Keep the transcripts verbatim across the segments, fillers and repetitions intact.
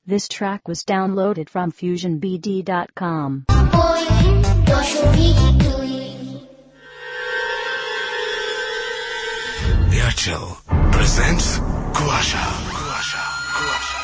This track was downloaded from fusion b d dot com. Airtel presents Kuasha. Kuasha. Kuasha.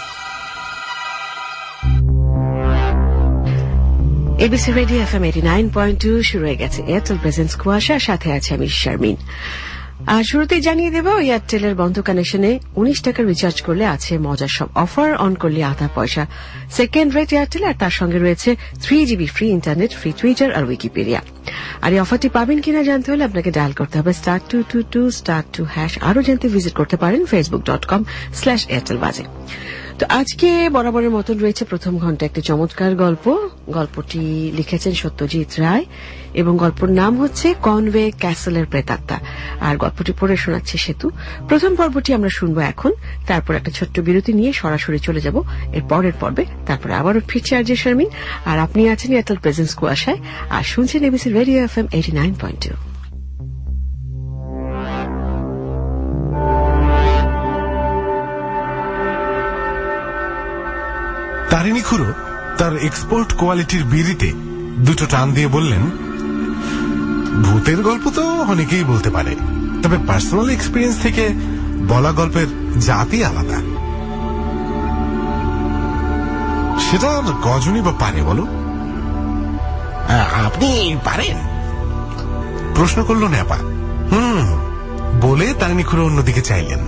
ABC radio FM eighty nine point two শুরু হয়ে গেছে Airtel presents কুয়াশা, সাথে আছে আমি শারমিন। আর শুরুতেই জানিয়ে দেব, এয়ারটেলের বন্ধ কানেকশনে উনিশ টাকার রিচার্জ করলে আছে মজার সব অফার। অন করলে আধা পয়সা সেকেন্ড রেট এয়ারটেল, আর তার সঙ্গে রয়েছে three GB free internet, free Twitter আর উইকিপিডিয়া। আর এই অফারটি পাবেন কিনা জানতে হলে আপনাকে ডায়াল করতে হবে star two two two star two hash. আরও জানতে ভিজিট করতে পারেন Facebook dot com slash Airtel বাজে। তো আজকে বরাবরের মতন রয়েছে প্রথম ঘন্টা একটি চমৎকার গল্প। গল্পটি লিখেছেন সত্যজিৎ রায় এবং গল্পর নাম হচ্ছে কনওয়ে ক্যাসেলের প্রেতাত্মা। আর গল্পটি পড়ে শোনাচ্ছে সেতু। প্রথম পর্বটি আমরা শুনবো এখন, তারপর একটা ছোট্ট বিরতি নিয়ে সরাসরি চলে যাব এর পরের পর্বে। তারপরে আবারও ফিরছে আর জে শারমিন, আর আপনি আছেন এয়ারটেল প্রেজেন্স কুয়াশায় আর শুনছেন ABC radio FM eighty nine point two. Tarini খুড়ো তার এক্সপোর্ট কোয়ালিটির বিড়িতে দুটো টান দিয়ে বললেন, ভূতের গল্প তো অনেকেই বলতে পারে, তবে পার্সোনাল এক্সপিরিয়েন্স থেকে বলা গল্পের জাতি আলাদা। সেটা কজনই বা পারে বলো? আপনি পারেন? প্রশ্ন করল ন্যাপা। হুম বলে তারিণী খুড়ো অন্যদিকে চাইলেন।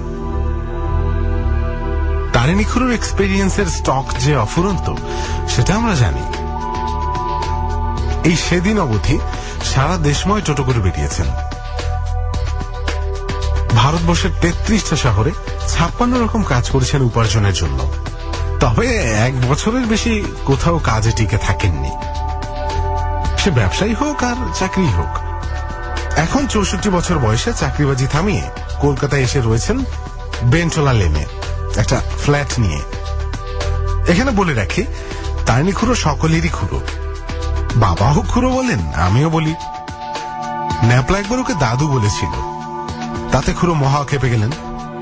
তারিণী খুড়োর এক্সপেরিয়েন্সের স্টক যে অফুরন্ত সেটা আমরা জানি। এই সেদিন অবধি সারা দেশময় টোটো করে বেরিয়েছেন। ভারতবর্ষের তেত্রিশটা শহরে ছাপ্পান্ন রকম কাজ করেছেন উপার্জনের জন্য, তবে এক বছরের বেশি কোথাও কাজে টিকে থাকেননি, সে ব্যবসায়ী হোক আর চাকরি হোক। এখন চৌষট্টি বছর বয়সে চাকরিবাজি থামিয়ে কলকাতায় এসে রয়েছেন বেনটলা লেনে একটা ফ্ল্যাট নিয়ে। এখানে বলে রাখি, তারিণী খুড়ো সকলেরই খুড়ো। বাবাও খুড়ো বলেন, আমিও বলি। ন্যাপলা একবার ওকে দাদু বলেছিল, তাতে খুড়ো মহা খেপে গেলেন।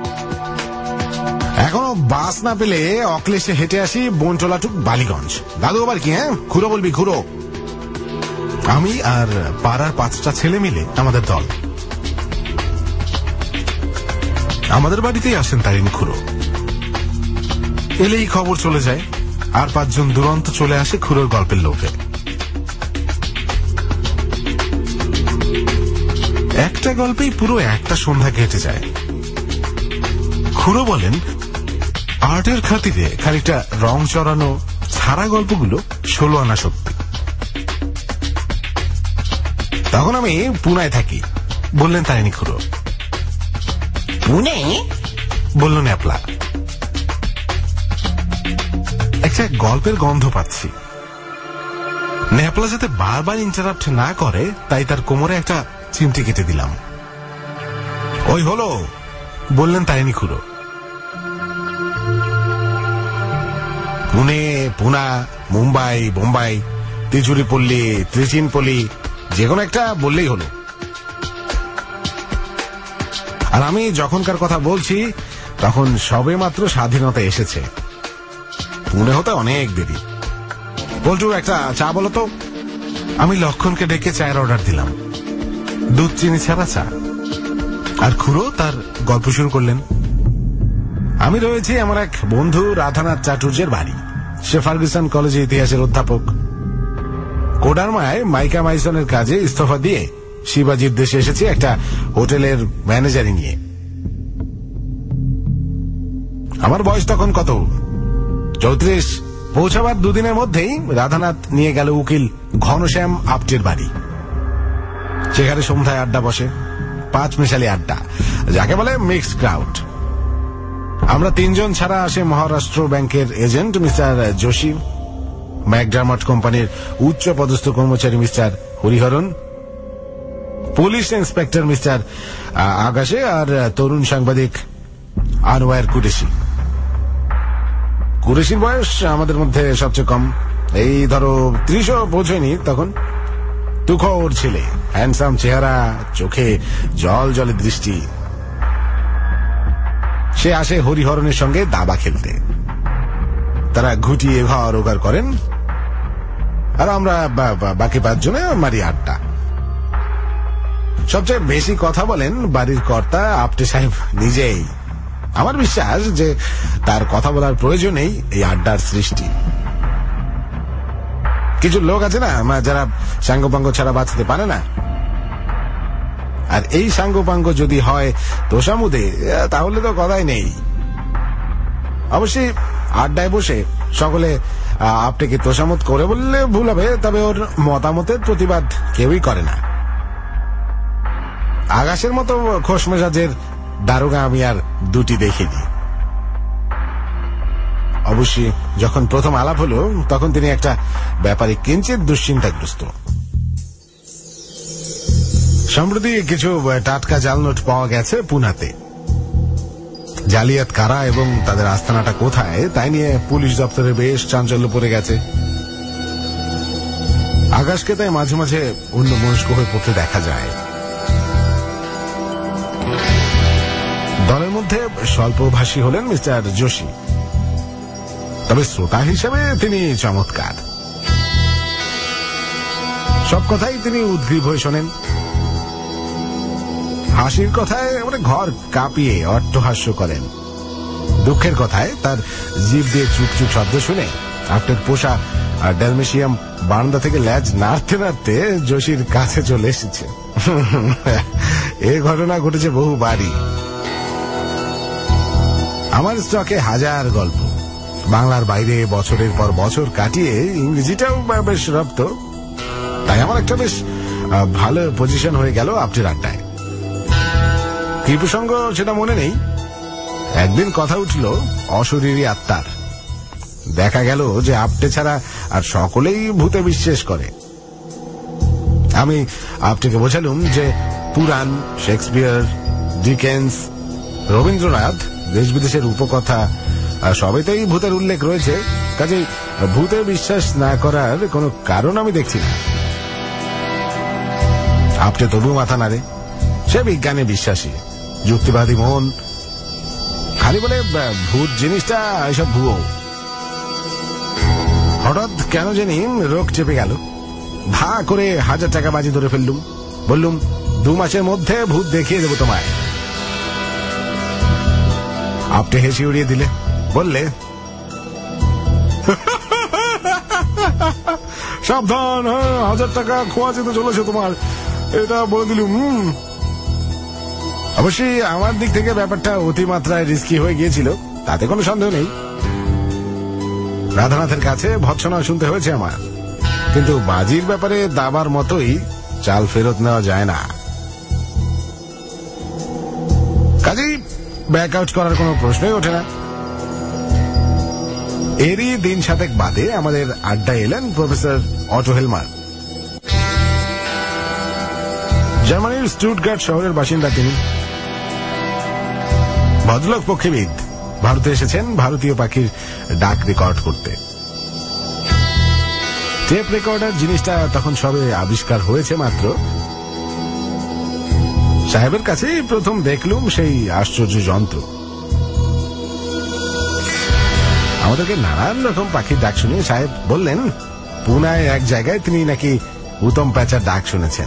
এখনো বাস না পেলে অক্লেশে হেঁটে আসি বনটলা টু বালিগঞ্জ। দাদু আবার কি? হ্যাঁ খুড়ো বলবি, খুড়ো। আমি আর পাড়ার পাঁচটা ছেলে মিলে আমাদের দল। আমাদের বাড়িতেই আসেন তারিণী খুড়ো। এলেই খবর চলে যায়, আর পাঁচজন দুরন্ত চলে আসে খুড়োর গল্পের লোভে। একটা গল্পেই পুরো একটা সন্ধ্যা কেটে যায়। খুড়ো বলেন, আর্টের খাতিরে খানিকটা রং চড়ানো ছাড়া গল্পগুলো ষোলো আনা সত্যি। তখন আমি পুনায় থাকি, বললেন তারিণী খুড়ো। পুনে? বলল ন্যাপলা। একটা গল্পের গন্ধ পাচ্ছি। ন্যাপলা যাতে বারবার ইন্টারাপ্ট না করে তাই তার কোমরে একটা চিমটি কেটে দিলাম। ওই হলো, বললেন তারিণী খুড়ো। পুনে, পুনা, মুম্বাই, বোম্বাই, তিরুচিরাপল্লী, ত্রিচিনপল্লী, যে কোনো একটা বললেই হলো। আর আমি যখনকার কথা বলছি তখন সবে মাত্র স্বাধীনতা এসেছে। পুনে হতে অনেক দেরি। বলটু একটা চা বলো তো। আমি লক্ষণকে ডেকে চায়ের অর্ডার দিলাম, দুধ চিনি ছাড়া চা। আর খুড়ো তার গল্প শুরু করলেন। আমি রয়েছি আমার এক বন্ধু রাধানাথ চাটুর্যের বাড়ি। সে ফার্গুসন কলেজে ইতিহাসের অধ্যাপক। কোডারমায় মাইকা মাইসনের কাজে ইস্তফা দিয়ে শিবাজির দেশে এসেছি একটা হোটেলের ম্যানেজারি নিয়ে। আমার বয়স তখন কত? চৌত্রিশ। পৌঁছাবার দুদিনের মধ্যেই রাধানাথ নিয়ে গেল উকিল ঘনশ্যাম আপ্টের বাড়ি। সেখানে সন্ধ্যায় আড্ডা বসে, পাঁচ মিশালি আড্ডা, যাকে বলে মিক্সড ক্রাউড। আমরা তিনজন ছাড়া আসে মহারাষ্ট্র ব্যাংকের এজেন্ট মিস্টার যোশী, ম্যাকডারমট কোম্পানির উচ্চ পদস্থ কর্মচারী mister Hariharan, police inspector mister আকাশে, আর তরুণ সাংবাদিক আনোয়ার কুরেশি। কুরেশির বয়স আমাদের মধ্যে সবচেয়ে কম, এই ধরো ত্রিশও পৌঁছয়নি তখন। তুখোর ছেলে, হ্যান্ডসাম চেহারা, চোখে জল জলে দৃষ্টি। সে আসে হরিহরনের সঙ্গে দাবা খেলতে। তারা ঘুটিয়ে ঘর ওগার করেন, আর আমরা বাকি পাঁচজনে মারি আড্ডা। সবচেয়ে বেশি কথা বলেন বাড়ির কর্তা আপটে সাহেব নিজেই। আমার বিশ্বাস যে তার কথা বলার প্রয়োজনেই এই আড্ডার সৃষ্টি। কিছু লোক আছে না যারা সাঙ্গপাঙ্গ ছাড়া বাঁচতে পারে না, আর এই সাঙ্গপাঙ্গ যদি হয় তোষামুদে, তাহলে তো কথাই নেই। অবশ্যই আড্ডায় বসে সকলে আপটাকে তোষামত করে বললে ভুল হবে, তবে ওর মতামতের প্রতিবাদ কেউই করে না। আকাশের মতো খোশ মেজাজের দারোগা আমি আর দুটি দেখিনি। অবশ্যই যখন প্রথম আলাপ হলো তখন তিনি একটা ব্যাপারে কিঞ্চিত দুশ্চিন্তাগ্রস্ত। সম্প্রতি কিছু টাটকা জাল নোট পাওয়া গেছে পুনাতে। জালিয়াত কারা এবং তাদের আস্তানাটা কোথায় তাই নিয়ে পুলিশ দপ্তরে বেশ চাঞ্চল্য পড়ে গেছে। আকাশকে তাই মাঝে মাঝে অন্যমনস্ক হয়ে পড়তে দেখা যায়। দলের মধ্যে স্বল্পভাষী হলেন মিস্টার যোশী, তবে শ্রোতা হিসেবে তিনি চমৎকার। সব কথাই তিনি উদ্গ্রীব হয়ে শোনেন। হাসির কথায় ঘর কাঁপিয়ে অট্টহাস্য করেন, দুঃখের কথায় তার জিভ দিয়ে চুপচুপ শব্দ শুনে আপনার পোষা আর ড্যালমেশিয়াম বারান্দা থেকে ল্যাজ নাড়তে নাড়তে যোশীর কাছে চলে এসেছে। এ ঘটনা ঘটেছে বহুবারই। আমার স্টকে হাজার গল্প, বাংলার বাইরে বছরের পর বছর কাটিয়ে ইংরেজিটাও বেশ রপ্ত, তাই আমার একটা বেশ ভালো পজিশন হয়ে গেল আপটের আড্ডায়। কি প্রসঙ্গ সেটা মনে নেই। একদিন কথা উঠল অশরীরী আত্মার। দেখা গেল যে আপটে ছাড়া আর সকলেই ভূতে বিশ্বাস করে। আমি আপটেকে বোঝালুম যে পুরাণ, শেক্সপিয়ার, ডিকেন্স, রবীন্দ্রনাথ, দেশ বিদেশের উপকথা সবেতেই ভূতের উল্লেখ রয়েছে, কাজেই ভূতে বিশ্বাস না করার কোনো কারণ আমি দেখছি না। আপটে তবু মাথা নাড়ে। সে বিজ্ঞানে বিশ্বাসী, যুক্তিবাদী মন, খালি বলে ভূত জিনিসটা এসব ভুয়ো। হঠাৎ কেন জানি রোগ চেপে গেল। ধা করে হাজার টাকা বাজি ধরে ফেললুম। বললুম, দু মাসের মধ্যে ভূত দেখিয়ে দেবো তোমায়। আপটে হেসে উড়িয়ে দিলে, বললে, সাবধান, হাজার টাকা খোয়া যেতে চলেছে তোমার, এটা বলে দিলুম। অবশ্যই আমার দিক থেকে ব্যাপারটা অতিমাত্রায় রিস্কি হয়ে গিয়েছিল, তাতে কোনো সন্দেহ নেই। রাধানাথের কাছে ভৎসনা শুনতে হয়েছে আমার, কিন্তু বাজির ব্যাপারে দাবার মতোই চাল ফেরত নেওয়া যায় না। কাজেই ব্যাক আউট করার কোনো প্রশ্নই ওঠে না। এরই দিন সাতেক বাদে আমাদের আড্ডায় এলেন প্রফেসর অটো হেলমার। জার্মানির স্টুটগার্ট শহরের বাসিন্দা তিনি। ভদ্রলোক পক্ষীবিদ, ভারতে এসেছেন ভারতীয় পাখির ডাক রেকর্ড করতে। টেপ রেকর্ডার জিনিসটা তখন সবে আবিষ্কার হয়েছে মাত্র। সাহেবের কাছেই প্রথম দেখলুম সেই আশ্চর্য যন্ত্র। আমাদেরকে নানান রকম পাখির ডাক শুনিয়ে সাহেব বললেন, পুনায় এক জায়গায় তিনি নাকি উত্তম প্যাঁচার ডাক শুনেছেন।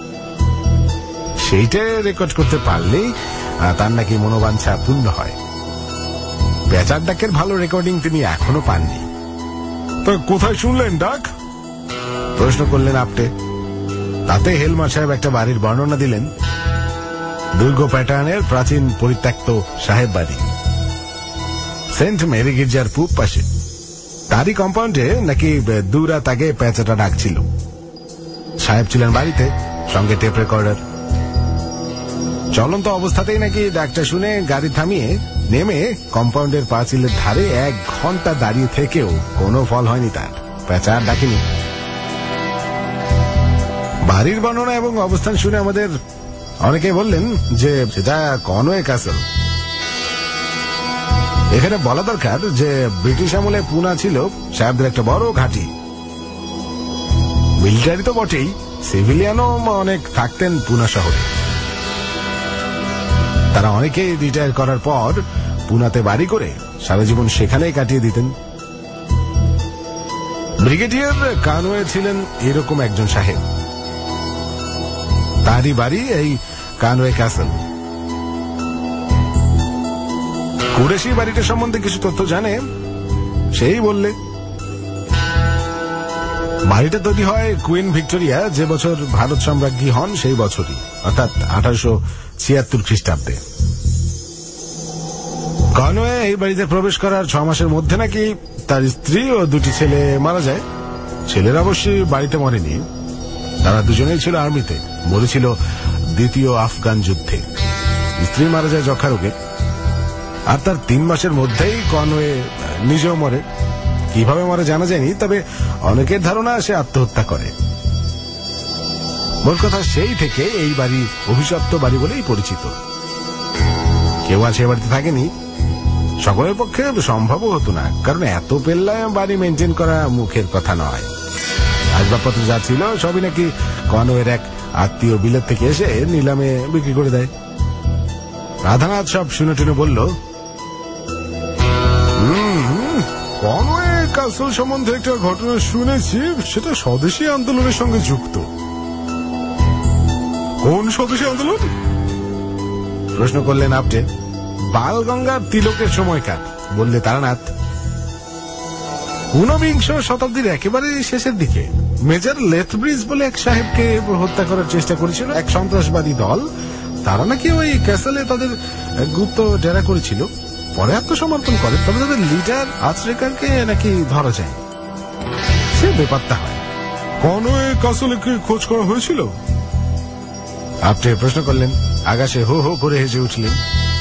সেইটা রেকর্ড করতে পারলেই তার নাকি মনোবাঞ্ছা পূর্ণ হয়। প্যাঁচার ডাকের ভালো রেকর্ডিং তিনি এখনো পাননি। তো কোথায় শুনলেন ডাক? প্রশ্ন করলেন আপটে। তাতে হেলমার সাহেব একটা বাড়ির বর্ণনা দিলেন। দুর্গ প্যাটার্নের প্রাচীন পরিত্যক্ত সাহেব বাড়ি, সেন্ট মেরি গির্জার পূব পাশে। তারই কম্পাউন্ডে নাকি দু রাত আগে প্যাঁচাটা ডাকছিল। সাহেব ছিলেন বাড়িতে, সঙ্গে টেপ রেকর্ডার। চলন্ত অবস্থাতেই নাকি ডাকটা শুনে গাড়ি থামিয়ে নেমে কম্পাউন্ডের পাঁচিলের ধারে এক ঘন্টা দাঁড়িয়ে থেকেও কোনো ফল হয়নি তার, প্যাঁচা আর ডাকেনি। বাড়ির বর্ণনা এবং অবস্থান শুনে আমাদের অনেকে বললেন যে সেটা কনওয়ে ক্যাসেল। এখানে বলা দরকার যে ব্রিটিশ আমলে পুনা ছিল সাহেবদের একটা বড় ঘাঁটি। মিলিটারি তো বটেই, সিভিলিয়ানও অনেক থাকতেন পুনা শহরে। তারা অনেকেই রিটায়ার করার পর পুনাতে বাড়ি করে সারা জীবন সেখানেই কাটিয়ে দিতেন। ব্রিগেডিয়ার কানওয়ে ছিলেন এরকম একজন সাহেব। তারই বাড়ি এই কানওয়ে ক্যাসেল। কুরেশি বাড়িটা সম্বন্ধে কিছু তথ্য জানে, সেই বললে। বাড়িটা তৈরি হয় কুইন ভিক্টোরিয়া যে বছর ভারত সম্রাজ্ঞী হন সেই বছরই, অর্থাৎ আঠারোশো ছিয়াত্তর খ্রিস্টাব্দে। কানওয়ে এই বাড়িতে প্রবেশ করার ছ মাসের মধ্যে নাকি তার স্ত্রী ও দুটি ছেলে মারা যায়। ছেলেরা অবশ্যই বাড়িতে মরেনি, তারা দুজনেই ছিল আর্মিতে, মরেছিল দ্বিতীয় আফগান যুদ্ধে। স্ত্রী মারা যায় যক্ষা রোগে, আর তার তিন মাসের মধ্যেই কানওয়ে নিজেও মরে। কিভাবে মরে জানা যায়নি, তবে অনেকের ধারণা সে আত্মহত্যা করে। মোট কথা, সেই থেকে এই বাড়ি অভিশপ্ত বাড়ি বলেই পরিচিত। কেউ আর সে বাড়িতে থাকেনি, সকলের পক্ষে সম্ভবও হতো না, কারণ এত পেল্লায় বাড়ি মেনটেন করা মুখের কথা নয়। আসবাবপত্র যা ছিল সবই নাকি কানওয়ের এক আত্মীয় বিলেত থেকে এসে নিলামে বিক্রি করে দেয়। রাধানাথ সব শুনে টুনে বলল, কানওয়ে ক্যাসেল সম্বন্ধে একটা ঘটনা শুনেছি, সেটা স্বদেশী আন্দোলনের সঙ্গে যুক্ত। কোন স্বদেশী আন্দোলন? প্রশ্ন করলেন আপটে। বালগঙ্গার তিলকের সময়কার, বললে তারানাথ। ঊনবিংশ শতাব্দীর একেবারে শেষের দিকে মেজর লেথব্রিজ বলে এক সাহেবকে হত্যা করার চেষ্টা করেছিল এক সন্ত্রাসবাদী দল। তারা নাকি ওই ক্যাসেলে তাদের গুপ্ত ডেরা করেছিল, পরে আত্মসমর্পণ করে, তবে তাদের লিডার আচরেকারকে নাকি ধরা যায়, সে বেপাত্তা হয়। কানওয়ে ক্যাসেলে কি খোঁজ করা হয়েছিল? আপনি প্রশ্ন করলেন। আকাশে হো হো করে হেসে উঠলেন।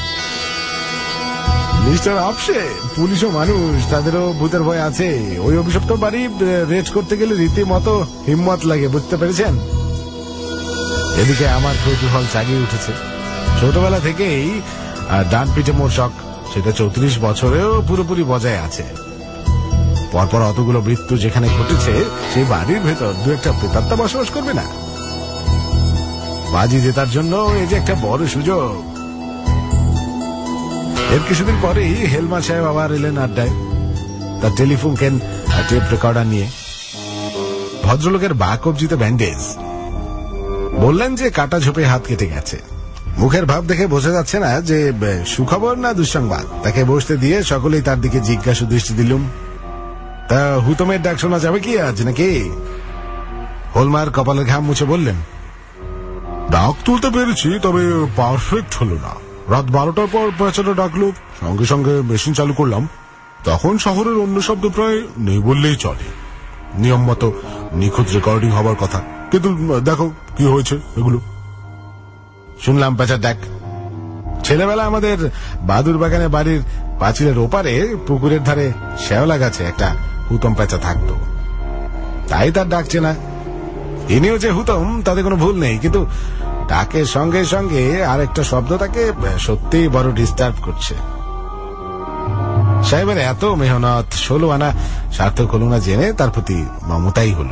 মিস্টার আপসে, পুলিশও মানুষ, তাদেরও ভূতের ভয় আছে। ওই অভিশপ্ত বাড়ি রেড করতে গেলে রীতিমতো হিম্মত লাগে, বুঝতে পেরেছেন? এদিকে আমার কৌতূহল জাগিয়ে উঠেছে। ছোটবেলা থেকেই ডান পিঠে মোর শখ, সেটা চৌত্রিশ বছরেও পুরোপুরি বজায় আছে। পরপর অতগুলো মৃত্যু যেখানে ঘটেছে, সেই বাড়ির ভেতর দু একটা প্রেতাত্মা বসবাস করবে না? বাজি জেতার জন্য এই যে একটা বড় সুযোগ। এর কিছুদিন পরেই হেলমার সাহেব আবার এলেন আড্ডায়, তার টেলিফোন কেন টেপ রেকর্ডার নিয়ে। ভদ্রলোকের বা কবজিতে ব্যান্ডেজ। বললেন যে কাটা ঝোপে হাত কেটে গেছে। মুখের ভাব দেখে বোঝা যাচ্ছে না যে সুখবর না দুঃসংবাদ। তাকে বসতে দিয়ে সকলেই তার দিকে জিজ্ঞাসু দৃষ্টি দিলুম। তা হুতমের ডাক শোনা যাবে কি আজ নাকি? হোলমার কপালের ঘাম মুছে বললেন, ডাক তুলতে পেরেছি, তবে পারফেক্ট হলো না। রাত বারোটার পর পেঁচাটা ডাকলো, সঙ্গে সঙ্গে মেশিন চালু করলাম। তখন শহরের অন্য শব্দ প্রায় নেই বললেই চলে। নিয়ম মতো নিখুঁত রেকর্ডিং হবার কথা, কিন্তু দেখো কি হয়েছে এগুলো। শুনলাম পেঁচার ডাক। ছেলেবেলা আমাদের বাদুর বাগানে বাড়ির পাঁচিলের ওপারে পুকুরের ধারে শ্যাওলা গাছে একটা হুতম পেঁচা থাকতো, তাই তার ডাক চেনা। ইনিও যে হুতম তাতে কোনো ভুল নেই, কিন্তু ডাকের সঙ্গে সঙ্গে আরেকটা শব্দ তাকে সত্যিই বড় ডিস্টার্ব করছে। সাহেবের এত মেহনত ষোলো আনা সার্থক হলো না জেনে তার প্রতি মমতাই হলো।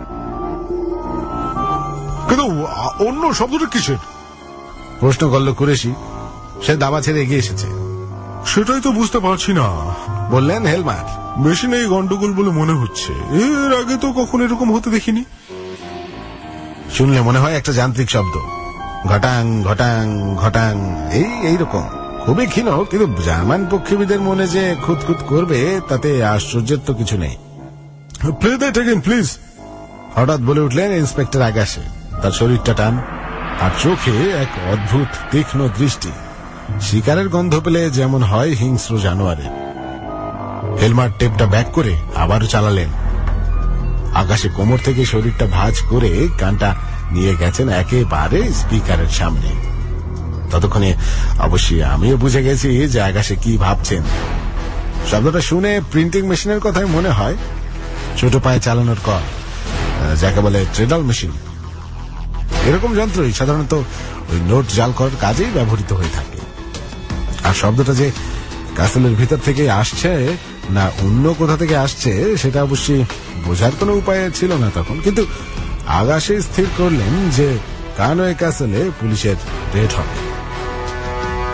কিন্তু অন্য শব্দটা কিসের? প্রশ্ন করল কুরেশি। সে দাবা ছেড়ে এগিয়ে এসেছে। সেটাই তো বুঝতে পারছি না, বললেন হেলমার। মেশিনে এই গন্ডগোল বলে মনে হচ্ছে, এর আগে তো কখনো এরকম হতে দেখিনি। শুনলে মনে হয় একটা যান্ত্রিক শব্দ, ঘটাং ঘটাং ঘটাং, এই এইরকম। খুবই ক্ষীণ, কিন্তু জার্মান পক্ষীবিদের মনে যে খুঁতখুত করবে তাতে আশ্চর্যের তো কিছু নেই। প্লে দ্যাট এগেইন প্লিজ, হঠাৎ বলে উঠলেন ইন্সপেক্টর আকাশে। তার শরীরটা টান, আর চোখে এক অদ্ভুত তীক্ষ্ণ দৃষ্টি, শিকারের গন্ধ পেলে যেমন হয় হিংস্র জানোয়ারে। হেলমার টেপটা ব্যাক করে আবারও চালালেন। আকাশে কোমর থেকে শরীরটা ভাঁজ করে কানটা নিয়ে গেছেন একেবারে স্পিকারের সামনে। ততক্ষণে অবশ্যই আমিও বুঝে গেছি যে আকাশে কি ভাবছেন। শব্দটা শুনে প্রিন্টিং মেশিনের কথাই মনে হয়, ছোট পায়ে চালানোর কর, যাকে বলে ট্রেডল মেশিন। এরকম যন্ত্রই সাধারণত ওই নোট জাল করার কাজেই ব্যবহৃত হয়ে থাকে। আর শব্দটা যে ক্যাসেলের ভিতর থেকে আসছে না অন্য কোথা থেকে আসছে সেটা অবশ্যই বোঝার কোনো উপায় ছিল না তখন, কিন্তু আকাশে স্থির করলেন যে কানওয়ে ক্যাসেলে পুলিশের রেড হবে।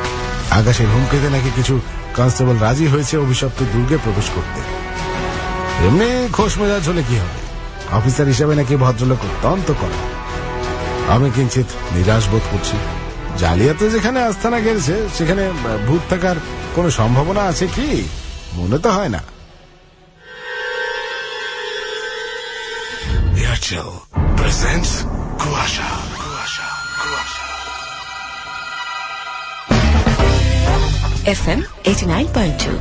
আকাশের হুমকিতে নাকি কিছু কনস্টেবল রাজি হয়েছে অভিশপ্ত দুর্গে প্রবেশ করতে। এমনি খোশ মেজাজ হলে কি হবে, অফিসার হিসেবে নাকি ভদ্রলোক অত্যন্ত করা। আমি কিঞ্চিত নিরাশ বোধ করছি। জালিয়াতে যেখানে আস্থানা গেছে সেখানে ভূত থাকার কোনো সম্ভাবনা আছে কি? মনে তো হয় না। Airtel presents Kuasha. Kuasha. Kuasha. F M eighty-nine point two.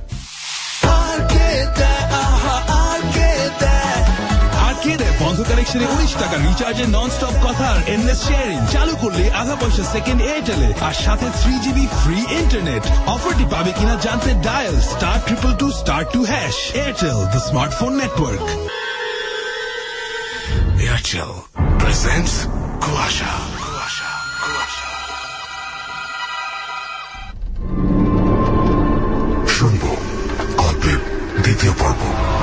বন্ধ কানেকশনে উনিশ টাকা রিচার্জে নন স্টপ কথা আর এন্ডলেস শেয়ারিং চালু করলে আধা পয়সা সেকেন্ড এয়ারটেলে আর সাথে থ্রি জিবি ফ্রি ইন্টারনেট। অফারটি পাবে কিনা জানতে dial star triple two star two hash. Airtel, the smartphone network. Airtel presents Kuasha. Kuasha. Kuasha. শুনব গল্পের দ্বিতীয় পর্ব।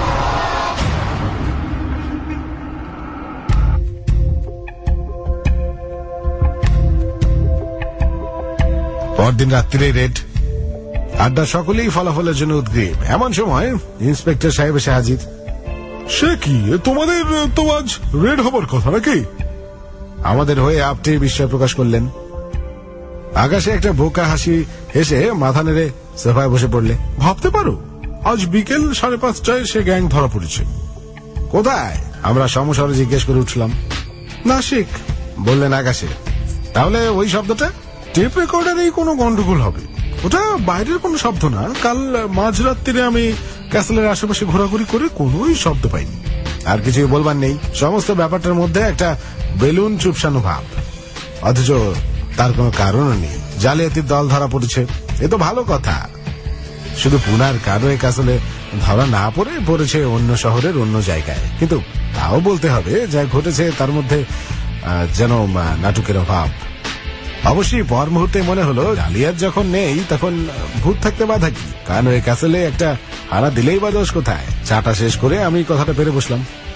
পরদিন রাত্রিরে রেড আড্ডা, সকলেই ফলাফলের জন্য উদ্গ্রীব। এমন সময় ইন্সপেক্টর সাহেব এসে হাজির। সে কি, তোমাদের তো আজ রেড হবার কথা নাকি? আমাদের হয়ে আপনি বিস্ময় প্রকাশ করলেন। আকাশে একটা বোকা হাসি হেসে মাথা নেড়ে সোফায় বসে পড়লে। ভাবতে পারো, আজ বিকেল সাড়ে পাঁচটায় সে গ্যাং ধরা পড়েছে। কোথায়? আমরা সমস্বরে জিজ্ঞেস করে উঠলাম। নাসিক, বললেন আকাশে। তাহলে ওই শব্দটা টেপ রেকর্ডারেই কোনো গন্ডগোল হবে। ওটা বাইরের কোনো শব্দ না। কাল মাঝরাত্রিরে আমি ক্যাসেলের আশেপাশে ঘোরাঘুরি করে কোনোই শব্দ পাইনি। আর কিছুই বলবার নেই। সমস্ত ব্যাপারটার মধ্যে একটা বেলুন চুপসানো ভাব, অথচ তার কোনো কারণও নেই। জালিয়াতির দল ধরা পড়েছে, এ তো ভালো কথা। শুধু পুনার কারণে ক্যাসেলে ধরা না পড়ে পড়েছে অন্য শহরের অন্য জায়গায়। কিন্তু তাও বলতে হবে, যা ঘটেছে তার মধ্যে যেন নাটকের অভাব। অবশ্যই পর মুহূর্তে মনে হলো, জালিয়াত যখন নেই তখন ভূত থাকতে বাধা কি? কারণ ওই ক্যাসেলে একটা হানা দিলেই বা দোষ কোথায়? চাটা শেষ করে আমি কথাটা পেরে বসলাম।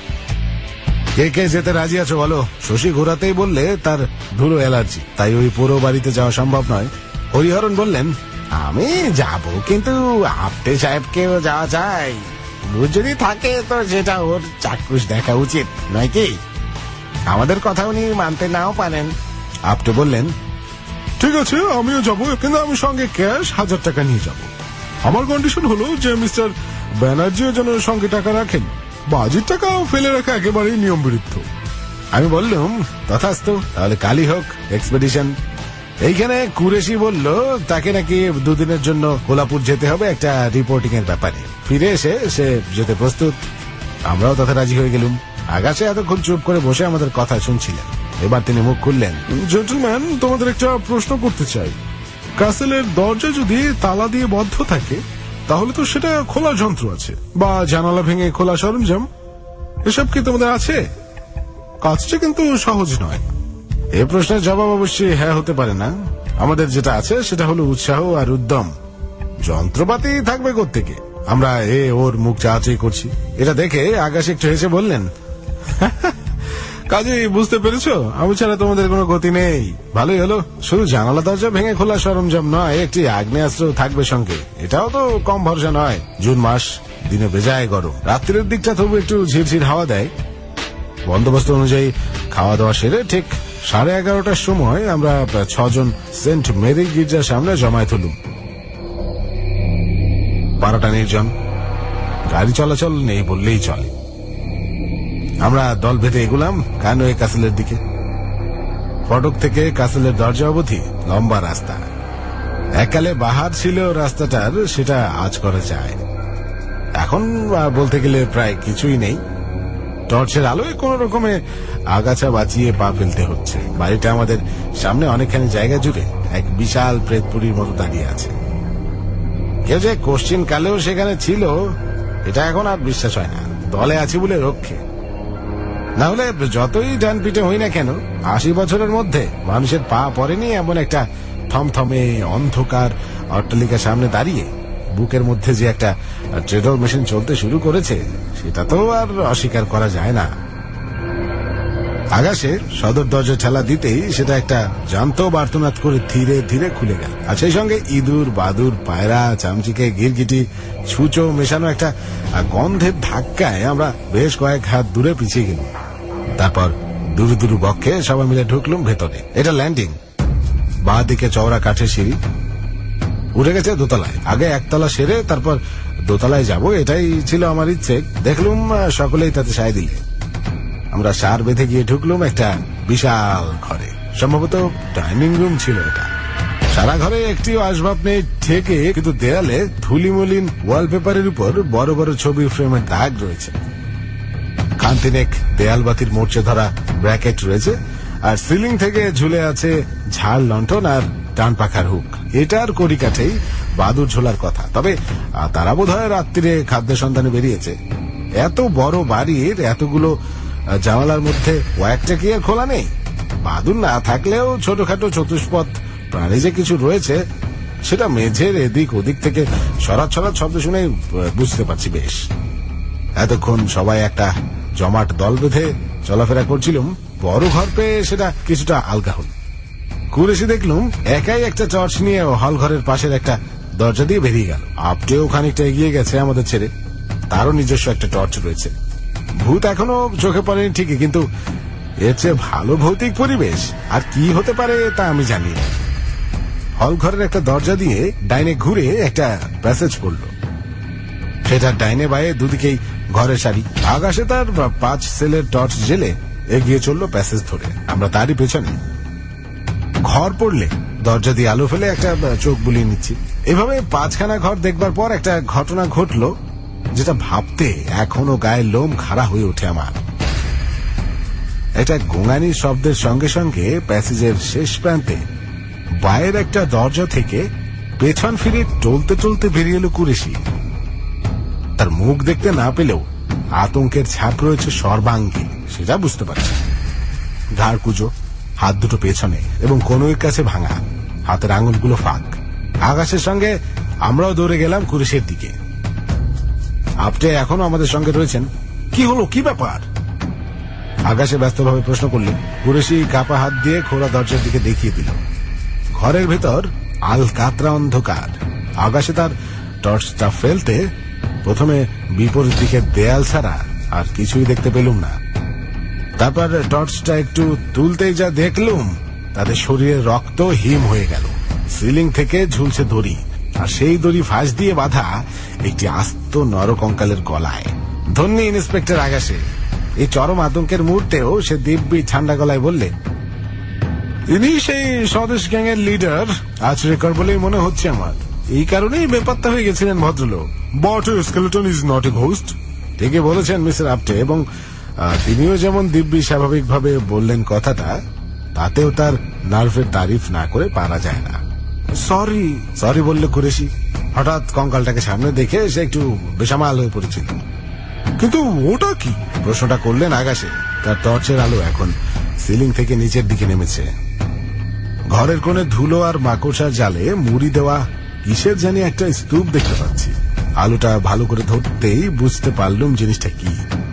কে কে যেতে রাজি আছো বলো? শশী ঘোরাতেই বললে তার ধুলো অ্যালার্জি, তাই ওই পুরো বাড়িতে যাওয়া সম্ভব নয়। হরিহরণ বললেন, আমি যাব, কিন্তু আপনি সাহেবকেও যাওয়া চাই। ভূত যদি থাকে তো সেটা ওর চাক্ষুষ দেখা উচিত নয় কি? আমাদের কথা উনি মানতে নাও পারেন। আপনি বললেন, ঠিক আছে, আমিও যাব, কিন্তু আমি সঙ্গে ক্যাশ হাজার টাকা নিয়ে যাব। আমার কন্ডিশন হলো যে মিস্টার ব্যানার্জিও যেন সঙ্গে টাকা রাখেন। বাজির টাকা ফেলে রাখা একেবারেই নিয়ম বিরুদ্ধ। আমি বললাম, তথাস্তু, তাহলে কালই হোক এক্সপেডিশন। এইখানে কুরেশি বলল তাকে নাকি দুদিনের জন্য কোলাপুর যেতে হবে একটা রিপোর্টিং এর ব্যাপারে। ফিরে এসে সে যেতে প্রস্তুত। আমরাও তথা রাজি হয়ে গেলুম। আকাশে এতক্ষণ চুপ করে বসে আমাদের কথা শুনছিলেন। এবার তিনি মুখ খুললেন। জেন্টলম্যান, তোমাদের একটা প্রশ্ন করতে চাই। ক্যাসেলের দরজা যদি তালা দিয়ে বদ্ধ থাকে, তাহলে তো সেটা খোলা যন্ত্র আছে, বা জানালা ভেঙে খোলা সরঞ্জাম, এসব কি তোমাদের আছে? কাজটা কিন্তু সহজ নয়। এ প্রশ্নের জবাব অবশ্যই হ্যাঁ হতে পারে না। আমাদের যেটা আছে সেটা হলো উৎসাহ আর উদ্যম। যন্ত্রপাতি থাকবে কোত্থেকে? আমরা এ ওর মুখ চাচাই করছি। এটা দেখে আকাশ একটু হেসে বললেন, কাজে বুঝতে পেরেছো, আমি ছাড়া তোমাদের কোনো গতি নেই। ভালোই হলো, শুধু জানালা দরজা ভেঙে খোলা সরঞ্জাম নয়, একটি আগ্নেয়াস্ত্র থাকবে সঙ্গে। এটাও তো কম ভরসা নয়। জুন মাস, দিনে বেজায় গরম, রাত্রির দিকটা তবু একটু ঝিরঝির হাওয়া দেয়। বন্দোবস্ত অনুযায়ী খাওয়া দাওয়া সেরে ঠিক সাড়ে এগারোটার সময় আমরা ছজন সেন্ট মেরি গির্জার সামনে জমায়েত হলুম। পাড়াটা নির্জন, গাড়ি চলাচল নেই বললেই চলে। আমরা দল ভেদে এগুলাম কানোয়ে ক্যাসেলের দিকে। ফটক থেকে ক্যাসেলের দরজা অবধি লম্বা রাস্তা। এককালে বাহার ছিল রাস্তাটার, সেটা আজ করা যায়। এখন বলতে গেলে প্রায় কিছুই নেই। টর্চের আলোয় কোন রকমে আগাছা বাঁচিয়ে পা ফেলতে হচ্ছে। বাড়িটা আমাদের সামনে অনেকখানি জায়গা জুড়ে এক বিশাল প্রেতপুরীর মতো দাঁড়িয়ে আছে। কেউ যে কোশ্চিন কালেও সেখানে ছিল, এটা এখন আর বিশ্বাস হয় না। দলে আছি বলে রক্ষে, না হলে যতই ডান পিটে হই না কেন, আশি বছরের মধ্যে মানুষের পা পড়েনি এমন একটা থমথমে অন্ধকার অট্টালিকার সামনে দাঁড়িয়ে বুকের মধ্যে যে একটা ট্রেডল মেশিন চলতে শুরু করেছে, সেটা তো আর অস্বীকার করা যায় না। আকাশে সদর দরজা ঠেলা দিতেই সেটা একটা জান্ত বার্তনাদ করে ধীরে ধীরে খুলে গেল, আর সেই সঙ্গে ইঁদুর, বাদুর, পায়রা, চামচিকে, গিরগিটি, ছুঁচো মেশানো একটা গন্ধের ধাক্কায় আমরা বেশ কয়েক হাত দূরে পিছিয়ে গেলাম। তারপর দুরু দুরু বক্ষে সবাই মিলে ঢুকলুম ভেতরে। এটা ল্যান্ডিং, বাঁ দিকে চওড়া কাঠের সিঁড়ি, উঠে গেছে দোতলায়। আগে একতলা সেরে তারপর দোতলায় যাব, এটাই ছিল আমার ইচ্ছে। দেখলুম সকলেই তাতে সায় দিলে। আমরা সার বেঁধে গিয়ে ঢুকলুম একটা বিশাল ঘরে, সম্ভবত ডাইনিং রুম ছিল এটা। সারা ঘরে একটিও আসবাব নেই ঠেকে, কিন্তু দেয়ালে ধুলিমলিন ওয়ালপেপারের উপর বড় বড় ছবির ফ্রেমের দাগ রয়েছে। খানতিনেক দেয়াল বাতির মোর্চে ধরা ব্র্যাকেট রয়েছে, আর সিলিং থেকে ঝুলে আছে ঝাড় লণ্ঠন আর টান পাখার হুক। এটার কড়ি কাঠেই বাদুর ঝোলার কথা, তবে তারা বোধ হয় রাত্রিরে খাদ্য সন্ধানে বেরিয়েছে। এত বড় বাড়ির এতগুলো জানালার মধ্যে কয়েকটা কি আর খোলা নেই? বাদুর না থাকলেও ছোটখাটো চতুষ্পদ প্রাণী যে কিছু রয়েছে সেটা মেঝের এদিক ওদিক থেকে সরাত সরাত শব্দ শুনে বুঝতে পারছি বেশ। এতক্ষণ সবাই একটা জমাট দল বেঁধে চলাফেরা করছিলাম, বড় ঘর পেয়ে সেটা কিছুটা আলগা হল। কুরেশি দেখলুম একাই একটা টর্চ নিয়ে হল ঘরের পাশের একটা দরজা দিয়ে বেরিয়ে গেল। আপটেও খানিকটা এগিয়ে গেছে আমাদের ছেড়ে, তারও নিজস্ব একটা টর্চ রয়েছে। ভূত এখনো চোখে পড়েনি ঠিকই, কিন্তু এর চেয়ে ভালো ভৌতিক পরিবেশ আর কি হতে পারে তা আমি জানি না। হল ঘরের একটা দরজা দিয়ে ডাইনে ঘুরে একটা প্যাসেজ পড়ল। সেটার ডাইনে বায়ে দুদিকেই ঘরের সারি। আকাশে তার পাঁচ সেলের টর্চ জেলে এগিয়ে চলল প্যাসেজ ধরে, আমরা তারই পেছনে। ঘর পড়লে দরজা দিয়ে আলো ফেলে একটা চোখ বুলিয়ে নিচ্ছি। এভাবে পাঁচখানা ঘর দেখবার পর একটা ঘটনা ঘটলো যেটা ভাবতে এখনো গায়ের লোম খাড়া হয়ে ওঠে আমার। একটা গোঙানির শব্দের সঙ্গে সঙ্গে প্যাসেজের শেষ প্রান্তে বাইরের একটা দরজা থেকে পেছন ফিরে টলতে টলতে বেরিয়ে এলো কুরেশি। তার মুখ দেখতে না পেলেও আতঙ্কের ছাপ রয়েছে সর্বাঙ্গে, সেটা বুঝতে পারছি। ঘাড় কুজো, হাত দুটো পেছনে এবং কনুইয়ের কাছে ভাঙা, হাতের আঙুলগুলো ফাঁক। আকাশের সঙ্গে আমরাও দৌড়ে গেলাম কুরেশির দিকে। আপটে এখনো আমাদের সঙ্গে রয়েছেন। কি হলো, কি ব্যাপার? আকাশে ব্যস্তভাবে প্রশ্ন করলে কুরেশি কাপা হাত দিয়ে খোলা দরজার দিকে দেখিয়ে দিল। ঘরের ভেতর আল কাতরা অন্ধকার। আকাশে তার টর্চটা ফেলতে প্রথমে বিপরীত দিকে দেয়াল ছাড়া আর কিছুই দেখতে পেলুম না। তারপর টর্চটা একটু তুলতেই যা দেখলুম তাতে শরীরের রক্ত হিম হয়ে গেল। সিলিং থেকে ঝুলছে দড়ি, আর সেই দড়ি ফাঁস দিয়ে বাঁধা একটি আস্ত নরকঙ্কালের গলায়। ধন্যী ইন্সপেক্টর আকাশে। এই চরম আতঙ্কের মুহূর্তেও সে দিব্যি ঠান্ডা গলায় বললে, ইনি সেই স্বদেশ গ্যাং এর লিডার আচরেকর বলেই মনে হচ্ছে আমার। এই কারণেই বেপাত্তা হয়ে গেছিলেন ভদ্রলোক। But skeleton is not a ghost. ঠিকই বলেছেন মিস্টার আপটে, এবং তিনিও যেমন দিব্যি স্বাভাবিকভাবে বললেন কথাটা, তাতেও তার নার্ভের তারিফ না করে পারা যায় না। সরি সরি বললে কুরেশি। হঠাৎ কঙ্কালটাকে সামনে দেখে সে একটু বেসামাল হয়ে পড়েছিল। কিন্তু ওটা কি? প্রশ্নটা করলেন আকাশে। তার টর্চের আলো এখন সিলিং থেকে নিচের দিকে নেমেছে। ঘরের কোণে ধুলো আর মাকড়সার জালে মুড়ি দেওয়া কিসের জানি একটা স্তূপ দেখতে পাচ্ছি। আলোটা ভালো করে ধরতেই বুঝতে পারলুম জিনিসটা কি,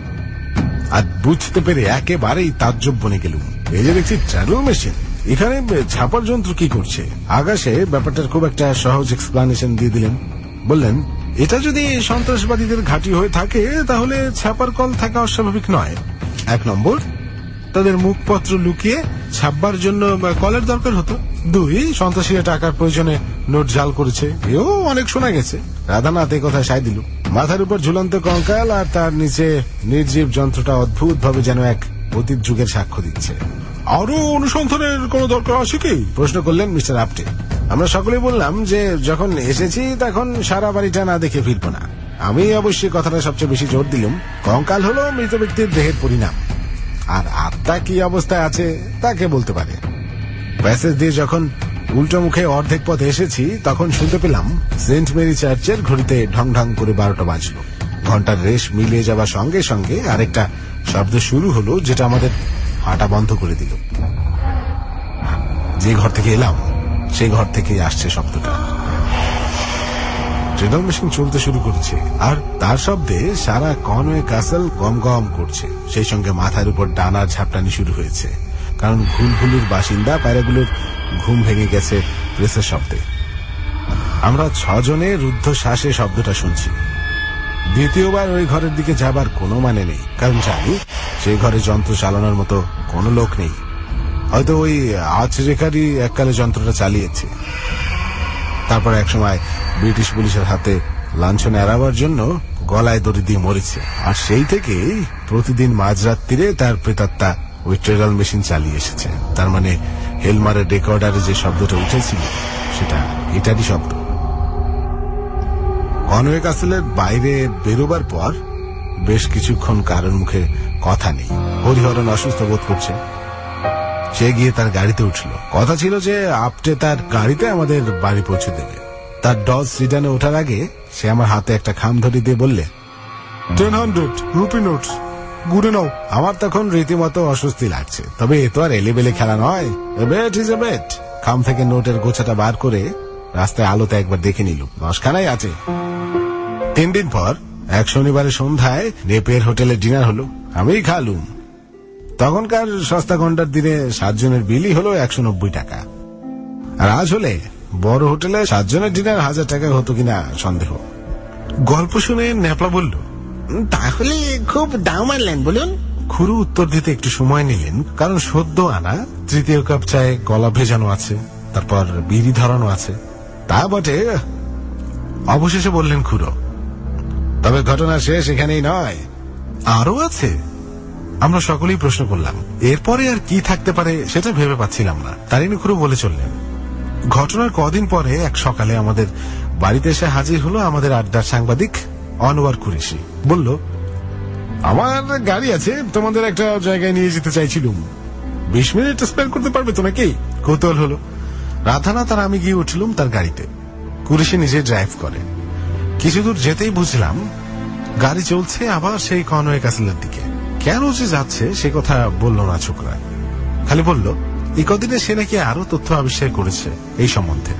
আর বুঝতে পেরে একেবারেই তাজ্জব বনে গেলুম। এই যে দেখছি ট্রাভেল মেশিন, এখানে ছাপার যন্ত্র কি করছে? আকাশে ব্যাপারটার খুব একটা সহজ এক্সপ্লানেশন দিয়ে দিলেন। বললেন, এটা যদি সন্ত্রাসবাদীদের ঘাঁটি হয়ে থাকে তাহলে ছাপার কল থাকা অস্বাভাবিক নয়। এক নম্বর, তাদের মুখপত্র লুকিয়ে ছাপবার জন্য কলের দরকার হতো। দুই, সন্ত্রাসীরা টাকার প্রয়োজনে নোট জাল করেছে, এও অনেক শোনা গেছে। রাধানাথ এই কথা সায় দিল। মাথার উপর ঝুলন্ত কঙ্কাল আর তার নিচে নির্জীব যন্ত্রটা অদ্ভুত ভাবে যেন এক অতীত যুগের সাক্ষ্য দিচ্ছে। আরো অনুসন্ধানের কোন দরকার আছে কি? প্রশ্ন করলেন মিস্টার আপটে। আমরা সকলেই বললাম যে যখন এসেছি তখন সারা বাড়িটা না দেখে ফিরবো না। আমি অবশ্যই কথাটা সবচেয়ে বেশি জোর দিলাম। কঙ্কাল হলো মৃত ব্যক্তির দেহের পরিণাম, আর আত্মা কি অবস্থায় আছে তাকে বলতে পারে। প্যাসেজ দিয়ে যখন উল্টো মুখে অর্ধেক পথ এসেছি তখন শুনতে পেলাম সেন্ট মেরি চার্চের ঘড়িতে ঢং ঢং করে বারোটা বাজলো। ঘন্টার রেশ মিলিয়ে যাবার সঙ্গে সঙ্গে আরেকটা শব্দ শুরু হলো, যেটা আমাদের হাঁটা বন্ধ করে দিল। যে ঘর থেকে এলাম সেই ঘর থেকেই আসছে শব্দটা। ট্রেডল মেশিন চলতে শুরু করেছে, আর তার শব্দে সারা কনওয়ে ক্যাসেল গম গম করছে। সেই সঙ্গে মাথার উপর ডানার ঝাপটানি শুরু হয়েছে, কারণ ঘুলঘুলির বাসিন্দা পায়রাগুলোর ঘুম ভেঙে গেছে প্রেসের শব্দে। আমরা ছজনে রুদ্ধ শ্বাসে শব্দটা শুনছি। দ্বিতীয়বার ওই ঘরের দিকে যাবার কোনো মানে নেই, কারণ জানি সেই ঘরে যন্ত্র চালানোর মতো কোনো লোক নেই। হয়তো ওই আচরেকারই এককালে যন্ত্রটা চালিয়েছে। তারপর একসময় ব্রিটিশ পুলিশের হাতে লাঞ্ছনা এড়াবার জন্য গলায় দড়ি দিয়ে মরেছে, আর সেই থেকে প্রতিদিন মাঝরাত্রিরে তার প্রেতাত্মা ওই ট্রেডল মেশিন চালিয়ে এসেছে। তার মানে হেলমারের রেকর্ডারে যে শব্দটা উঠেছিল সেটা এটারই শব্দ। কনওয়ে ক্যাসেলের বাইরে বেরোবার পর বেশ কিছুক্ষণ কারোর মুখে কথা নেই। হরিহরন অসুস্থ বোধ করছে। সে গিয়ে তার গাড়িতে উঠল। কথা ছিল যে আপটে তার গাড়িতে আমাদের বাড়ি পৌঁছে দেবে। তার ডজ সিডানে ওঠার আগে সে আমার হাতে একটা খাম ধরি দিয়ে বললে, টেন হান্ড্রেড রুপি নোটস গুড়ে নাও। আমার তখন রীতিমতো অস্বস্তি লাগছে, তবে এ তো আর এলেবেলে খেলা নয়। A bet is a bet. খাম থেকে নোটের গোছাটা বার করে রাস্তায় আলোতে একবার দেখে নিল, দশখানাই আছে। তিন দিন পর এক শনিবারের সন্ধ্যায় নেপের হোটেলে ডিনার হলো। আমিই খালুম। তখনকার সস্তা ঘন্টার দিনে সাতজনের বিলই হলো একশো নব্বই টাকা, আর আজ হলে বড় হোটেলে সাতজনের ডিনার হাজার টাকা হতো কিনা সন্দেহ। গল্প শুনে ন্যাপলা বলল, তাহলে খুব দাম মারলেন বলুন। খুরু উত্তর দিতে একটু সময় নিলেন, কারণ সদ্য আনা তৃতীয় কাপ চায়ে গলা ভেজানো আছে, তারপর বিড়ি ধরানো আছে। তা বটে। অবশেষে বললেন খুড়ো, তবে ঘটনা শেষ এখানেই নয়, আরো আছে। আমরা সকলেই প্রশ্ন করলাম। এরপরে আর কি থাকতে পারে সেটা ভেবে পাচ্ছিলাম না। তারিনী খুড়ো বলে চললেন, ঘটনার কদিন পরে এক সকালে আমাদের বাড়িতে এসে হাজির হলো আমাদের আড্ডার সাংবাদিক অনওয়ার কুরেশি। বলল, আমার গাড়ি আছে, তোমাদের একটা জায়গায় নিয়ে যেতে চাইছিলুম। বিশ মিনিট স্পেন্ড করতে পারবে তো নাকি? কৌতূহল হলো। রাধানাথ আর আমি গিয়ে উঠলুম তার গাড়িতে। কুরেশি নিজে ড্রাইভ করে। কিছু দূর যেতেই বুঝলাম গাড়ি চলছে আবার সেই কনওয়ে ক্যাসেলের দিকে। কেন যে যাচ্ছে সে কথা বলল না ছোকরা, খালি বলল এই কদিনে সে নাকি আরো তথ্য আবিষ্কার করেছে এই সম্বন্ধে।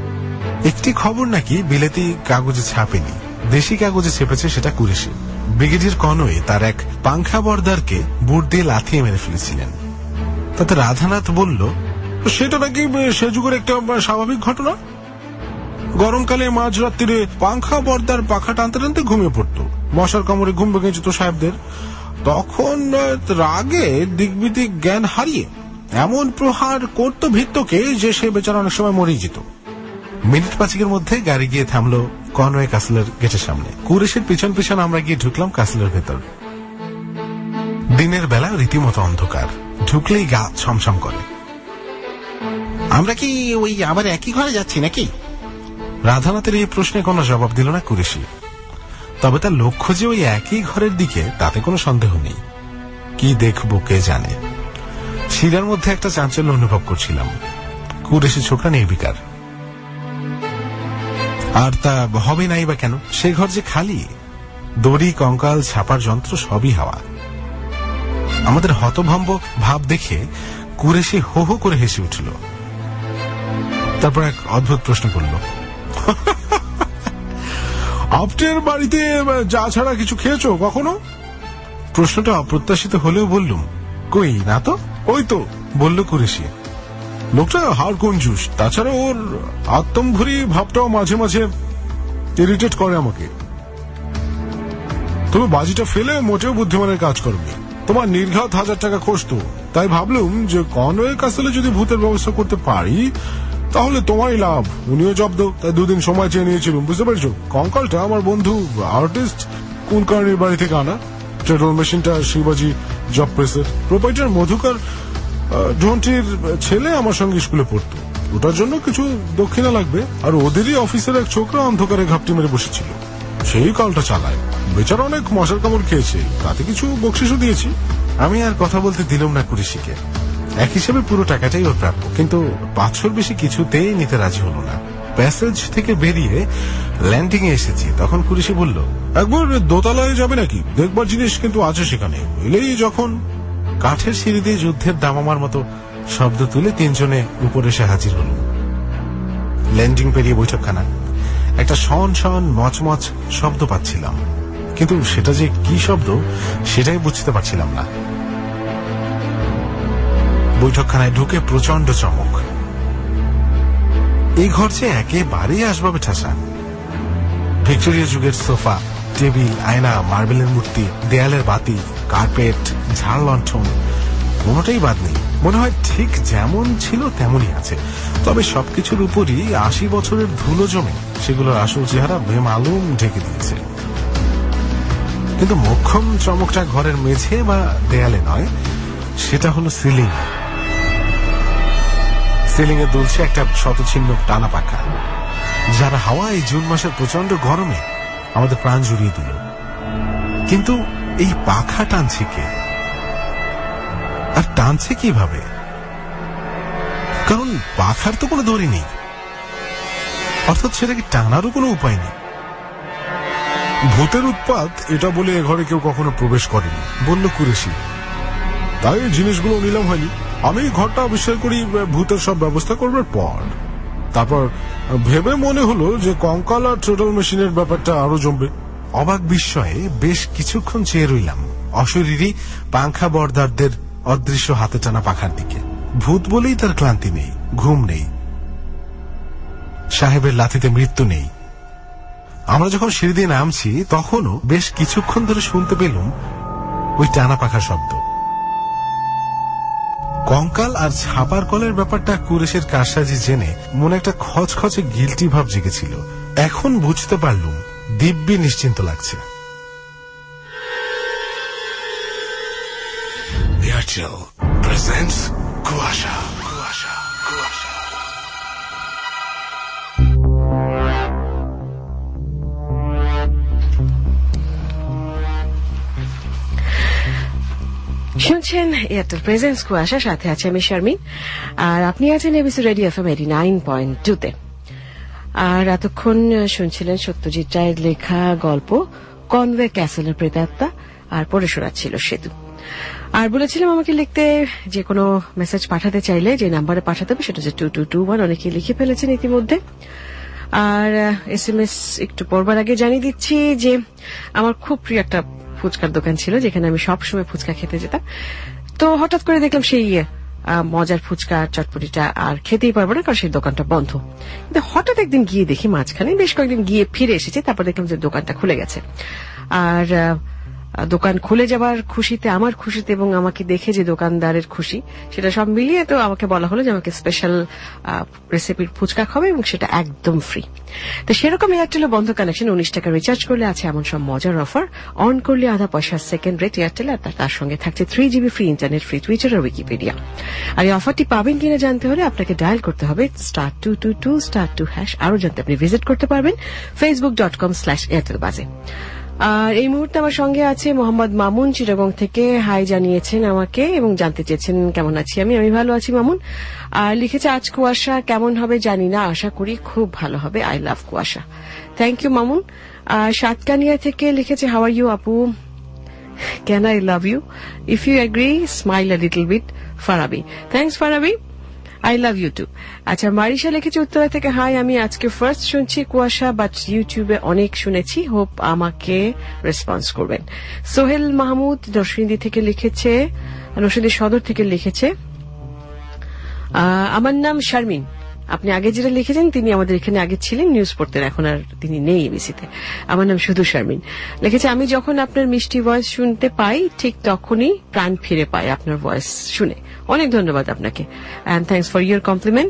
একটি খবর নাকি বিলেতি কাগজে ছাপেনি, দেশি কাগজে ছেপেছে সেটা কুরেশি। ব্রিগেডিয়ার কনওয়ে তার এক পাংখা বর্দারকে বুট দিয়ে লাথিয়ে মেরে ফেলেছিলেন। তাতে রাধানাথ বলল, সেটা নাকি সে যুগের একটা স্বাভাবিক ঘটনা। গরমকালে মাঝরাত্রিরে পাংখা বর্দার পাখা টানতে টানতে ঘুমিয়ে পড়তো। মশার কামড়ে ঘুম ভেঙে যেত সাহেবদের। তখন রাগে দিকবিদিক জ্ঞান হারিয়ে এমন প্রহার করত ভিত্তকে যে সে বেচারা অনেক সময় মরেই যেত। মিনিট পাঁচেকের মধ্যে গাড়ি গিয়ে থামলো কনওয়ে ক্যাসেলের গেটের সামনে। কুরেশের পিছন পিছন আমরা গিয়ে ঢুকলাম ক্যাসেলের ভেতর। দিনের বেলা রীতিমতো অন্ধকার, ঢুকলেই গা ছমছম করে। আমরা কি ওই আবার একই ঘরে যাচ্ছি নাকি? রাধানাথের এই প্রশ্নে কোনো জবাব দিল না কুরেশি। তবে তার লক্ষ্য যে ওই একই ঘরের দিকে তাতে কোনো সন্দেহ নেই। কি দেখব কে জানে। শিরার মধ্যে একটা চাঞ্চল্য অনুভব করছিলাম। কুরেশি ছোকরা নির্বিকার, আর তা হবে নাই বা কেন? সে ঘর যে খালি, দড়ি কঙ্কাল ছাপার যন্ত্র সবই হাওয়া। আমাদের হতভম্ব ভাব দেখে কুরেশি হো হো করে হেসে উঠল। তারপর এক অদ্ভুত প্রশ্ন করল, আপনার বাড়িতে যা ছাড়া কিছু খেয়েছো কখনো? প্রশ্নটা অপ্রত্যাশিত হলেও বললুম, কই না তো। ওই তো, বলল কুরেশি। লোকটা হাড় কঞ্জুস, তাছাড়া ওর আত্মম্ভরি ভাবটাও মাঝে মাঝে ইরিটেট করে আমাকে। তুমি বাজিটা ফেলে মোটেও বুদ্ধিমানের কাজ করবে। তোমার নির্ঘাত হাজার টাকা খসত, তাই ভাবলুম যে কনওয়ে ক্যাসেলে যদি ভূতের ব্যবস্থা করতে পারি তাহলে তোমারই লাভ। উনিও জব্দ, তাই দুদিন সময় চেয়ে নিয়েছিলাম। বুঝতে পারছো? কঙ্কালটা আমার বন্ধু আর্টিস্ট কুলকার্নির বাড়ি থেকে আনা। ট্রেডল মেশিনটা শিবাজি জব প্রেসের প্রোপাইটার মধুকর ঢন্টির ছেলে আমার সঙ্গে স্কুলে পড়তো। ওটার জন্য কিছু দক্ষিণা লাগবে, আর ওদেরই অফিসের এক ছোকরা অন্ধকারে ঘাপটি মেরে বসেছিল। সেই কালটা চালায়। বেচারা অনেক মশার কামড় খেয়েছে, তাতে কিছু বকশিসও দিয়েছি। আমি আর কথা বলতে দিলাম না কুরেশিকে। এক হিসেবে পুরো টাকাটাই ওর প্রাপ্য, কিন্তু পাঁচশোর বেশি কিছুতেই নিতে রাজি হলো না। প্যাসেজ থেকে বেরিয়ে ল্যান্ডিং এ এসেছি, তখন কুরেশি বলল, একবার দোতলায় যাবে নাকি? দেখবার জিনিস কিন্তু আছে সেখানে। এলেই যখন কাঠের সিঁড়ি দিয়ে যুদ্ধের দামামার মতো শব্দ তুলে তিনজনে উপরে এসে হাজির হল। ল্যান্ডিং পেরিয়ে বৈঠকখানা। একটা শন শন মচমচ শব্দ পাচ্ছিলাম, কিন্তু সেটা যে কি শব্দ সেটাই বুঝতে পারছিলাম না। বৈঠকখানায় ঢুকে প্রচন্ড চমক। এই ঘর যে একেবারেই আসবাবে ঠাসা। ভিক্টোরিয়া যুগের সোফা, টেবিল, আয়না, মার্বেলের মূর্তি, দেয়ালের বাতি, কার্পেট, ঝাড় লণ্ঠন, কোনোটাই বাদ নেই। মনে হয় ঠিক যেমন ছিল তেমনই আছে, তবে সবকিছুর উপরই আশি বছরের ধুলো জমে সেগুলোর আসল চেহারা বেমালুম ঢেকে দিয়েছে। কিন্তু মোক্ষম চমকটা ঘরের মেঝে বা দেয়ালে নয়, সেটা হলো সিলিং। সিলিং এ দুলছে একটা শতচ্ছিন্ন টানা পাখা, যার হাওয়া এই জুন মাসের প্রচন্ড গরমে আমাদের প্রাণ জুড়িয়ে দিল। কিন্তু এই পাখা টানছে কে, আর টানছে কিভাবে? কারণ পাখার তো কোনো দড়ি নেই, অর্থাৎ সেটাকে টানারও কোনো উপায় নেই। ভূতের উৎপাত এটা বলে এ ঘরে কেউ কখনো প্রবেশ করেনি, বলল কুরেশি। তাই জিনিসগুলো নিলাম হয়নি। আমি ঘরটা আবিষ্কার করি ভূতের সব ব্যবস্থা করবার পর। তারপর ভেবে মনে হলো যে কঙ্কাল আর ট্রেডল মেশিনের ব্যাপারটা আরো জমবে। অবাক বিস্ময়ে বেশ কিছুক্ষণ চেয়ে রইলাম অশরীরী পাংখা বরদারদের অদৃশ্য হাতে টানা পাখার দিকে। ভূত বলেই তার ক্লান্তি নেই, ঘুম নেই, সাহেবের লাথিতে মৃত্যু নেই। আমরা যখন সিঁড়ি দিয়ে নামছি তখনও বেশ কিছুক্ষণ ধরে শুনতে পেলাম ওই টানা পাখার শব্দ। কঙ্কাল আর ছাপার কলের ব্যাপারটা কুরেশের কারসাজি জেনে মনে একটা খচখচে গিল্টি ভাব জেগেছিল। এখন বুঝতে পারলুম দিব্যি নিশ্চিন্ত লাগছে। Airtel presents Kuasha. কুয়াশা কুয়াশা শুনছেন এয়ারটেল প্রেজেন্স কুয়াশা, সাথে আছে আমি শারমিন, আর আপনি আছেন ABC radio FM eighty nine point two তে। আর এতক্ষণ শুনছিলেন সত্যজিৎ রায়ের লেখা গল্প কনওয়ে ক্যাসেলের প্রেতাত্মা, আর পড়ে শোনাচ্ছিল সেতু। আর বলেছিলাম আমাকে লিখতে যে কোনো মেসেজ পাঠাতে চাইলে যে নাম্বারে পাঠাতে হবে সেটা হচ্ছে টু টু টু ওয়ান। অনেকে লিখে ফেলেছেন ইতিমধ্যে। আর এস এম এস একটু পড়বার আগে জানিয়ে দিচ্ছি যে আমার খুব প্রিয় একটা ফুচকার দোকান ছিল যেখানে আমি সবসময় ফুচকা খেতে যেতাম। তো হঠাৎ করে দেখলাম সেই মজার ফুচকা চটপটিটা আর খেতেই পারবো না, কারণ সেই দোকানটা বন্ধ। কিন্তু হঠাৎ একদিন গিয়ে দেখি, মাঝখানে বেশ কয়েকদিন গিয়ে ফিরে এসেছি, তারপর দেখলাম যে দোকানটা খুলে গেছে। আর দোকান খুলে যাবার খুশিতে, আমার খুশিতে এবং আমাকে দেখে যে দোকানদারের খুশি, সেটা সব মিলিয়ে তো আমাকে বলা হলো যে আমাকে স্পেশাল রেসিপির ফুচকা খাবে এবং সেটা একদম ফ্রি। তো সেরকম এয়ারটেলে বন্ধ কানেকশন উনিশ টাকা রিচার্জ করলে আছে এমন সব মজার অফার। অন করলে আধা পয়সার সেকেন্ড রেট এয়ারটেল, আর তার সঙ্গে থাকছে three GB free internet, free Twitter আর উইকিপিডিয়া। আর এই অফারটি পাবেন কিনা জানতে হলে আপনাকে ডায়াল করতে হবে star two two two star two hash. আরো জানতে আপনি ভিজিট করতে পারবেন Facebook dot com slash Airtel বাজে। আর এই মুহূর্তে আমার সঙ্গে আছে মোহাম্মদ মামুন, চিটাগং থেকে হাই জানিয়েছেন আমাকে এবং জানতে চেয়েছেন কেমন আছি আমি। আমি ভালো আছি মামুন। আর লিখেছে আজ কুয়াশা কেমন হবে জানি না, আশা করি খুব ভালো হবে। I love Kuasha. Thank you Mamun. আর সাতকানিয়া থেকে লিখেছে হাউ আর ইউ আপু, can I love you, if you agree smile a little bit, Farabi. Thanks Farabi, I love you too. আচ্ছা, মারিশা লিখেছে উত্তরা থেকে হাই, আমি আজকে ফার্স্ট শুনছি কুয়াশা, বাট ইউটিউবে অনেক শুনেছি, হোপ আমাকে রেসপন্স করবেন। সোহেল মাহমুদ নরসিংদী থেকে লিখেছে, নরসিংদী সদর থেকে লিখেছে আমার নাম শারমিন। আপনি আগে যেটা লিখেছেন তিনি আমাদের এখানে আগে ছিলেন, নিউজ পড়তেন, এখন আর তিনি নেই এবিসিতে। আমার নাম শুধু শারমিন। লিখেছে আমি যখন আপনার মিষ্টি ভয়েস শুনতে পাই ঠিক তখনই প্রাণ ফিরে পায় আপনার ভয়েস শুনে। অনেক ধন্যবাদ আপনাকে, and thanks for your compliment.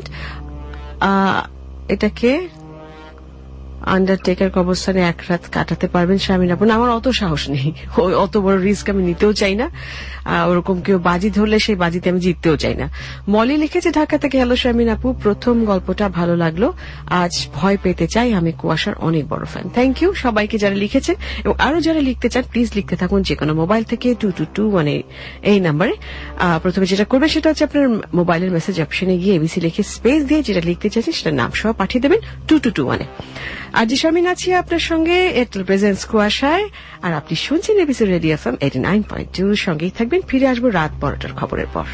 এটাকে আন্ডারটেকার কবরস্থানে এক রাত কাটাতে পারবেন শারমিন আপু? আমার অত সাহস নেই, অত বড় রিস্ক আমি নিতেও চাই না। ওরকম কেউ বাজি ধরলে সেই বাজিতে আমি জিততেও চাই না। মলি লিখেছে ঢাকা থেকে, হ্যালো শারমিন আপু, প্রথম গল্পটা ভালো লাগলো, আজ ভয় পেতে চাই, আমি কুয়াশার অনেক বড় ফ্যান। থ্যাংক ইউ সবাইকে যারা লিখেছে, এবং আরো যারা লিখতে চান প্লিজ লিখতে থাকুন যে কোনো মোবাইল থেকে টু টু টু ওয়ান এই নাম্বারে। প্রথমে যেটা করবেন সেটা হচ্ছে আপনার মোবাইলের মেসেজ অপশনে গিয়ে এবিসি লিখে স্পেস দিয়ে যেটা লিখতে চাইছেন সেটা নাম সহ পাঠিয়ে দেবেন টু টু টু ওয়ানে। আজ শারমিন আছি আপনার সঙ্গে এয়ারটেল প্রেজেন্স কুয়াশায়, আর আপনি শুনছেন ABC radio FM eighty nine point two. সঙ্গেই থাকবেন, ফিরে আসবো রাত বারোটার খবরের পর।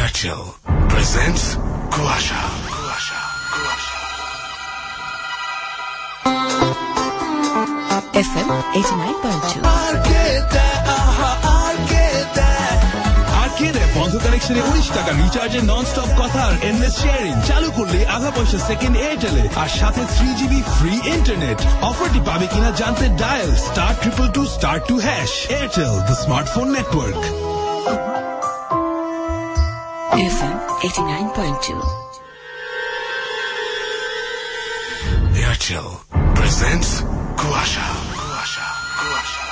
Airtel presents Kuasha. Kuasha. Kuasha. F M eighty-nine point two. আর্কেডে বন্ধ কানেকশনে উনিশ টাকা রিচার্জে নন স্টপ কথা আর এন্ডলেস শেয়ারিং চালু করলে আধা পয়সা সেকেন্ড এয়ারটেলে আর সাথে থ্রি জিবি ফ্রি ইন্টারনেট। অফারটি পাবে কিনা জানতে dial star triple two star two hash. Airtel, the smartphone network. F M eighty-nine point two. Airtel presents Kuasha. Kuasha. Kuasha.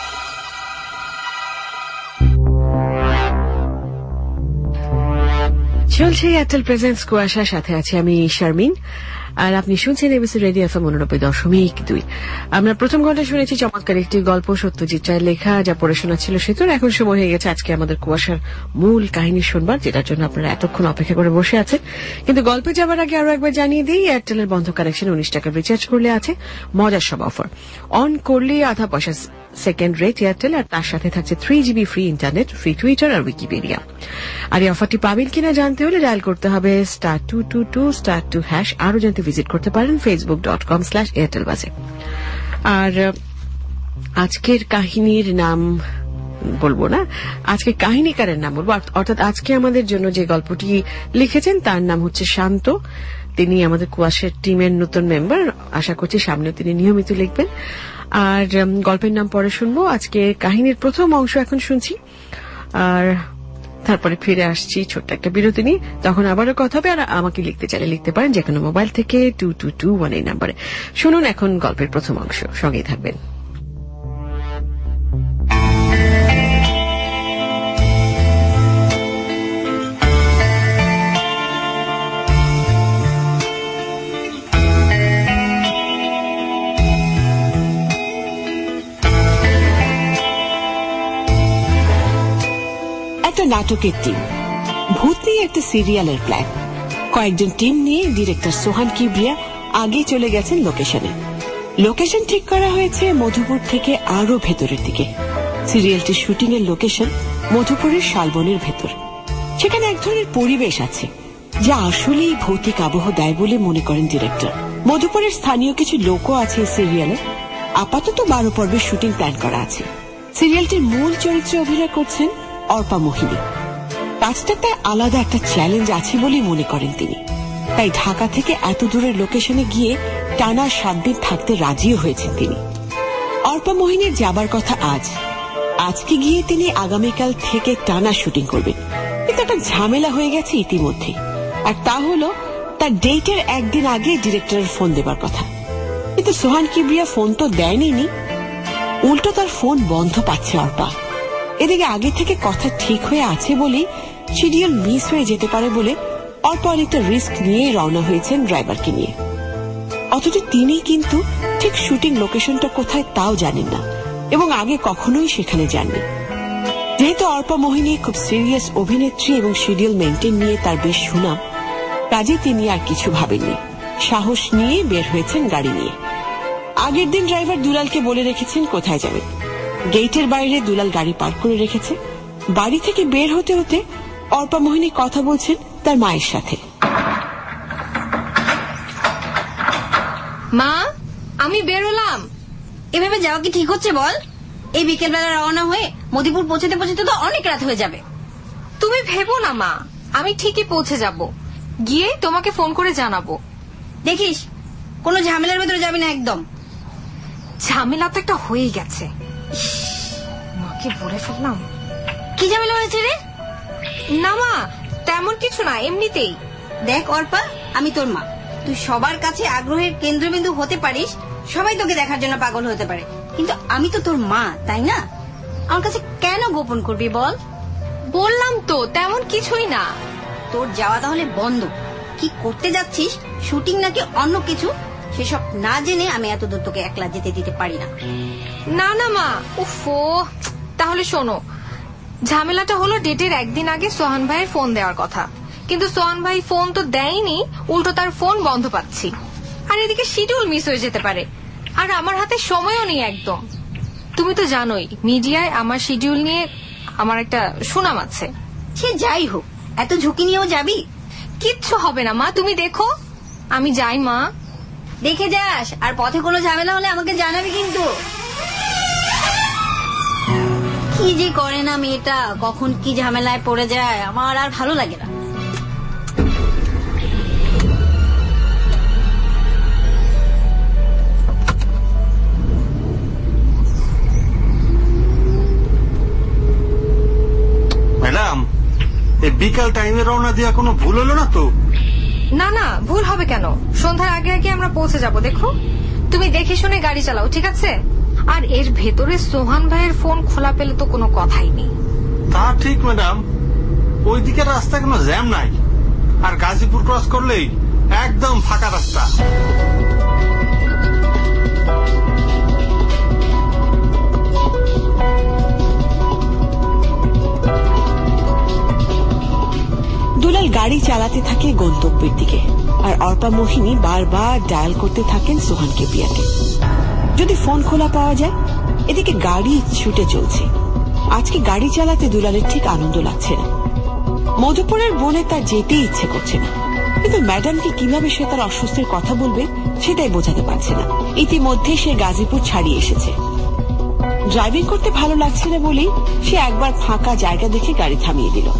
চলছে এয়ারটেল প্রেজেন্স কুয়াশার সাথে আছে আমি শারমিন, আর আপনি শুনছেন এবিসি রেডিও এফএম উননব্বই দশমিক দুই। আমরা প্রথম ঘন্টা শুনেছি চমৎকার একটি গল্প, সত্যজিৎ রায়ের লেখা, যা পড়াশোনা ছিল সেতুর। এখন সময় হয়ে গেছে আজকে আমাদের কুয়াশার মূল কাহিনী শুনবার, যেটার জন্য আপনারা এতক্ষণ অপেক্ষা করে বসে আছেন। কিন্তু গল্পে যাবার আগে আরো একবার জানিয়ে দিই, এয়ারটেলের বন্ধ কানেকশন উনিশ টাকা রিচার্জ করলে আছে মজার সব অফার। অন করলে আধা পয়সা সেকেন্ড রেট এয়ারটেল, আর তার সাথে থাকছে three GB free internet, free Twitter আর উইকিপিডিয়া। আর এই অফারটি পাবেন কিনা জানতে হলে ডায়াল করতে হবে star two two two star two hash. আরো জানতে ভিজিট করতে পারেন Facebook dot com slash Airtel বাজে। আর আজকের কাহিনীর নাম বলবো না, আজকে কাহিনীকারের নাম বলবো। অর্থাৎ আজকে আমাদের জন্য যে গল্পটি লিখেছেন তার নাম হচ্ছে শান্ত। তিনি আমাদের কুয়াশার টিমের নতুন মেম্বার। আশা করছি সামনেও তিনি নিয়মিত লিখবেন। আর গল্পের নাম পরে শুনবো। আজকে কাহিনীর প্রথম অংশ এখন শুনছি, আর তারপরে ফিরে আসছি ছোট্ট একটা বিরতি নিয়ে। তখন আবারও কথা হবে। আর আমাকে লিখতে চাইলে লিখতে পারেন যে কোনো মোবাইল থেকে টু টু টু ওয়ান এই নাম্বারে। শুনুন এখন গল্পের প্রথম অংশ, সঙ্গেই থাকবেন। নাটকের টিম, ভূত নিয়ে একটা সিরিয়ালের প্ল্যান। কয়েকজন টিম নিয়ে ডিরেক্টর সোহান কিবরিয়া আগে চলে গেছেন লোকেশনে। লোকেশন ঠিক করা হয়েছে মধুপুর থেকে আরো ভেতরের দিকে। সিরিয়ালটির শুটিং এর লোকেশন মধুপুরের শালবনের ভেতর। সেখানে এক ধরনের পরিবেশ আছে যা আসলেই ভৌতিক আবহ দেয় বলে মনে করেন ডিরেক্টর। মধুপুরের স্থানীয় কিছু লোকও আছে সিরিয়ালে। আপাতত বারো পর্বের শুটিং প্ল্যান করা আছে। সিরিয়ালটির মূল চরিত্রে অভিনয় করছেন অর্পা মোহিনী। কাজটা তার আলাদা একটা চ্যালেঞ্জ আছে বলেই মনে করেন তিনি। তাই ঢাকা থেকে এত দূরের লোকেশনে গিয়ে টানা সাত দিন থাকতে রাজিও হয়েছেন তিনি। অর্পা মোহিনীর যাবার কথা আজ। আজকে গিয়ে তিনি আগামীকাল থেকে টানা শুটিং করবেন। কিন্তু একটা ঝামেলা হয়ে গেছে ইতিমধ্যে, আর তা হলো তার ডেটের একদিন আগে ডিরেক্টরের ফোন দেবার কথা। কিন্তু সোহান কিবরিয়া ফোন তো দেয়নি, উল্টো তার ফোন বন্ধ পাচ্ছে অর্পা। এদিকে আগে থেকে কথা ঠিক হয়ে আছে বলেই শিডিউল মিস হয়ে যেতে পারে বলে অর্পা অনেকটা রিস্ক নিয়ে রওনা হয়েছেন ড্রাইভারকে নিয়ে। অথচ তিনি কিন্তু ঠিক শুটিং লোকেশনটা কোথায় তাও জানেন না, এবং আগে কখনোই সেখানে যাননি। যেহেতু অর্পা মোহিনী খুব সিরিয়াস অভিনেত্রী এবং শিডিউল মেনটেন নিয়ে তার বেশ সুনাম, কাজে তিনি আর কিছু ভাবেননি। সাহস নিয়ে বের হয়েছেন গাড়ি নিয়ে। আগের দিন ড্রাইভার দুলালকে বলে রেখেছেন কোথায় যাবেন। গেটের বাইরে দুলাল গাড়ি পার্ক করে রেখেছে। বাড়ি থেকে বের হতে হতে অর্পা মোহিনী কথা বলছেন তার মায়ের সাথে। মা, আমি বেরোলাম। এভাবে যাওয়া কি ঠিক হচ্ছে বল? এই বিকেলবেলা রওনা হয়ে মধুপুর পৌঁছতে পৌঁছতে তো অনেক রাত হয়ে যাবে। তুমি ভেবো না মা, আমি ঠিকই পৌঁছে যাব। গিয়ে তোমাকে ফোন করে জানাবো। দেখিস কোনো ঝামেলার ভেতরে যাবি না একদম। ঝামেলা তো একটা হয়েই গেছে। মাকে বলে ফেললাম। কি ঝামেলা হয়েছে রে? না মা, তেমন কিছু না, এমনিতেই। দেখ অর্পা, আমি তোর মা। তুই সবার কাছে আগ্রহের কেন্দ্রবিন্দু হতে পারিস, সবাই তোকে দেখার জন্য পাগল হতে পারে, কিন্তু আমি তো তোর মা, তাই না? আমার কাছে কেন গোপন করবি বল? বললাম তো তেমন কিছুই না। তোর যাওয়া তাহলে বন্ধ। কি করতে যাচ্ছিস, শুটিং নাকি অন্য কিছু, সেসব না জেনে আমি এত দূর তোকে একলা যেতে দিতে পারি না। না না মা, উফো। তাহলে শোনো, ঝামেলাটা হলো ডেটের একদিন আগে সোহান ভাইয়ের ফোন দেওয়ার কথা, কিন্তু সোহান ভাই ফোন তো দেয়নি, উল্টো তার ফোন বন্ধ পাচ্ছি। আর এদিকে শিডিউল মিস হয়ে যেতে পারে, আর আমার হাতে সময়ও নেই একদম। তুমি তো জানোই মিডিয়ায় আমার শিডিউল নিয়ে আমার একটা সুনাম আছে। সে যাই হোক, এত ঝুঁকি নিয়েও যাবি? কিচ্ছু হবে না মা, তুমি দেখো। আমি যাই মা। দেখে যাস, আর পথে কোনো ঝামেলা হলে আমাকে জানাবি কিন্তু। কি যে করে না মেয়েটা, কখন কি ঝামেলায় পড়ে যায় আমার আর ভালো লাগে না। ম্যাডাম, এই বিকাল টাইমে রওনা দেওয়া কোনো ভুল হলো না তো? না না, ভুল হবে কেন? সন্ধ্যার আগে আগে আমরা পৌঁছে যাব। দেখো, তুমি দেখে শুনে গাড়ি চালাও, ঠিক আছে? আর এর ভেতরে সোহান ভাইয়ের ফোন খোলা পেলে তো কোনো কথাই নেই। তা ঠিক ম্যাডাম, ওই দিকের রাস্তা কোনো জ্যাম নাই, আর গাজীপুর ক্রস করলেই একদম ফাঁকা রাস্তা। দুলাল গাড়ি চালাতে থাকে গন্তব্যের দিকে, আর অর্পা মোহিনী বারবার ডায়াল করতে থাকেন সোহান কিবরিয়াকে। যদি ফোন খোলা পাওয়া যায়, এদিকে গাড়ি ছুটে চলছে। আজকে গাড়ি চালাতে দুলালের ঠিক আনন্দ লাগছে না। মধুপুরের বনে তার যেতে ইচ্ছে করছে না, কিন্তু ম্যাডামকে কিভাবে সে তার অস্বস্তির কথা বলবে সেটাই বোঝাতে পারছে না। ইতিমধ্যে সে গাজীপুর ছাড়িয়ে এসেছে। ড্রাইভিং করতে ভালো লাগছে না বলেই সে একবার ফাঁকা জায়গা দেখে গাড়ি থামিয়ে দিল।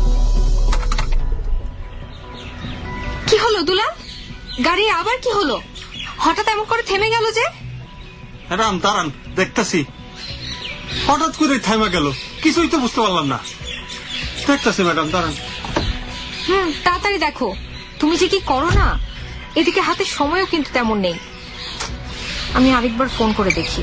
কি হলো দুলাল? গাড়ি আবার কি হলো? হঠাৎ এমন করে থেমে গেল যে? ম্যাডাম দাঁড়ান, দেখতেছি। হঠাৎ করে থেমে গেল, কিছুই তো বুঝতে পারলাম না। দেখতেছি ম্যাডাম, দাঁড়ান। হুম, তাড়াতাড়ি দেখো। তুমি যে কি করো না, এদিকে হাতে সময়ও কিন্তু তেমন নেই। আমি আরেকবার ফোন করে দেখি।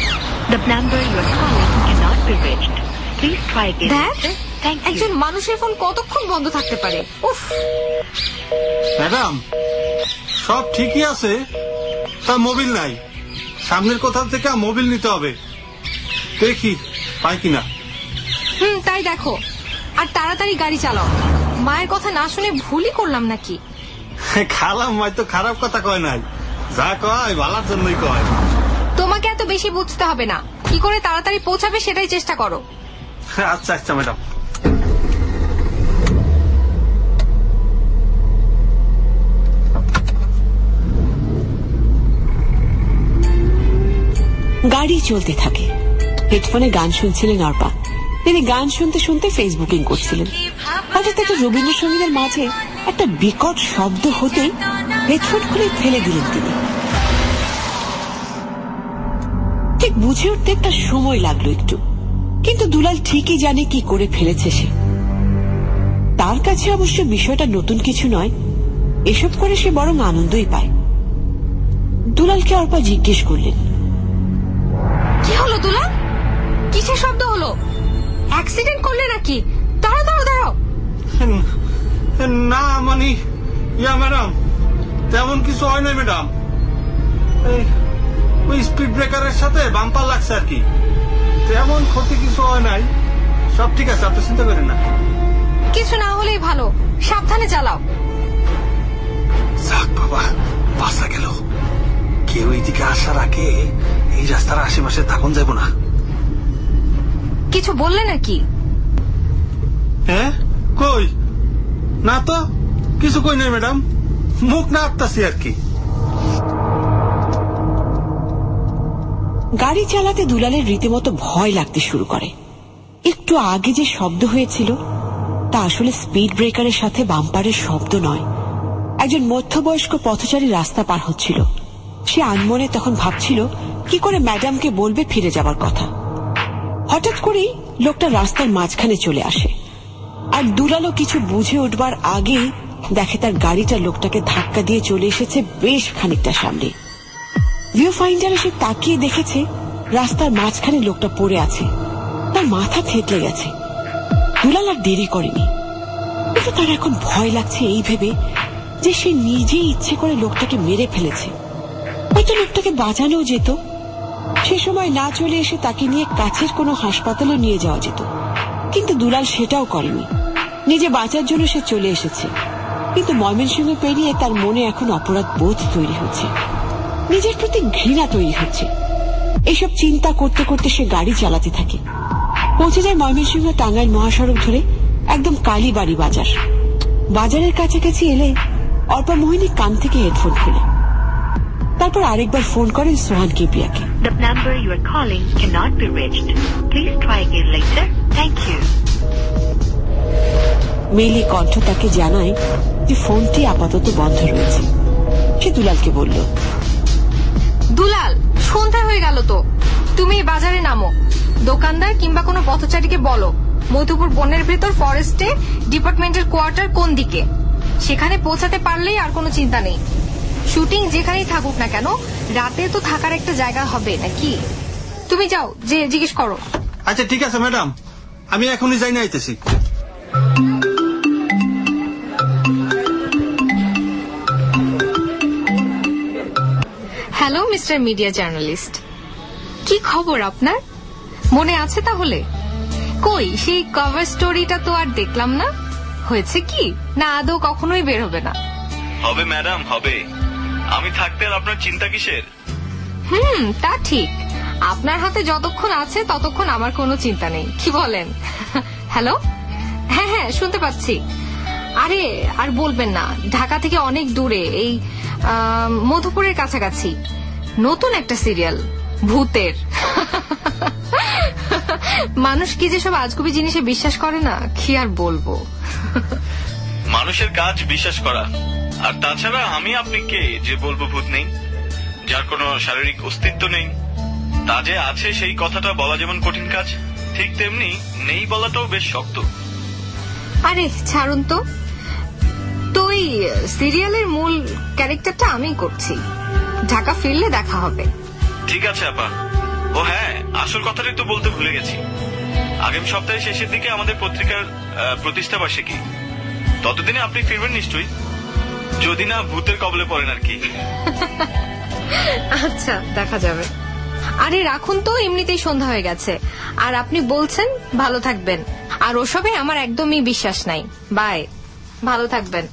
একজন মানুষের ফোন কতক্ষণ বন্ধ থাকতে পারে? উফ ম্যাডাম, সব ঠিকই আছে, তার মোবিল নাই। সামনের কোথাও থেকে মোবিল নিতে হবে, দেখি পাই কিনা। হুম, তাই দেখো। আর তাড়াতাড়ি গাড়ি চালাও। মায়ের কথা না শুনে ভুলই করলাম নাকি? খালাম মাই তো খারাপ কথা কয় নাই, যা কয় ভালোর জন্যই কয়। তোমাকে এত বেশি বুঝতে হবে না, কি করে তাড়াতাড়ি পৌঁছাবে সেটাই চেষ্টা করো। আচ্ছা আচ্ছা ম্যাডাম। গাড়ি চলতে থাকে। হেডফোনে গান শুনছিলেন অর্পা। তিনি গান শুনতে শুনতে ফেসবুকিং করছিলেন। হঠাৎ একটা রবীন্দ্রসঙ্গীতের মাঝে একটা বিকট শব্দ হতেই হেডফোন খুলে ফেলে দিলেন তিনি। ঠিক বুঝে উঠতে একটা সময় লাগলো একটু, কিন্তু দুলাল ঠিকই জানে কি করে ফেলেছে সে। তার কাছে অবশ্য বিষয়টা নতুন কিছু নয়, এসব করে সে বরং আনন্দই পায়। দুলালকে অর্পা জিজ্ঞেস করলেন, কি হলো দুলাল? কিসের শব্দ হলো? অ্যাক্সিডেন্ট করলে নাকি? দাঁড়াও দাঁড়াও দাঁড়াও। না মানে ইয়া ম্যাডাম, তেমন কিছু হয় নাই ম্যাডাম। ওই স্পিড ব্রেকারের সাথে বাম্পার লাগছে আর কি, তেমন ক্ষতি কিছু হয় নাই, সব ঠিক আছে, আপনি চিন্তা করেন না। কিছু না হলেই ভালো, সাবধানে চালাও। যাক বাবা, বাঁচা গেল। কেউ এইদিকে আসার আগে এই রাস্তার আশেপাশে থাকুন যাব না। কিছু বললে নাকি? হ্যাঁ, কই না তো, কিছু কই নাই ম্যাডাম, মুখ না আটতাছি আর কি। গাড়ি চালাতে দুলালের রীতিমতো ভয় লাগতে শুরু করে। একটু আগে যে শব্দ হয়েছিল তা আসলে স্পিড ব্রেকারের সাথে বাম্পারের শব্দ নয়। একজন মধ্যবয়স্ক পথচারী রাস্তা পার হচ্ছিল। সে আনমনে তখন ভাবছিল কি করে ম্যাডামকে বলবে ফিরে যাবার কথা। হঠাৎ করেই লোকটা রাস্তার মাঝখানে চলে আসে, আর দুলালও কিছু বুঝে উঠবার আগেই দেখে তার গাড়িটা লোকটাকে ধাক্কা দিয়ে চলে এসেছে বেশ খানিকটা সামনে। ভিউ ফাইন্ডারে সে তাকিয়ে দেখেছে রাস্তার মাঝখানে লোকটা পড়ে আছে, তার মাথা থেতলে গেছে। দুলাল আর দেরি করেনি, কিন্তু তার এখন ভয় লাগছে এই ভেবে যে সে নিজেই ইচ্ছে করে লোকটাকে মেরে ফেলেছে। হয়তো লোকটাকে বাঁচানো যেত, সে সময় না চলে এসে তাকে নিয়ে কাছের কোনো হাসপাতালে নিয়ে যাওয়া যেত, কিন্তু দুলাল সেটাও করেনি। নিজে বাঁচার জন্য সে চলে এসেছে, কিন্তু ময়মনসিংহ পেরিয়ে তার মনে এখন অপরাধ বোধ তৈরি হচ্ছে, নিজের প্রতি ঘৃণা তৈরি হচ্ছে। এইসব চিন্তা করতে করতে সে গাড়ি চালাতে থাকে। পৌঁছে যায় ময়মনসিংহ টাঙ্গাইল মহাসড়ক ধরে একদম কালীবাড়ি বাজার। বাজারের কাছাকাছি এলে অর্পা মোহিনী কান থেকে হেডফোন খুলে তারপর আরেকবার ফোন করেন সোহান কিবরিয়াকে। The number you are calling cannot be reached. Please try again later. Thank you. মেইলি কণ্ঠ তাকে জানায় যে ফোনটি আপাতত বন্ধ রয়েছে। সে দুলালকে বলল, দুলাল, সন্ধ্যা হয়ে গেল তো, তুমি বাজারে নামো, দোকানদার কিংবা কোনো পথচারীকে বলো মধুপুর বনের ভেতর ফরেস্টে ডিপার্টমেন্টের কোয়ার্টার কোন দিকে, সেখানে পৌঁছাতে পারলেই আর কোনো চিন্তা নেই। শুটিং যেখানেই থাকুক না কেন, রাতে তো থাকার একটা জায়গা হবে নাকি? তুমি যাও, যে জিজ্ঞেস করো। আচ্ছা ঠিক আছে ম্যাডাম, আমি এখনই যাই না আইতেছি। হ্যালো মিস্টার মিডিয়া জার্নালিস্ট, কি খবর আপনার? মনে আছে তাহলে? কই সেই কভার স্টোরিটা তো আর দেখলাম না। হয়েছে কি না আদৌ কখনোই বের হবে না? হবে ম্যাডাম, হবে। আমি থাকতে আর আপনার চিন্তা কিসের? হুম, তা ঠিক। আপনার হাতে যতক্ষণ আছে ততক্ষণ আমার কোনো চিন্তা নেই, কি বলেন? হ্যালো, হ্যাঁ হ্যাঁ শুনতে পাচ্ছি। আরে আর বলবেন না, ঢাকা থেকে অনেক দূরে, এই মধুপুরের কাছাকাছি নতুন একটা সিরিয়াল, ভূতের। মানুষ কি যে সব আজগুবি জিনিসে বিশ্বাস করে না, কি আর বলবো। মানুষের কাজ বিশ্বাস করা, আর তাছাড়া আমি আপনি কে যে বলবো ভূত নেই, যার কোনো শারীরিক অস্তিত্ব নেই। তা যে আছে সেই কথাটা বলা যেমন কঠিন কাজ, ঠিক তেমনি নেই বলাটাও বেশ শক্ত। আরে ছাড়ুন তো, তো এই সিরিয়ালের মূল ক্যারেক্টারটা আমি করছি। ঢাকা ফিরলে দেখা হবে। ঠিক আছে আপা। ও হ্যাঁ, আসল কথাটাই তো বলতে ভুলে গেছি। আগামী সপ্তাহের শেষের দিকে আমাদের পত্রিকার প্রতিষ্ঠা বার্ষিকী, ততদিনে আপনি ফিরবেন নিশ্চয়ই, যদি না ভূতের কবলে পড়েন আর কি। আচ্ছা, দেখা যাবে। আরে রাখুন তো, এমনিতেই সন্ধ্যা হয়ে গেছে। আর আপনি বলছেন ভালো থাকবেন, আর ওসবে আমার একদমই বিশ্বাস নাই। বাই, ভালো থাকবেন।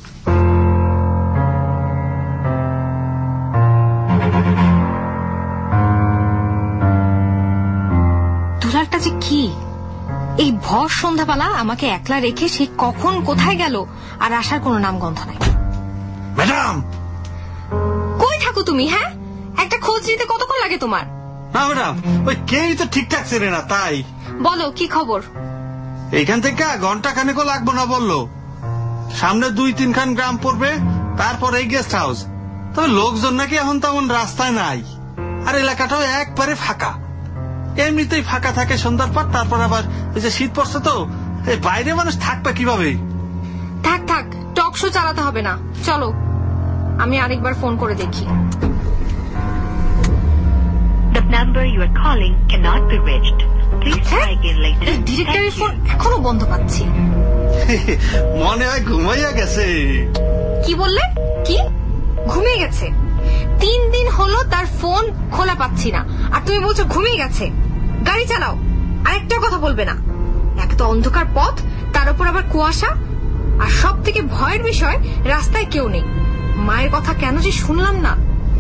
দুলালটা যে কি, এই ভর সন্ধ্যাবেলা আমাকে একলা রেখে সে কখন কোথায় গেল, আর আসার কোনো নাম গন্ধ নাই। ম্যাডাম, কই থাকো তুমি? হ্যাঁ, একটা খোঁজ নিতে কতক্ষণ লাগে তোমার? না ম্যাডাম, ওই কেউই তো ঠিকঠাক ছেড়ে না, তাই। বলো কি খবর? এইখান থেকে ঘন্টা খানেকও লাগবো না বললো। সামনে দুই তিনখান গ্রাম পড়বে, তারপর এই গেস্ট হাউস। তবে লোকজন নাকি এখন তেমন রাস্তায় নাই, আর এলাকাটাও একবারে ফাঁকা। এমনিতেই ফাঁকা থাকে সন্ধ্যার পর, তারপর আবার ওই যে শীত পড়ছে তো, এই বাইরে মানুষ থাকবে কিভাবে? থাক থাক, টক শো চালাতে হবে না, চলো আমি আরেকবার ফোন করে দেখি। The number you are calling cannot be reached. Please try again later. ডিরেক্টরের ফোন এখনো বন্ধ পাচ্ছি। মনে হয় ঘুমাইয়া গেছে। কি বললে? কি ঘুমিয়ে গেছে? তিন দিন হলো তার ফোন খোলা পাচ্ছি না, আর তুমি বলছো ঘুমিয়ে গেছে? গাড়ি চালাও, আরেকটা কথা বলবে না। এক তো অন্ধকার পথ, তার উপর আবার কুয়াশা, আর সব থেকে ভয়ের বিষয় রাস্তায় কেউ নেই। মায়ের কথা কেন যে শুনলাম না।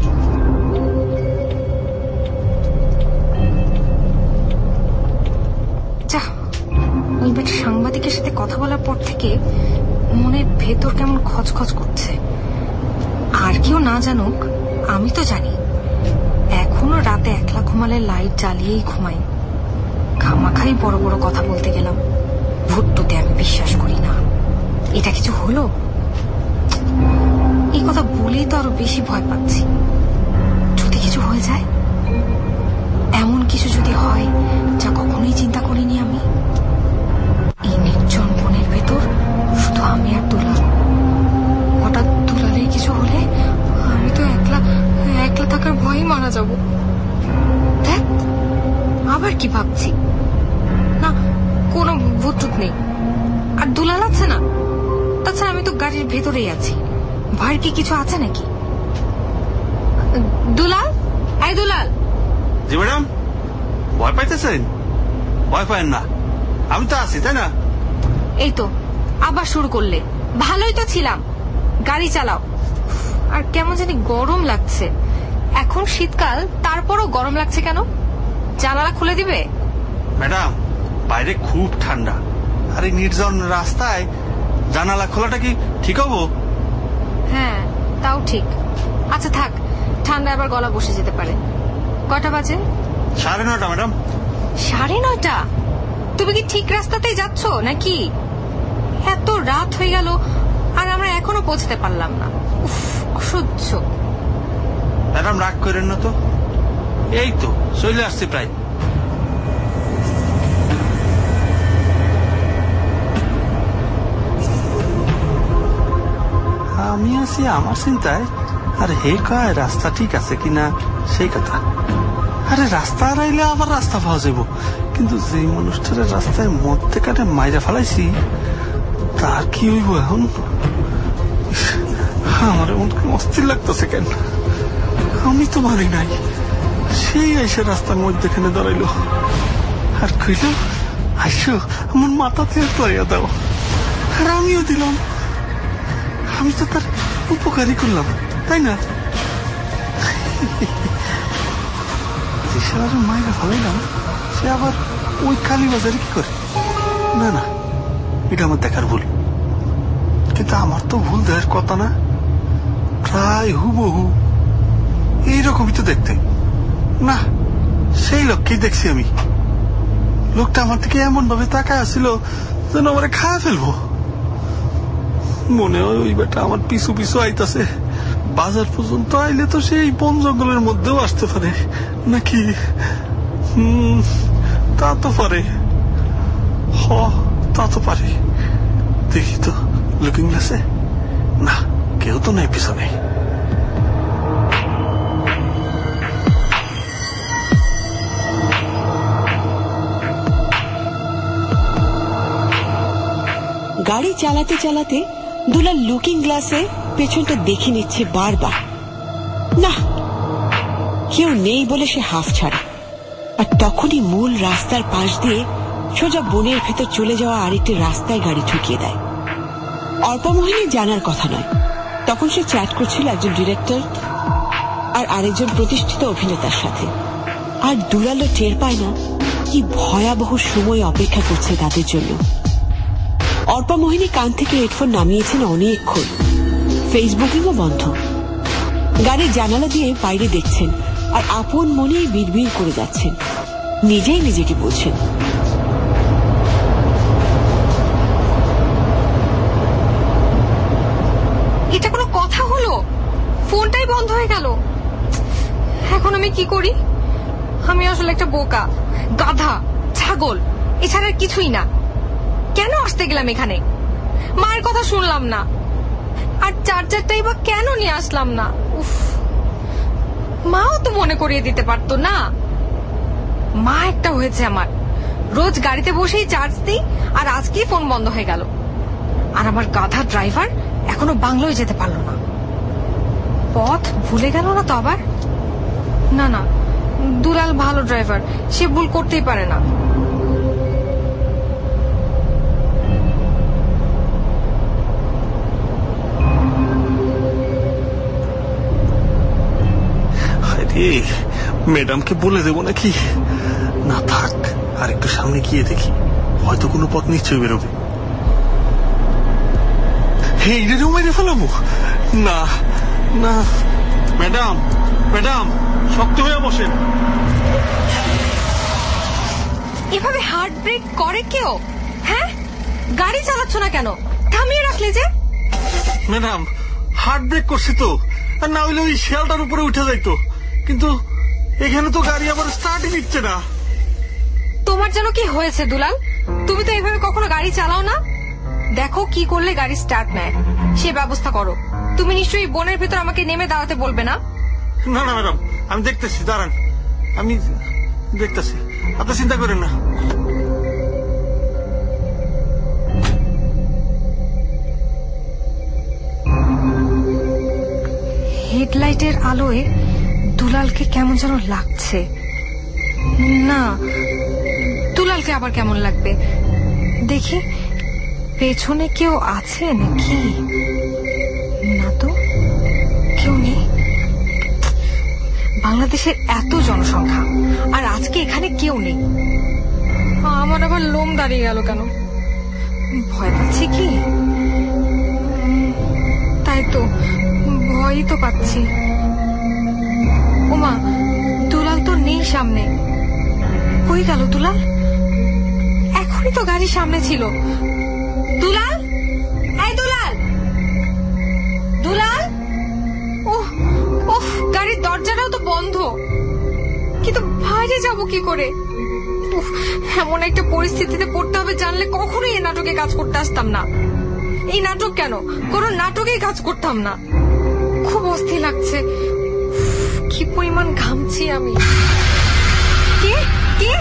যা, ওই বেটা সাংবাদিকের সাথে কথা বলার পর থেকে মনের ভেতর কেমন খচখচ করছে। আর কেউ না জানুক, আমি তো জানি। এখনো রাতে একলা ঘুমালে লাইট জ্বালিয়েই ঘুমাই। খামাখাই বড় বড় কথা বলতে গেলাম। ভুট্টুতে আমি বিশ্বাস করি না। এটা কিছু হলো? এই কথা বলেই তো আরো বেশি ভয় পাচ্ছি। যদি কিছু হয়ে যায়, এমন কিছু যদি হয় যা কখনোই চিন্তা করিনি আমি। এই নির্জন বনের ভেতর শুধু আমি আর দুলাল। হঠাৎ দুলালের কিছু হলে আমি তো একলা একলা থাকার ভয়ই মারা যাব। দেখ, আবার কি ভাবছি? না, কোনো ভূত নেই। আর দুলাল আছে না? তাছাড়া আমি তো গাড়ির ভেতরেই আছি। ভয়ের কি কিছু আছে নাকি? দুলাল, এই দুলাল। জি ম্যাডাম, ভয় পাইতেছেন? ভয় পায়েন না, আমি তো আছি, তাই না? এই তো আবার শুরু করলে। ভালোই তো ছিলাম। গাড়ি চালাও। আর কেমন জানি গরম লাগছে। এখন শীতকাল, তারপরও গরম লাগছে কেন? জানালা খুলে দিবে? ম্যাডাম, বাইরে খুব ঠান্ডা, আর এই নির্জন রাস্তায় জানালা খোলাটা কি ঠিক হবো? হ্যাঁ তাও ঠিক। আচ্ছা থাক, ঠান্ডা আবার গলা বসে যেতে পারে। কটা বাজে? সাড়ে নয়টা ম্যাডাম। সাড়ে নয়টা? তুমি কি ঠিক রাস্তাতেই যাচ্ছ নাকি? এত রাত হয়ে গেল আর আমরা এখনো পৌঁছতে পারলাম না। উফ, অসহ্য। ম্যাডাম রাগ করেন না তো, এই তো চলে আসছি প্রায়। আমি আছি আমার চিন্তায়, আর হে কয় রাস্তা ঠিক আছে কিনা সেই কথা। আরে রাস্তা হারাইলে আবার রাস্তা পাওয়া যাব, কিন্তু যে মানুষটার রাস্তায় মধ্যে কাটে মাইরা ফেলাইছি তার কি হইব এখন? আমার এমন অস্থির লাগতেছে কেন? আমি তো মারি নাই, সেই এসে রাস্তার মধ্যেখানে দাঁড়াইলো আর কইল আইসো আমার মাথাতে লাইয়া দাও, আর আমিও দিলাম। আমি তো তার উপকারই করলাম, তাই না? মায়েরা ভালাইলাম, সে আবার ওই কালীবাজারে কি করে? না না, এটা আমার দেখার ভুল। কিন্তু আমার তো ভুল দেওয়ার কথা না, প্রায় হুবহু এইরকমই তো দেখতে। না, সেই লোককেই দেখছি আমি। লোকটা আমার থেকে এমন ভাবে তাকায় আসছিল যেন আমার খায় ফেলবো। মনে হয় ওই বেটা আমার পিছু পিছু আইতাছে। বাজার পর্যন্ত আইলে তো সেই বন জঙ্গলের মধ্যেও আসতে পারে নাকি? হম, তা তো পারে। হ, তা তো পারে। দেখি তো লুকিং গ্লাসে। না, কেউ তো নেই পিছনে। গাড়ি চালাতে চালাতে দুলাল লুকিং গ্লাসে পেছনটা দেখে নিচ্ছে বারবার। না, কেউ নেই বলে সে হাফ ছাড়ে। আর তখনই মূল রাস্তার পাশ দিয়ে সোজা বনের ভেতর চলে যাওয়া আরেকটি রাস্তায় গাড়ি ঠুকিয়ে দেয়। অর্পমোহিনী জানার কথা নয়, তখন সে চ্যাট করছিল একজন ডিরেক্টর আর আরেকজন প্রতিষ্ঠিত অভিনেতার সাথে। আর দুলালও টের পায় না কি ভয়াবহ সময় অপেক্ষা করছে তাদের জন্য। অর্পমোহিনী কান থেকে হেডফোন নামিয়েছেন অনেকক্ষণ, ফেসবুকিংও বন্ধ। গাড়ির জানালা দিয়ে বাইরে দেখছেন আর আপন মনেই বিড়বিড় করে যাচ্ছেন, নিজেই নিজেকে বলছেন। এটা কোনো কথা হলো? ফোনটাই বন্ধ হয়ে গেল। এখন আমি কি করি? আমি আসলে একটা বোকা, গাধা, ছাগল, এছাড়া কিছুই না। কেন আসতে গেলাম এখানে? মায়ের কথা শুনলাম না, আর চার্জারটাই বা কেন নিয়ে আসলাম না? উফ, মাও তো মনে করিয়ে দিতে পারতো না। মা একটা হয়েছে আমার, রোজ গাড়িতে বসেই চার্জ দিই, আর আজকেই ফোন বন্ধ হয়ে গেল। আর আমার গাধা ড্রাইভার এখনো বাংলোয় যেতে পারলো না। পথ ভুলে গেল না তো আবার? না না, দুলাল ভালো ড্রাইভার, সে ভুল করতেই পারে না। ম্যাডামকে বলে দেবো নাকি? না থাক, আর একটু সামনে গিয়ে দেখি, হয়তো কোনো পথ নিশ্চয়ই বেরোবে। এইটাও মেরে ফেলাবো? না না, ম্যাডাম ম্যাডাম শক্ত হয়ে বসেন। এভাবে হার্ট ব্রেক করে কেউ? হ্যাঁ, গাড়ি চালাচ্ছ না কেন? থামিয়ে রাখলে যে। ম্যাডাম হার্ট ব্রেক করছি তো, আর না হইলে ওই শেলটার উপরে উঠে যাইতো, কিন্তু এখানে তো গাড়ি আবার স্টার্টই নিচ্ছে না। তোমার যেন কি হয়েছে দুলাল? তুমি তো এইভাবে কখনো গাড়ি চালাও না। দেখো কি করলে গাড়ি স্টার্ট নেয়, সে ব্যবস্থা করো। তুমি নিশ্চয়ই বনের ভেতর আমাকে নেমে দাঁড়াতে বলবে না? না না ম্যাডাম, আমি দেখতেছি, দাঁড়ান, আমি দেখতেছি, আপনি চিন্তা করেন না। হেডলাইটের আলোয় দুলালকে কেমন যেন লাগছে। না, দুলালকে আবার কেমন লাগবে? দেখি পেছনে কেউ আছে নাকি? না তো, কেউ নেই। বাংলাদেশের এত জনসংখ্যা, আর আজকে এখানে কেউ নেই। আমার আবার লোম দাঁড়িয়ে গেল কেন? ভয় পাচ্ছি কি? ভয়ই তো পাচ্ছি। ওমা, দুলাল তো নেই সামনে। কই গেল দুলাল? এখনই তো গাড়ির সামনে ছিল। দুলাল, এই দুলাল, দুলাল। ওহ ওহ, গাড়ির দরজাটাও তো বন্ধ, কিন্তু বাইরে যাব কি করে? এমন একটা পরিস্থিতিতে পড়তে হবে জানলে কখনোই এই নাটকে কাজ করতে আসতাম না। এই নাটক কেন, কোন নাটকেই কাজ করতাম না। খুব অস্থির লাগছে, কি পরিমাণ ঘামছি আমি। কে কে?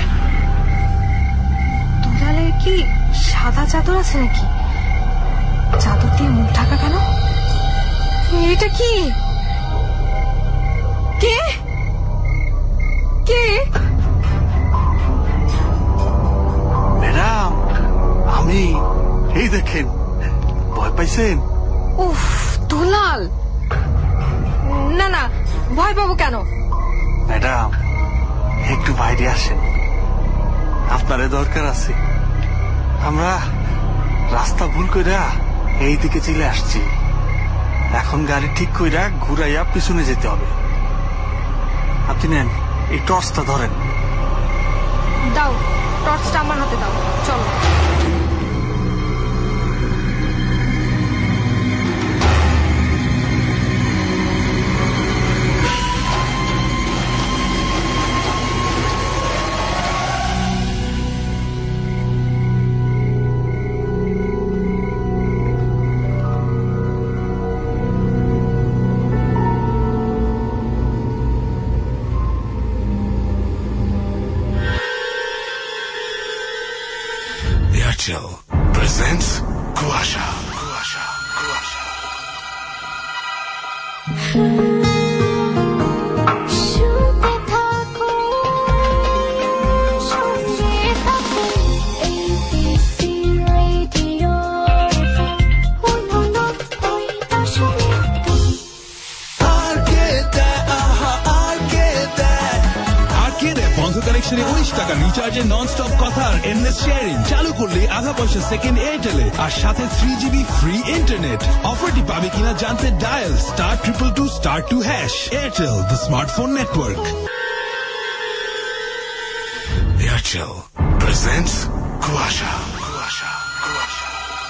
দুলালের কি সাদা চাদর আছে নাকি? চাদর দিয়ে মুখ ঢাকা কেন? এটা কি? কে কে? ম্যাডাম, আমি। এই দেখেন, ভয় পাইছেন? উফ, দুলাল। না না, ভয় পাবো কেন? ম্যাডাম, একটু বাইরে আসেন, আপনারে দরকার আছে। আমরা রাস্তা ভুল কইরা এই দিকে চলে আসছি। এখন গাড়ি ঠিক কইরা ঘুরাইয়া পিছনে যেতে হবে। আপনি নেন, এই টর্চটা ধরেন। দাও, টর্চটা আমার হাতে দাও, চলো। Airtel presents Kuasha. Kuasha. Kuasha. কানেকশনে উনিশ টাকা রিচার্জে নন স্টপ কথার এন্ডলেস শেয়ারিং চালু করলে আধা পয়সা সেকেন্ড এয়ারটেলে, আর সাথে থ্রি জিবি ফ্রি ইন্টারনেট। অফারটি পাবে কিনা জানতে dial star triple two star two hash. Airtel, the smartphone network. Airtel presents Kuasha. Kuasha. Kuasha.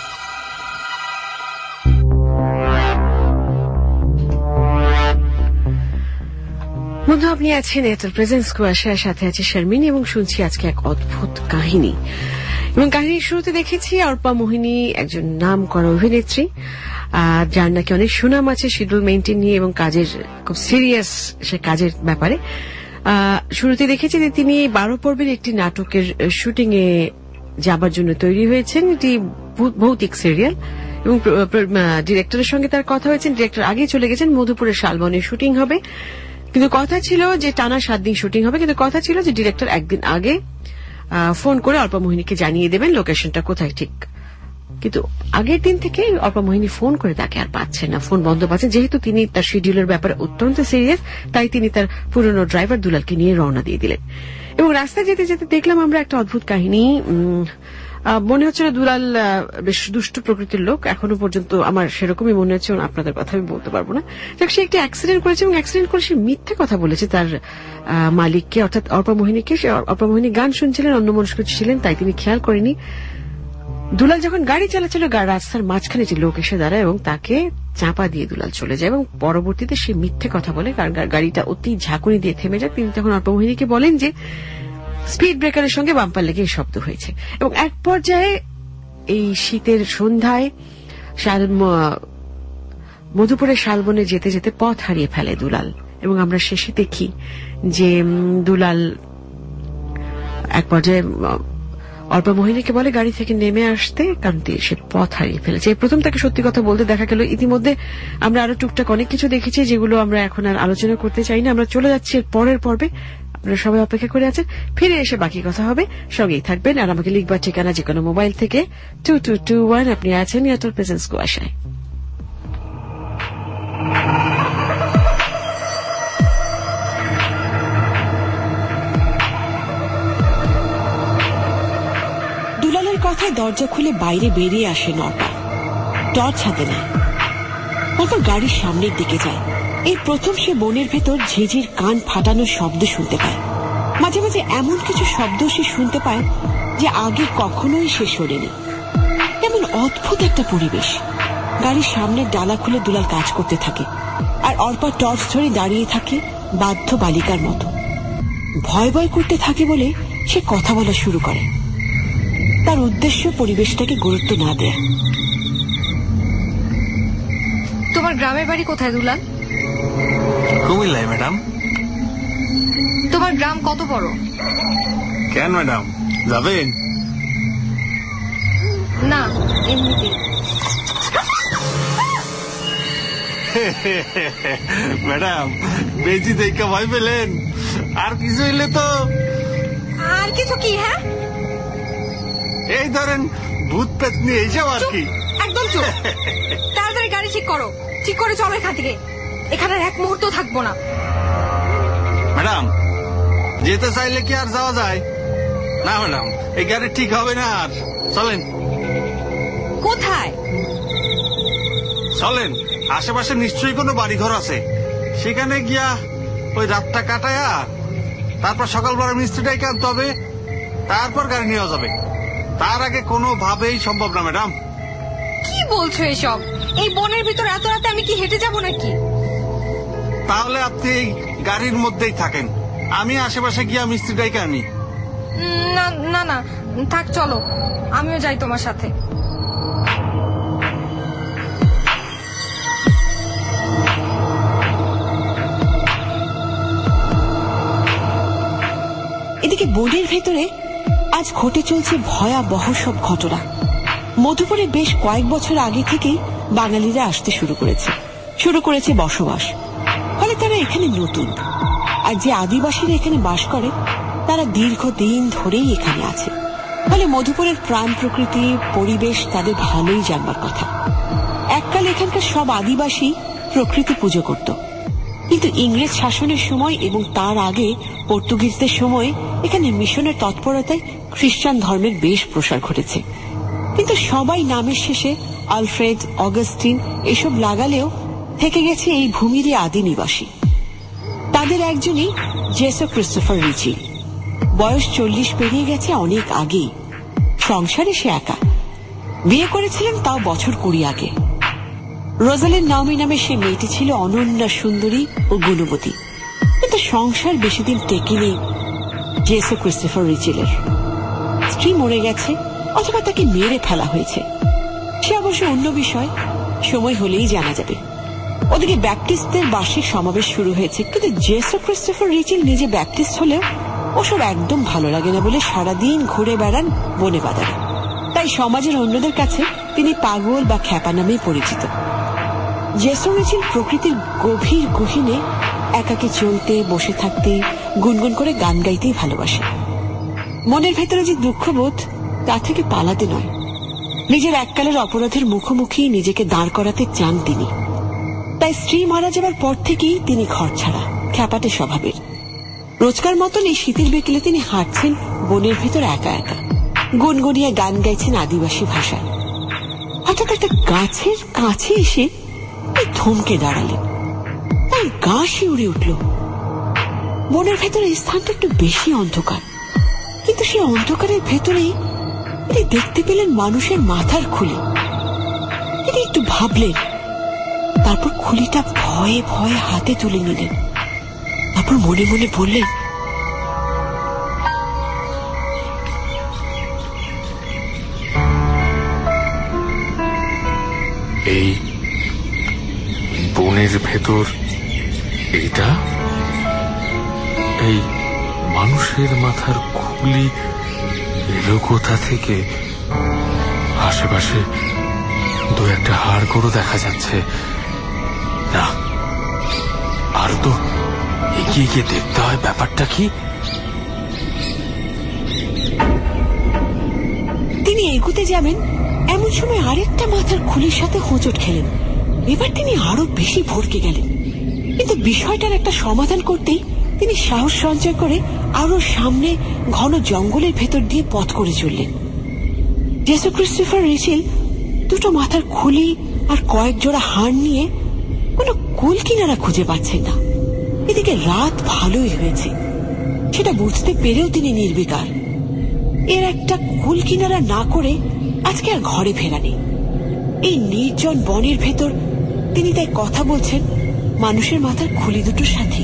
বন্ধু, আপনি আছেন এয়ারটেল প্রেজেন্স কুয়াশার সাথে আছে শারমিন, এবং শুনছি আজকে এক অদ্ভুত কাহিনী। এবং কাহিনীর শুরুতে দেখেছি অর্পা মোহিনী, একজন নাম করা অভিনেত্রী, যার নাকি অনেক সুনাম আছে শিডিউল মেইনটেইন নিয়ে এবং কাজের খুব সিরিয়াস সে কাজের ব্যাপারে। শুরুতে দেখেছি যে তিনি বারো পর্বের একটি নাটকের শুটিং এ যাবার জন্য তৈরি হয়েছেন। এটি ভৌতিক সিরিয়াল, এবং ডিরেক্টরের সঙ্গে তার কথা হয়েছে। ডিরেক্টর আগে চলে গেছেন, মধুপুরের শালবনে শুটিং হবে, কিন্তু কথা ছিল যে টানা সাত দিন শুটিং হবে। কিন্তু কথা ছিল যে ডিরেক্টর একদিন আগে ফোন করে অর্পা মোহিনীকে জানিয়ে দেবেন লোকেশনটা কোথায় ঠিক। কিন্তু আগের দিন থেকে অর্পা মোহিনী ফোন করে তাকে আর পাচ্ছেন না, ফোন বন্ধ পাচ্ছেন। যেহেতু তিনি তার শিডিউলের ব্যাপারে অত্যন্ত সিরিয়াস, তাই তিনি তার পুরনো ড্রাইভার দুলালকে নিয়ে রওনা দিয়ে দিলেন। এবং রাস্তায় যেতে যেতে দেখলাম আমরা একটা অদ্ভুত কাহিনী। মনে হচ্ছে দুলাল বেশ দুষ্ট প্রকৃতির লোক, এখনো পর্যন্ত আমার সেরকমই মনে হচ্ছে। আপনাদের কথা আমি বলতে পারবো না। সে একটি অ্যাক্সিডেন্ট করেছে, এবং অ্যাক্সিডেন্ট করে সে মিথ্যে কথা বলেছে তার মালিককে, অর্থাৎ অর্পা মোহিনীকে। অর্পা মোহিনী গান শুনছিলেন, অন্যমনস্ক ছিলেন, তাই তিনি খেয়াল করেনি। দুলাল যখন গাড়ি চালাচ্ছিল, রাস্তার মাঝখানে যে লোক এসে দাঁড়ায় এবং তাকে চাপা দিয়ে দুলাল চলে যায়, এবং পরবর্তীতে সে মিথ্যে কথা বলে, কারণ গাড়িটা অতি ঝাঁকুনি দিয়ে থেমে যায়। তিনি তখন অর্পা মোহিনীকে বলেন যে স্পিড ব্রেকারের সঙ্গে বাম্পার লেগে এই শব্দ হয়েছে। এবং এক পর্যায়ে এই শীতের সন্ধ্যায় মধুপুরের শালবনে যেতে যেতে পথ হারিয়ে ফেলে দুলাল। এবং আমরা শেষে দেখি যে দুলাল এক পর্যায়ে অর্পা মোহিনীকে বলে গাড়ি থেকে নেমে আসতে, কারণ সে পথ হারিয়ে ফেলেছে। প্রথম তাকে সত্যি কথা বলতে দেখা গেল। ইতিমধ্যে আমরা আরো টুকটাক অনেক কিছু দেখেছি, যেগুলো আমরা এখন আর আলোচনা করতে চাই না। আমরা চলে যাচ্ছি এর পরের পর্বে। আপনারা সবাই অপেক্ষা করে আছেন, ফিরে এসে বাকি কথা হবে। সঙ্গেই থাকবেন, আর আমাকে লিখবার ঠিকানা যে কোনো মোবাইল থেকে টু টু টু ওয়ান। আপনি আছেন এয়ারটেল প্রেজেন্স কুয়াশায়। দুলালের কথায় দরজা খুলে বাইরে বেরিয়ে আসে অর্পা, টর্চ হাতে নেয়। তারপর গাড়ির সামনের দিকে যায়। এই প্রথম সে বনের ভেতর ঝিঝির কান ফাটানোর শব্দ শুনতে পায়। মাঝে মাঝে এমন কিছু শব্দ সে শুনতে পায় যে আগে কখনোই সে শোনেনি। কেমন অদ্ভুত একটা পরিবেশ। গাড়ির সামনের ডালা খুলে দুলাল কাজ করতে থাকে, আর অর্পা টর্চ ধরে দাঁড়িয়ে থাকে বাধ্য বালিকার মতো। ভয় ভয় করতে থাকে বলে সে কথা বলা শুরু করে। তার উদ্দেশ্য পরিবেশটাকে গুরুত্ব না দেয়া। তোমার গ্রামের বাড়ি কোথায় দুলাল? কুমিল্লায় ম্যাডাম। তোমার গ্রাম কত বড়? কেন ম্যাডাম, যাবেন? না, এমনিতেই। ম্যাডাম, বেজি দেখে ভয় পেলেন? আর কিছু হইলে তো। আর কিছু কি? হ্যাঁ, এই ধরেন ভূত পেতনি এইসব আর কি। একদম চুপ। তাড়াতাড়ি গাড়ি ঠিক করো, ঠিক করে চলো এখান থেকে। এখানে এক মুহূর্ত থাকবো না। ম্যাডাম, যেতে চাইলে কি আর যাওয়া যায়? না ম্যাডাম, এই গাড়ি ঠিক হবে না। আর চলেন। কোথায় চলেন? আশেপাশে নিশ্চয়ই কোনো বাড়িঘর আছে, সেখানে গিয়া ওই রাতটা কাটায়া তারপর সকালবেলা মিস্ত্রিটাই আনতে হবে, তারপর গাড়ি নেওয়া যাবে। তার আগে কোনোভাবেই সম্ভব না ম্যাডাম। কি বলছো এসব? এই বনের ভিতর এত রাতে আমি কি হেঁটে যাবো নাকি? তাহলে আপনি এই গাড়ির মধ্যেই থাকেন, আমি আশেপাশে গিয়া মিস্ত্রিটাই আনি। না না না, থাক, চলো, আমিও যাই তোমার সাথে। এদিকে বনের ভেতরে আজ ঘটে চলছে ভয়াবহ সব ঘটনা। মধুপুরে বেশ কয়েক বছর আগে থেকেই বাঙালিরা আসতে শুরু করেছে শুরু করেছে বসবাস। ফলে তারা এখানে নতুন, আর যে আদিবাসীরা এখানে বাস করে তারা দীর্ঘদিন ধরেই এখানে আছে। ফলে মধুপুরের প্রাণ প্রকৃতি পরিবেশ তাদের ভালোই জানবার কথা। এককাল এখানকার সব আদিবাসী প্রকৃতি পুজো করত, কিন্তু ইংরেজ শাসনের সময় এবং তার আগে পর্তুগিজদের সময় এখানে মিশনের তৎপরতায় খ্রিস্টান ধর্মের বেশ প্রসার ঘটেছে। কিন্তু সবাই নামের শেষে আলফ্রেড, অগাস্টিন এসব লাগালেও থেকে গেছে এই ভূমিরই আদি নিবাসী। তাদের একজনই জেসো ক্রিস্টোফার রিচিল। বয়স চল্লিশ পেরিয়ে গেছে অনেক আগেই। সংসারে সে একা। বিয়ে করেছিলেন তাও বছর কুড়ি আগে। রোজালিন নাওমি নামে সে মেয়েটি ছিল অনন্যা সুন্দরী ও গুণবতী, কিন্তু সংসার বেশি দিন টেকেনি জেসো ক্রিস্টোফার রিচিলের। স্ত্রী মরে গেছে অথবা তাকে মেরে ফেলা হয়েছে, সে অবশ্য অন্য বিষয়, সময় হলেই জানা যাবে। ওদিকে ব্যাপটিস্টদের বার্ষিক সমাবেশ শুরু হয়েছে, কিন্তু জেসো ক্রিস্টোফার রিচিল নিজে ব্যাপটিস্ট হলেও ওসব একদম ভালো লাগে না বলে সারাদিন ঘুরে বেড়ান বনে বাদারে। তাই সমাজের অন্যদের কাছে তিনি পাগল বা খ্যাপা নামেই পরিচিত। জেসো রিচিল প্রকৃতির গভীর গহীনে একাকে চলতে, বসে থাকতে, গুনগুন করে গান গাইতেই ভালোবাসে। মনের ভেতরে যে দুঃখবোধ, তা থেকে পালাতে নয়, নিজের এককালের অপরাধের মুখোমুখি নিজেকে দাঁড় করাতে চান তিনি। তাই স্ত্রী মারা যাবার পর থেকেই তিনি ঘর ছাড়া, খ্যাপাটে স্বভাবের। রোজকার মতন এই শীতের বিকেলে তিনি হাঁটছেন বনের ভেতর একা একা, গুনগুনিয়ে গান গাইছেন আদিবাসী ভাষায়। হঠাৎ একটা গাছের কাছে এসে থমকে দাঁড়ালেন। তার গা শিউরে উঠল। বনের ভেতরে স্থানটা একটু বেশি অন্ধকার, কিন্তু সেই অন্ধকারের ভেতরেই তিনি দেখতে পেলেন মানুষের মাথার খুলি। তিনি একটু ভাবলেন, তারপর খুলিটা ভয়ে ভয়ে হাতে তুলে নিলেন। তারপর মনে মনে বললেন, এই বনের ভেতর এটা এই মানুষের মাথার খুলি এলো কোথা থেকে? আশেপাশে দু একটা হাড় গরু দেখা যাচ্ছে। না, আর তো এগিয়ে গিয়ে দেখতে হয় ব্যাপারটা কি। তিনি এগুতে যাবেন, এমন সময় আরেকটা মাথার খুলির সাথে হোঁচট খেলেন। এবার তিনি আরো বেশি ভরকে গেলেন, কিন্তু বিষয়টার একটা সমাধান করতেই তিনি সাহস সঞ্চয় করে আরো সামনে ঘন জঙ্গলের ভেতর দিয়ে পথ করে চললেন। জেসো ক্রিস্টোফার রিচিল দুটো মাথার খুলি আর কয়েক জোড়া হাড় নিয়ে কোনো কুল কিনারা খুঁজে পাচ্ছেন না। এদিকে রাত ভালোই হয়েছে, সেটা বুঝতে পেরেও তিনি নির্বিকার। এর একটা কুল কিনারা না করে আজকে আর ঘরে ফেরা নেই। এই নির্জন বনের ভেতর তিনি তাই কথা বলছেন মানুষের মাথার খুলি দুটোর সাথে।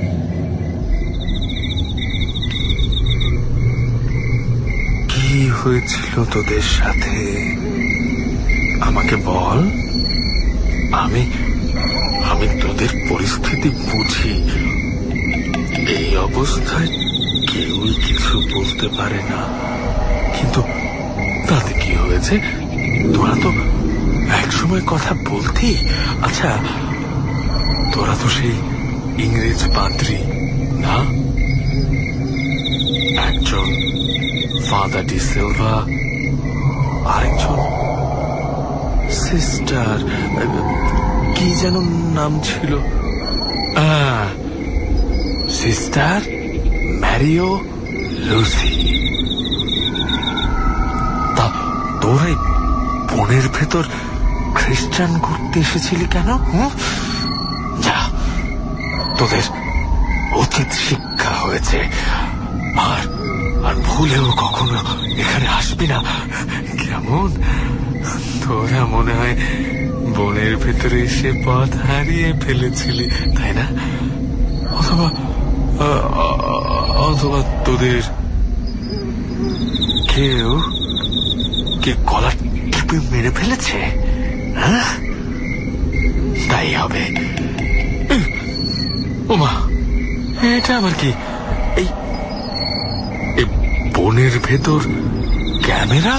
কি হয়েছিল তোদের সাথে আমাকে বল। আমি আমি তোদের পরিস্থিতি বুঝি। এই অবস্থায় কেউই কিছু বলতে পারে না, কিন্তু তাতে কি হয়েছে? তোরা তো একসময় কথা বলতি। আচ্ছা, তোরা তো সেই ইংরেজ পাদ্রী না? একজন ফাদার ডি সিলভা, আরেকজন সিস্টার, কি যেন নাম ছিল, সিস্টার ম্যারিও লুসি। তা তোরা বনের ভেতর খ্রিস্টান করতে এসেছিলি কেন? যা, তোদের উচিত শিক্ষা হয়েছে। আর আর ভুলেও কখনো এখানে আসবি না, কেমন? তোরা মনে হয় বনের ভেতরে এসে পথ হারিয়ে ফেলেছিলি, তাই না? অথবা অথবা তোদের কেউ কে গলা টিপে মেরে ফেলেছে, হ্যাঁ? তাই হবে। ওমা, এটা আবার কি? এই বনের ভেতর ক্যামেরা?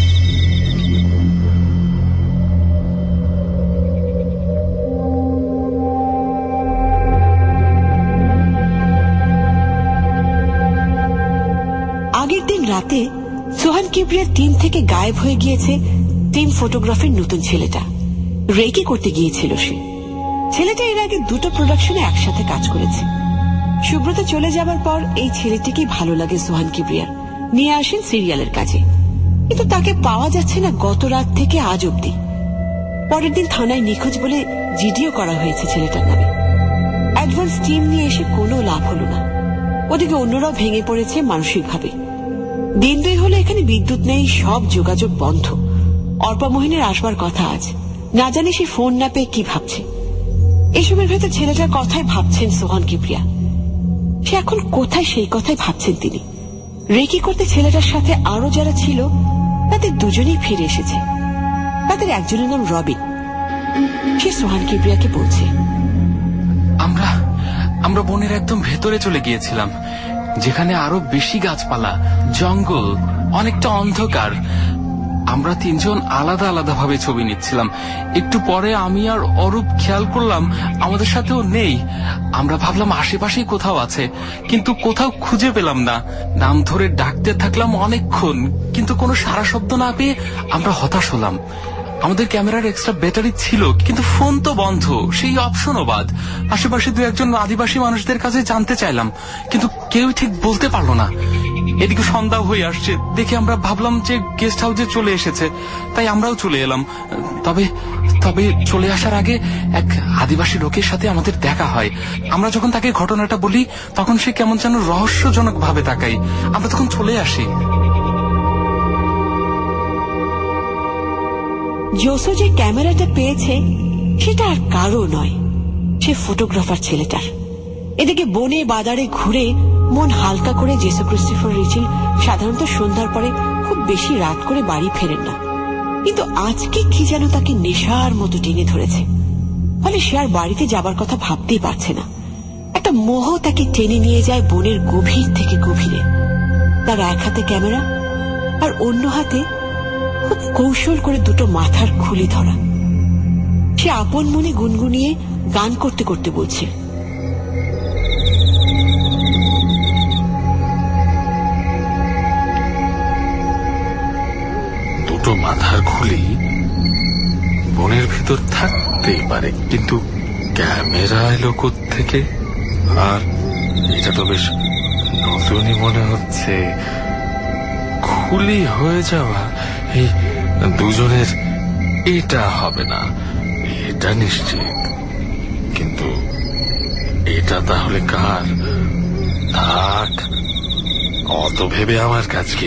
আগের দিন রাতে সোহান কিবরিয়ার টিম থেকে গায়েব হয়ে গিয়েছে টিম ফটোগ্রাফির নতুন ছেলেটা। রেকি করতে গিয়েছিল সে। ছেলেটা এর আগে দুটো প্রোডাকশনে একসাথে কাজ করেছে। সুব্রত চলে যাবার পর এই ছেলেটিকে ভালো লাগে সোহান কিবরিয়ার, নিয়ে আসেন সিরিয়ালের কাজে। কিন্তু তাকে পাওয়া যাচ্ছে না গত রাত থেকে আজ অব্দি। পরের দিন থানায় নিখোঁজ বলে জিডিও করা হয়েছে ছেলেটার নামে। অ্যাডভান্স টিম নিয়ে এসে কোনো লাভ হল না। ওদিকে অন্যরাও ভেঙে পড়েছে মানসিকভাবে। দিন দুই হলে এখানে বিদ্যুৎ নেই, সব যোগাযোগ বন্ধ। অর্পা মোহিনীর আসবার কথা আজ, না জানি সে ফোন না পেয়ে কি ভাবছে। এসবের ভেতর ছেলেটার কথাই ভাবছেন সোহান কিবরিয়া। সে এখন কোথায় সেই কথাই ভাবছেন তিনি। রেকি করতে ছেলেটার সাথে আরো যারা ছিল তাদের দুজনেই ফিরে এসেছে। তাদের একজনের নাম রবিন। সে সোহান কিবরিয়াকে বলছে, আমরা আমরা বনের একদম ভেতরে চলে গিয়েছিলাম, যেখানে আরো বেশি গাছপালা, জঙ্গল, অনেকটা অন্ধকার। আমরা তিনজন আলাদা আলাদা ভাবে ছবি নিচ্ছিলাম। একটু পরে আমি আর অরূপ খেয়াল করলাম আমাদের সাথেও নেই। আমরা ভাবলাম আশেপাশেই কোথাও আছে, কিন্তু কোথাও খুঁজে পেলাম না। নাম ধরে ডাকতে থাকলাম অনেকক্ষণ, কিন্তু কোনো সারা শব্দ না পেয়ে আমরা হতাশ হলাম। আমাদের ক্যামেরার এক্সট্রা ব্যাটারি ছিল, কিন্তু ফোন তো বন্ধ, সেই অপশনও বাদ। আশেপাশে দু একজন আদিবাসী মানুষদের কাছে জানতে চাইলাম, কিন্তু কেউ ঠিক বলতে পারলো না। এদিকে সন্ধ্যা হয়ে আসছে দেখে আমরা ভাবলাম যে গেস্ট হাউসে চলে এসেছে, তাই আমরাও চলে এলাম। তবে তবে চলে আসার আগে এক আদিবাসী লোকের সাথে আমাদের দেখা হয়। আমরা যখন তাকে ঘটনাটা বলি তখন সে কেমন যেন রহস্যজনক ভাবে তাকাই। আমরা তখন চলে আসি। জোসো যে ক্যামেরাটা পেয়েছে সেটা আর কারো নয়, সে ফটোগ্রাফার ছেলেটার। এদিকে বনে বাজারে ঘুরে মন হালকা করে জেসো ক্রিস্টোফার রিচিল সাধারণত সন্ধ্যার পরে খুব বেশি রাত করে বাড়ি ফেরেন না, কিন্তু আজকে কি যেন তাকে নেশার মতো টেনে ধরেছে। ফলে সে আর বাড়িতে যাবার কথা ভাবতেই পারছে না। একটা মোহ তাকে টেনে নিয়ে যায় বনের গভীর থেকে গভীরে। তার এক হাতে ক্যামেরা আর অন্য হাতে খুব কৌশল করে দুটো মাথার খুলি ধরা। সে আপন মনে গুনগুনিয়ে গান করতে করতে বলছে, দুটো মাথার খুলি বনের ভিতর থাকতেই পারে, কিন্তু ক্যামেরা এলো কোত্থেকে? আর এটা তো বেশ নতুনই মনে হচ্ছে। খুলি হয়ে যাওয়া এই দুজনের এটা হবে না, এটা নিশ্চিত। এটা তাহলে কার? থাক, অত ভেবে আমার কাজ কি?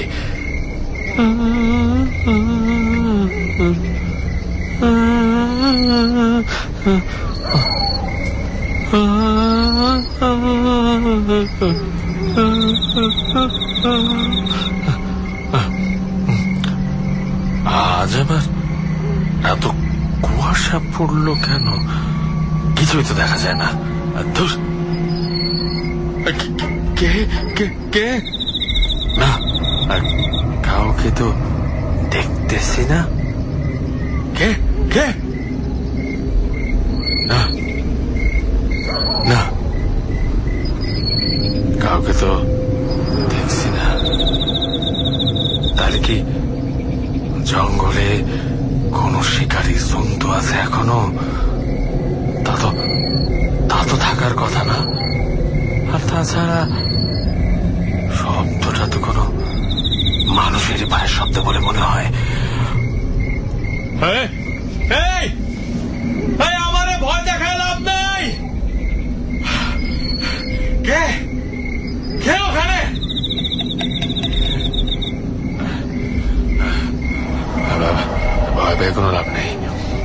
আজ আবার এত কুয়াশা পড়লো কেন? কিছুই তো দেখা যায় না। ধুর, কে কে কে? না, কাউকে তো দেখতেছি না। কে কে? না না, কাউকে তো দেখছি না। তাহলে কি জঙ্গলে কোন শিকারী জন্তু আছে এখনো? তা তো তা তো থাকার কথা না। আর তাছাড়া শব্দটা তো কোনো মানুষের পায়ের শব্দ বলে মনে হয়। আমারে ভয় দেখায় লাভ নাই। কে কে ওখানে? ভয় পেয়ে কোনো লাভ নেই।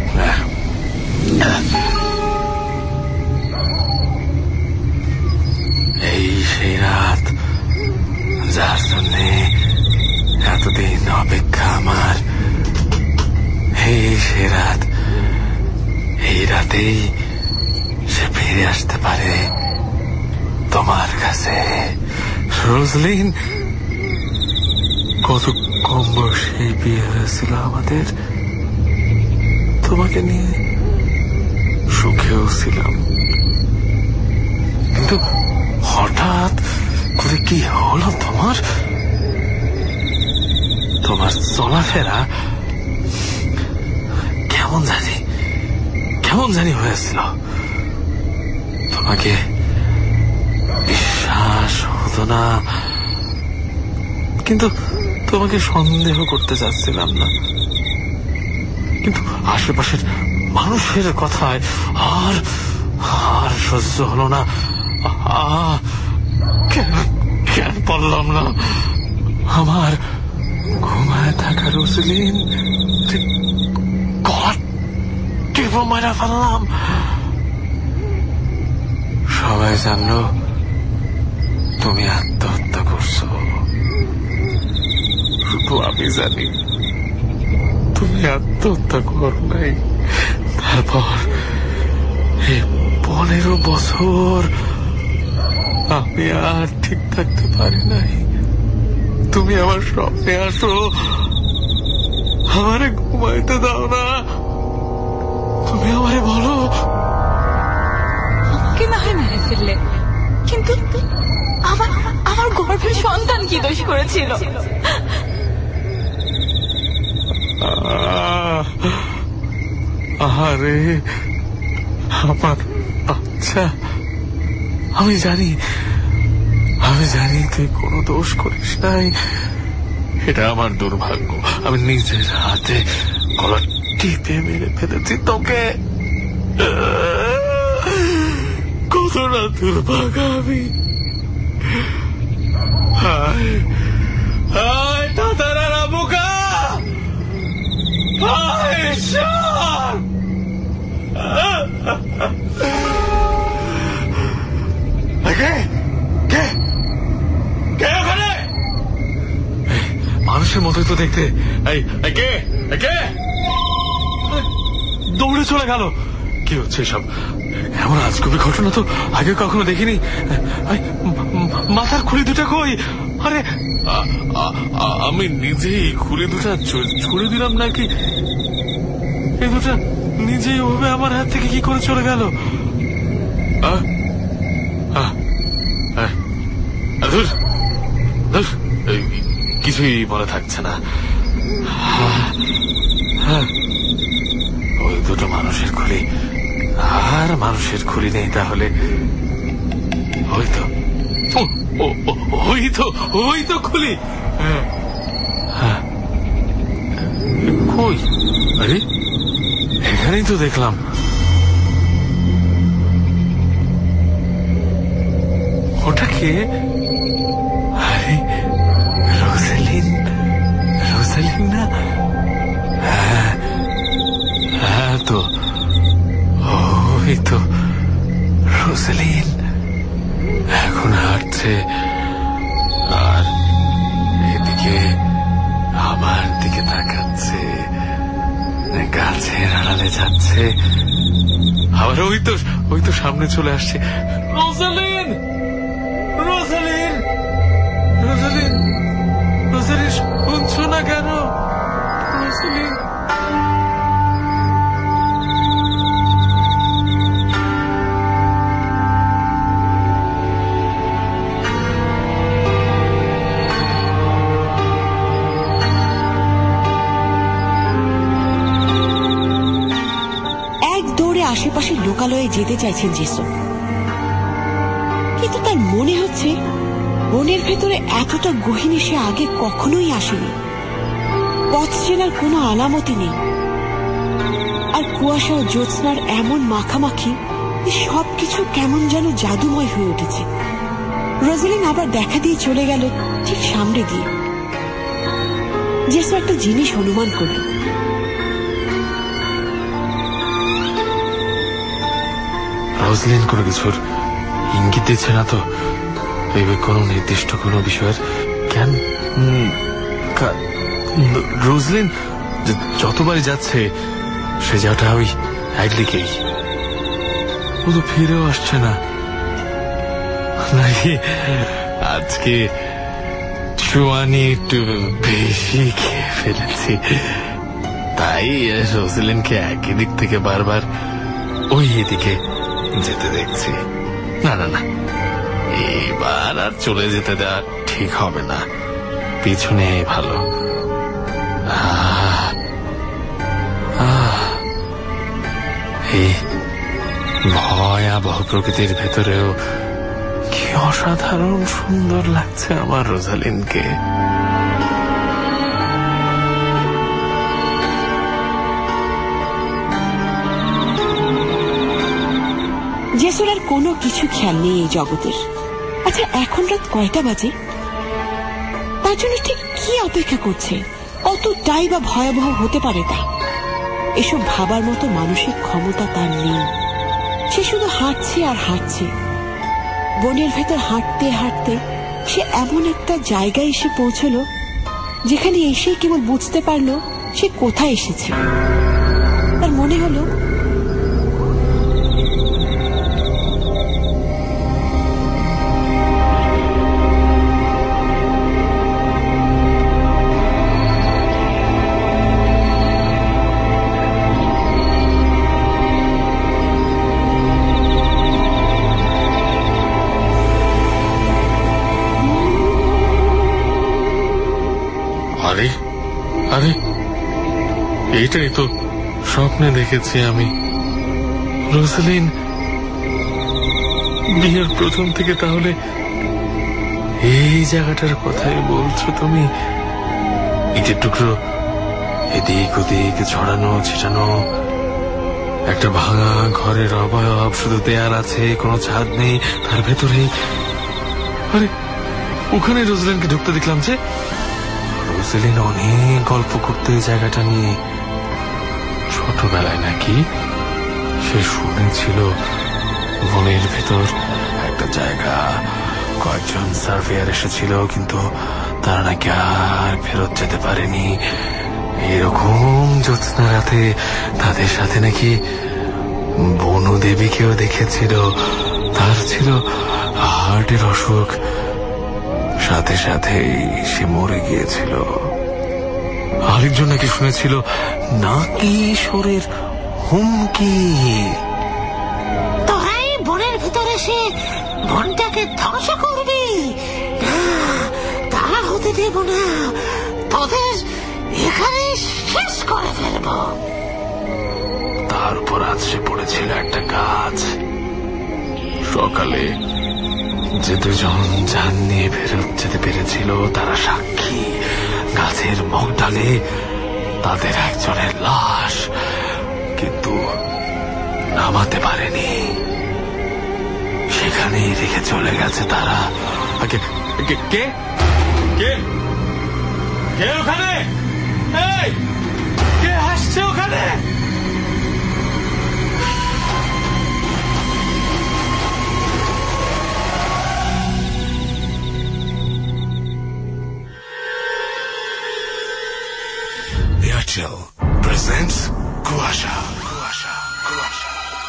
এই সেই রাত যার জন্য এতদিন অপেক্ষা আমার। এই সে রাত, এই রাতেই সে ফিরে আসতে পারে তোমার কাছে। রোজলিন, কত কম বয়সে বিয়ে হয়েছিল আমাদের। তোমাকে নিয়ে সুখেও ছিলাম, কিন্তু হঠাৎ করে কি হলো তোমার? তোমার চলাফেরা কেমন জানি কেমন জানি হয়েছিল। তোমাকে বিশ্বাস হতো না, কিন্তু তোমাকে সন্দেহ করতে চাচ্ছিলাম না। কিন্তু আশেপাশের মানুষের কথায় আর আর সহ্য হলো না। কেন কেন পারলাম না? আমার ঘুমায় থাকা রোজলিন টিপো মারা ফেললাম। সবাই জানলো তুমি আত্মহত্যা করছো, শুধু আমি জানি তুমি আত্মহত্যা কর নাই। তারপর এই পনেরো বছর আমি আর ঠিক থাকতে পারি নাই। তুমি আমার স্বপ্নে আসো, আমারে ঘুমাইতে দাও না। তুমি আমারে বলো কে না হয় মেরে ফেললে, কিন্তু আমার আমার গর্ভের সন্তান কি দোষ করেছিল? আরে আমার বাচ্চা, আমি জানি আমি জানি তুই কোনো দোষ করিস নাই। এটা আমার দুর্ভাগ্য, আমি নিজের হাতে গলা টিপে মেরে ফেলেছি তোকে। কতটা দুর্ভাগ্য আমি। হায় হায় তাতারা রাবুকা, হায় ঈশ্বর। কে কে কে ওখানে? মানুষের মতোই তো দেখতে। এই কে কে? দৌড়ে চলে গেল। কি হচ্ছে সব? এমন আজগুবি ঘটনা তো আগে কখনো দেখিনি। মাথার খুলি দুটা কই? আরে আমি নিজেই খুলি দুটা ছুড়ে দিলাম নাকি? এই দুটা নিজেই ওভাবে আমার হাত থেকে কি করে চলে গেল? কিছুই মনে থাকছে না। ওই দুটো মানুষের খুলি, আর মানুষের খুলি নেই তাহলে? ওই তো ওই তো ওই তো খুলি। কই? আরে এখানেই তো দেখলাম। ওটা কে? আরে রোজালিন, রোজালিন না? হ্যাঁ হ্যাঁ তো, ওই তো রোজালিন এখন হাঁটছে আর এদিকে আমার দিকে তাকাচ্ছে, গাছের আড়ালে যাচ্ছে, আবার ওই তো ওই তো সামনে চলে আসছে। রোজালিন, রোজালিন, রোজালিন, রোজালিন, শুনছো না কেন? রোজালিন, আশেপাশে লোকালয়ে যেতে চাইছেন জেসন, কিন্তু তার মনে হচ্ছে বনের ভেতরে এতটা গহীনে সে আগে কখনোই আসেনি। পথ চেনার কোনো আলামতি নেই, আর কুয়াশা ও জ্যোৎস্নার এমন মাখামাখি সবকিছু কেমন যেন জাদুময় হয়ে উঠেছে। রোজালিন আবার দেখা দিয়ে চলে গেল ঠিক সামনে দিয়ে। জেসন একটা জিনিস অনুমান করল, রোজালিন কোনো কিছুর ইঙ্গিত দিচ্ছে না তো, ভেবে কোনো নির্দিষ্ট কোনো বিষয়ের কেন? রোজালিন যতবারই যাচ্ছে সে যাওয়াটা ওই একদিকেই, ও তো ফিরেও আসছে না। নাকি আজকে চুয়ানি একটু বেশি খেয়ে ফেলেছি, তাই রোজালিনকে একই দিক থেকে বারবার ওই এদিকে যেতে দেখছি। না না না, এবার আর চলে যেতে দেওয়া ঠিক হবে না, পিছনে ভালো। এই ভয়াবহ প্রকৃতির ভেতরেও কি অসাধারণ সুন্দর লাগছে আমার রোজালিনকে। জেসুর আর কোনো কিছু খেয়াল নেই এই জগতের। আচ্ছা, এখন রাত কয়টা বাজে? তার জন্য ঠিক কি অপেক্ষা করছে? কতটাই বা ভয়াবহ হতে পারে তা? এসব ভাবার মতো মানসিক ক্ষমতা তার নেই। সে শুধু হাঁটছে আর হাঁটছে। বনের ভেতর হাঁটতে হাঁটতে সে এমন একটা জায়গায় এসে পৌঁছল যেখানে এসে কেবল বুঝতে পারল সে কোথায় এসেছে। তার মনে হলো আরে আরে এইটাই তো স্বপ্নে দেখেছি আমি। রোজালিন বিয়ের প্রথম থেকে তাহলে এই জায়গাটার কথাই বলছো তুমি? ইটের টুকরো এদিক ওদিক ছড়ানো ছিটানো, একটা ভাঙা ঘরের অবয়ব, শুধু দেয়াল আছে, কোনো ছাদ নেই, তার ভেতরে আরে ওখানে রোজালিনকে ঢুকতে দেখলাম যে। রোজালিন অনেক গল্প করতে এই জায়গাটা নিয়ে। ছোটবেলায় নাকি সে শুনেছিল বনের ভেতর একটা জায়গা, কয়েকজন সার্ভেয়ার এসেছিল, কিন্তু তারা নাকি আর ফেরত যেতে পারেনি। এরকম জ্যোৎস্না রাতে তাদের সাথে নাকি বনু দেবীকেও দেখেছিল। তার ছিল হার্টের অসুখ, সাথে সাথে সে মরে গিয়েছিল। আরেকজন নাকি শুনেছিল নাকি ঈশ্বরের হুমকি। তোরাই বনের ভিতরে সে বনটাকে ধ্বংস করবি, তা হতে দেব না, তোদের এখানে শেষ করে ফেলব। তার উপর আছড়ে পড়েছিল একটা গাছ। সকালে যে দুজন জান নিয়ে ফেরত যেতে পেরেছিল তারা সাক্ষী। গাছের মুখ ডালে তাদের একজনের লাশ, কিন্তু নামাতে পারেনি। সেখানেই রেখে চলে গেছে তারা। কে কে কে কে ওখানে? এই কে আসছে ওখানে? Airtel presents কুয়াশা। কুয়াশা কুয়াশা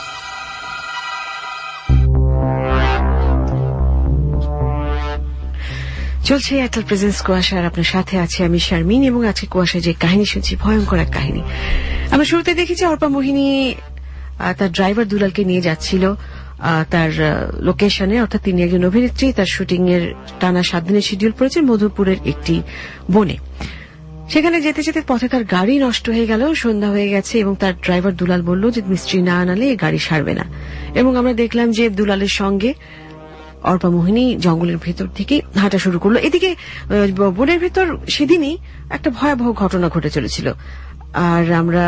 চলছে এয়ারটেল প্রেজেন্স কুয়াশা, আর আপনার সাথে আছে আমি শারমিন। এবং আজকে কুয়াশায় যে কাহিনী শুনছি, ভয়ঙ্কর এক কাহিনী। আমরা শুরুতে দেখেছি অর্পা মোহিনী তার ড্রাইভার দুলালকে নিয়ে যাচ্ছিল তার লোকেশনে, অর্থাৎ তিনি একজন অভিনেত্রী। তার শুটিং এর টানা সাত দিনের শিডিউল পড়েছে মধুপুরের একটি বনে। সেখানে যেতে যেতে পথে তার গাড়ি নষ্ট হয়ে গেল, সন্ধ্যা হয়ে গেছে এবং তার ড্রাইভার দুলাল বলল যে মিস্ত্রি না আনালে গাড়ি সারবে না। এবং আমরা দেখলাম যে দুলালের সঙ্গে অর্পা মোহিনী জঙ্গলের ভেতর থেকে হাঁটা শুরু করলো। এদিকে বনের ভেতর সেদিনই একটা ভয়াবহ ঘটনা ঘটে চলেছিল। আর আমরা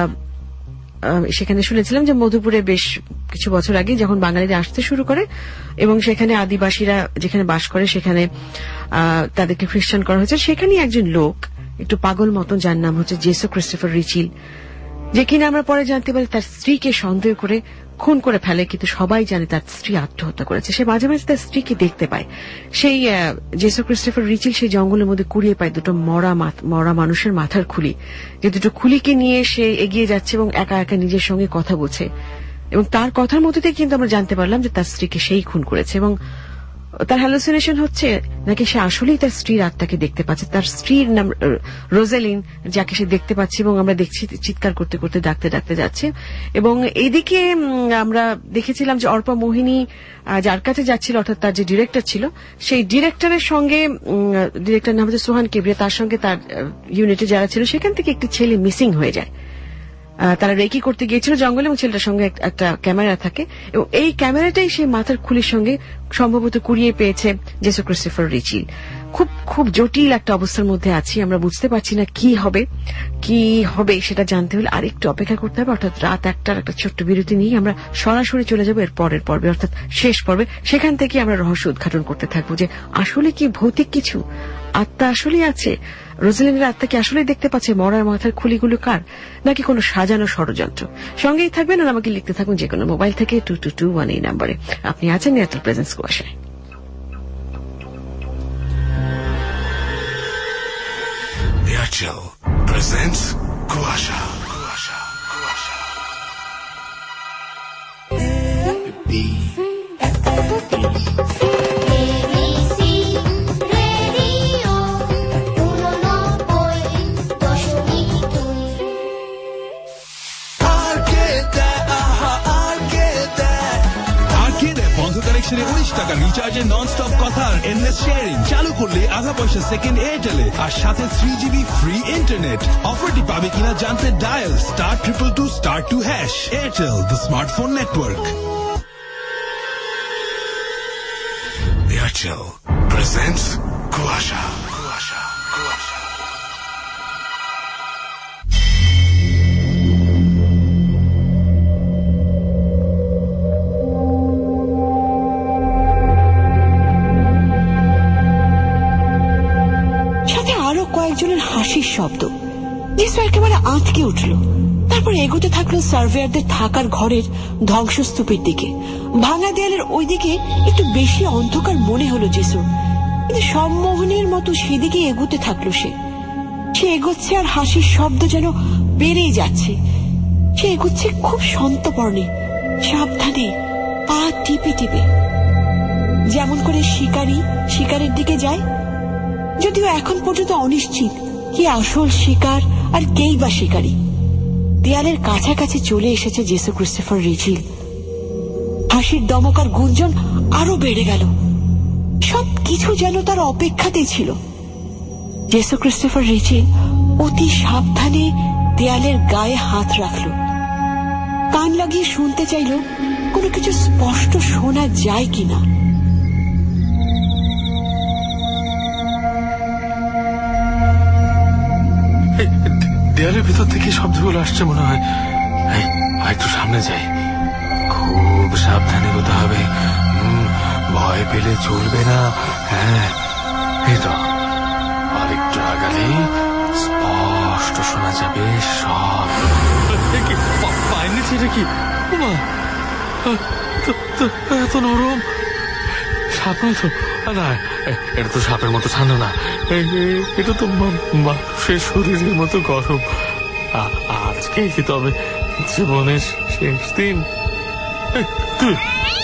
সেখানে শুনেছিলাম যে মধুপুরে বেশ কিছু বছর আগে যখন বাঙালিরা আসতে শুরু করে এবং সেখানে আদিবাসীরা যেখানে বাস করে সেখানে তাদেরকে খ্রিস্টান করা হয়েছে, সেখানেই একজন লোক একটু পাগল মতন, যার নাম হচ্ছে জেসো ক্রিস্টোফার রিচিল, যে কিনা আমরা পরে জানতে পারি তার স্ত্রীকে সন্দেহ করে খুন করে ফেলে। কিন্তু সবাই জানে তার স্ত্রী আত্মহত্যা করেছে। সে মাঝে মাঝে তার স্ত্রীকে দেখতে পায়। সেই জেসো ক্রিস্টোফার রিচিল সেই জঙ্গলের মধ্যে কুড়িয়ে পায় দুটো মরা মরা মানুষের মাথার খুলি, যে দুটো খুলিকে নিয়ে সে এগিয়ে যাচ্ছে এবং একা একা নিজের সঙ্গে কথা বলছে। এবং তার কথার মধ্যে থেকে কিন্তু আমরা জানতে পারলাম যে তার স্ত্রীকে সেই খুন করেছে। এবং তার হ্যালুসিনেশন হচ্ছে নাকি সে আসলেই তার স্ত্রীর আত্মাকে দেখতে পাচ্ছে, তার স্ত্রীর নাম রোজালিন, যাকে সে দেখতে পাচ্ছে। এবং আমরা দেখছি চিৎকার করতে করতে ডাকতে ডাকতে যাচ্ছে। এবং এইদিকে আমরা দেখেছিলাম যে অর্পা মোহিনী যার কাছে যাচ্ছিল, অর্থাৎ তার যে ডিরেক্টর ছিল, সেই ডিরেক্টরের সঙ্গে, ডিরেক্টর নাম হচ্ছে সোহান কিবরিয়া, তার সঙ্গে তার ইউনিটে যারা ছিল সেখান থেকে একটি ছেলে মিসিং হয়ে যায়। তারা রেকি করতে গিয়েছিল জঙ্গলে এবং ছেলেটার সঙ্গে একটা ক্যামেরা থাকে এবং এই ক্যামেরাটাই সেই মাথার খুলির সঙ্গে সম্ভবত কুড়িয়ে পেয়েছে জেসো ক্রিস্টোফার রিচিল। খুব খুব জটিল একটা অবস্থার মধ্যে আছি, আমরা বুঝতে পারছি না কি হবে কি হবে সেটা জানতে হলে আর একটু অপেক্ষা করতে হবে। অর্থাৎ রাত একটার একটা ছোট্ট বিরতি নিয়ে আমরা সরাসরি চলে যাব এর পরের পর্বে, অর্থাৎ শেষ পর্বে। সেখান থেকে আমরা রহস্য উদ্ঘাটন করতে থাকবো যে আসলে কি ভৌতিক কিছু, আত্মা আসলে আছে, রোজালিনের আত্মা কি আসলে দেখতে পাচ্ছে মরার মাথার খুলিগুলো কার, নাকি কোনো সাজানো ষড়যন্ত্র। সঙ্গেই থাকবেন আর আমাকে লিখতে থাকুন যে কোনো মোবাইল থেকে টু টু টু ওয়ান এই নাম্বারে। আপনি আছেন এয়ারটেল প্রেজেন্স কুয়াশায়। Airtel presents Kuasha. কুয়াশা কুয়াশা উনিশ টাকা রিচার্জে নন স্টপ কথার এন্ডলেস শেয়ারিং চালু করলে আধা পয়সা সেকেন্ড এয়ারটেলে, আর সাথে থ্রি জিবি ফ্রি ইন্টারনেট। অফারটি পাবে কিনা জানতে dial star triple two star two hash. Airtel, the smartphone network. Airtel presents Kuasha. Kuasha কুয়াশা কয়েকজনের হাসির শব্দ। জেসো একেবারে আঁতকে উঠল। তারপর এগোতে থাকলো সার্ভেয়ারদের থাকার ঘরের ধ্বংসস্তূপের দিকে। ভাঙা দেয়ালের ওই দিকে একটু বেশি অন্ধকার মনে হলো জেসো, কিন্তু সম্মোহনের মতো সেদিকে এগোতে থাকলো সে। সে এগোচ্ছে আর হাসির শব্দ যেন বেড়েই যাচ্ছে। সে এগোচ্ছে খুব সন্তর্পণে, সাবধানে, পা টিপে টিপে, যেমন করে শিকারী শিকারের দিকে যায়। যদিও এখন পর্যন্ত অনিশ্চিত কি আসল শিকার আর কেই বা শিকারী। দেয়ালের কাছাকাছি চলে এসেছে জেসো ক্রিস্টোফার রিচিল। হাসির দমকার গুঞ্জন আরো বেড়ে গেল। সবকিছু যেন তার অপেক্ষাতেই ছিল। জেসো ক্রিস্টোফার রিচিল অতি সাবধানে দেয়ালের গায়ে হাত রাখল। কান লাগিয়ে শুনতে চাইল কোনো কিছু স্পষ্ট শোনা যায় কিনা। দেয়ালের ভেতর থেকে শব্দগুলো আসছে মনে হয়। একটু সামনে যাই, খুব সাবধানে হতে হবে। পেলে চলবে না। হ্যাঁ, এই তো আরেকটু আগালে স্পষ্ট শোনা যাবে সব। পায়ের নিচে এটা কি? এত নরম। সাপ নয় তো? না, এটা তো সাপের মতো ঠান্ডা না, এটা তো মানুষের শরীরের মতো গরম। আজকে কি তবে জীবনের শেষ দিন? তুই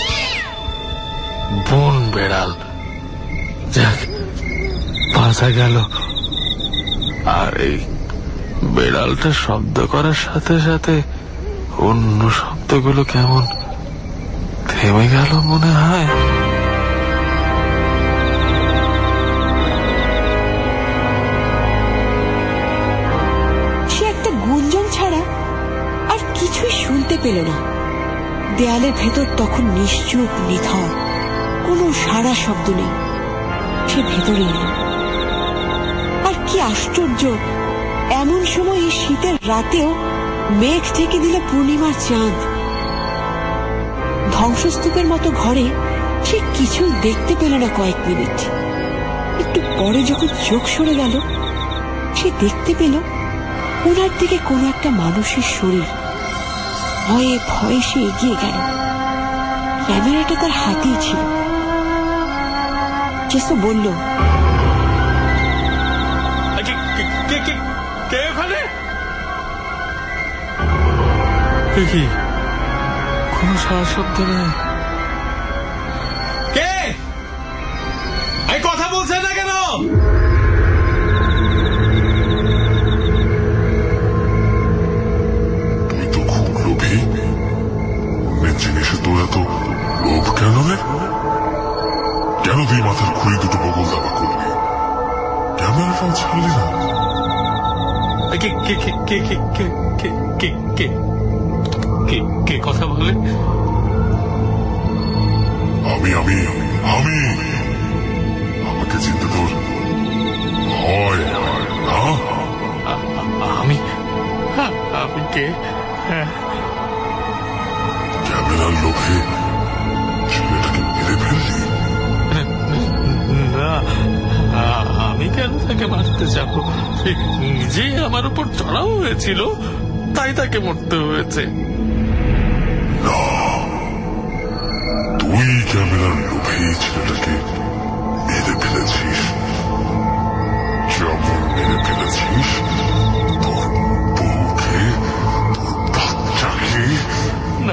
বন বেড়াল, যাক বাঁচা গেল। আর এই বেড়ালটা শব্দ করার সাথে সাথে অন্য শব্দগুলো কেমন থেমে গেল মনে হয়। সে একটা গুঞ্জন ছাড়া আর কিছুই শুনতে পেল না। দেয়ালের ভেতর তখন নিশ্চুপ নিথর, কোনো সারা শব্দ নেই। সে ভেতরে এলো। আর কি আশ্চর্য, এমন সময় এই শীতের রাতেও মেঘ ঢেকে দিল পূর্ণিমার চাঁদ। ধ্বংসস্তূপের মতো ঘরে সে কিছুই দেখতে পেল না কয়েক মিনিট। একটু পরে যখন চোখ সরে গেল, সে দেখতে পেল ওনার দিকে কোনো একটা মানুষের শরীর। ভয়ে ভয়ে সে এগিয়ে গেল। ক্যামেরাটা তার হাতেই ছিল। জেসু বলল, কে ওখানে? কি কোন সারা শব্দ নেই? কে? এই কথা বলছে না কেন? তুই তো খুব লোভী। অন্যের জিনিসে তোর এত লোভ কেন রে? কেন তুই মাথার খুঁড়ি দুটো বগল দাবা করলি? ক্যামেরাটাও ছাড়লি না? কে কে কে কে কে কে কে কে কে কে কথা বলে? আমি আমি আমি আমাকে চিনতে তোর ভয় না? আমি আমি কে? ক্যামেরার লোভে ছেলেটাকে মেরে ফেললি? না, আমি কেন তাকে মারতে যাব? নিজেই আমার উপর চড়াও হয়েছিল, তাই তাকে মরতে হয়েছে। না, তুই ক্যামেরার লোভে ছেলেটাকে মেরে ফেলেছিস। যেমন মেরে ফেলেছিস তোর বউকে, তোর বাচ্চাকে। না,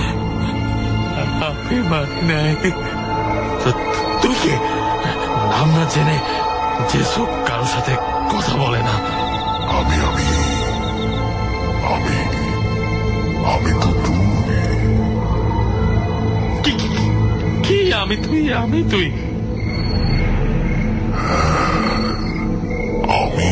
আমি মারি নাই। তুই কে? নাম না জেনে যেসব কারোর সাথে কথা বলে না। আমি আমি আমি আমি তো তুই। কি আমি তুই? আমি তুই? আমি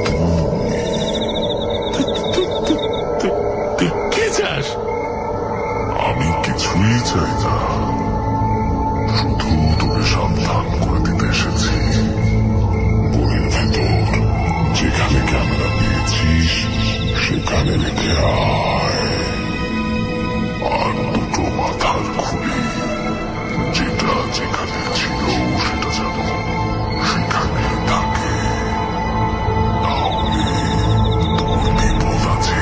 তুই কি চাস? আমি কিছুই চাই না, শুধু তোকে সাবধান করে দিতে এসেছি। বনের ভেতর যেখানে ক্যামেরা পেয়েছিস সেখানে রেখে আয়। আর দুটো মাথার খুলি, যেটা যেখানে ছিল সেটা যেন সেখানে থাকে, নাহলে তোর বিপদ আছে।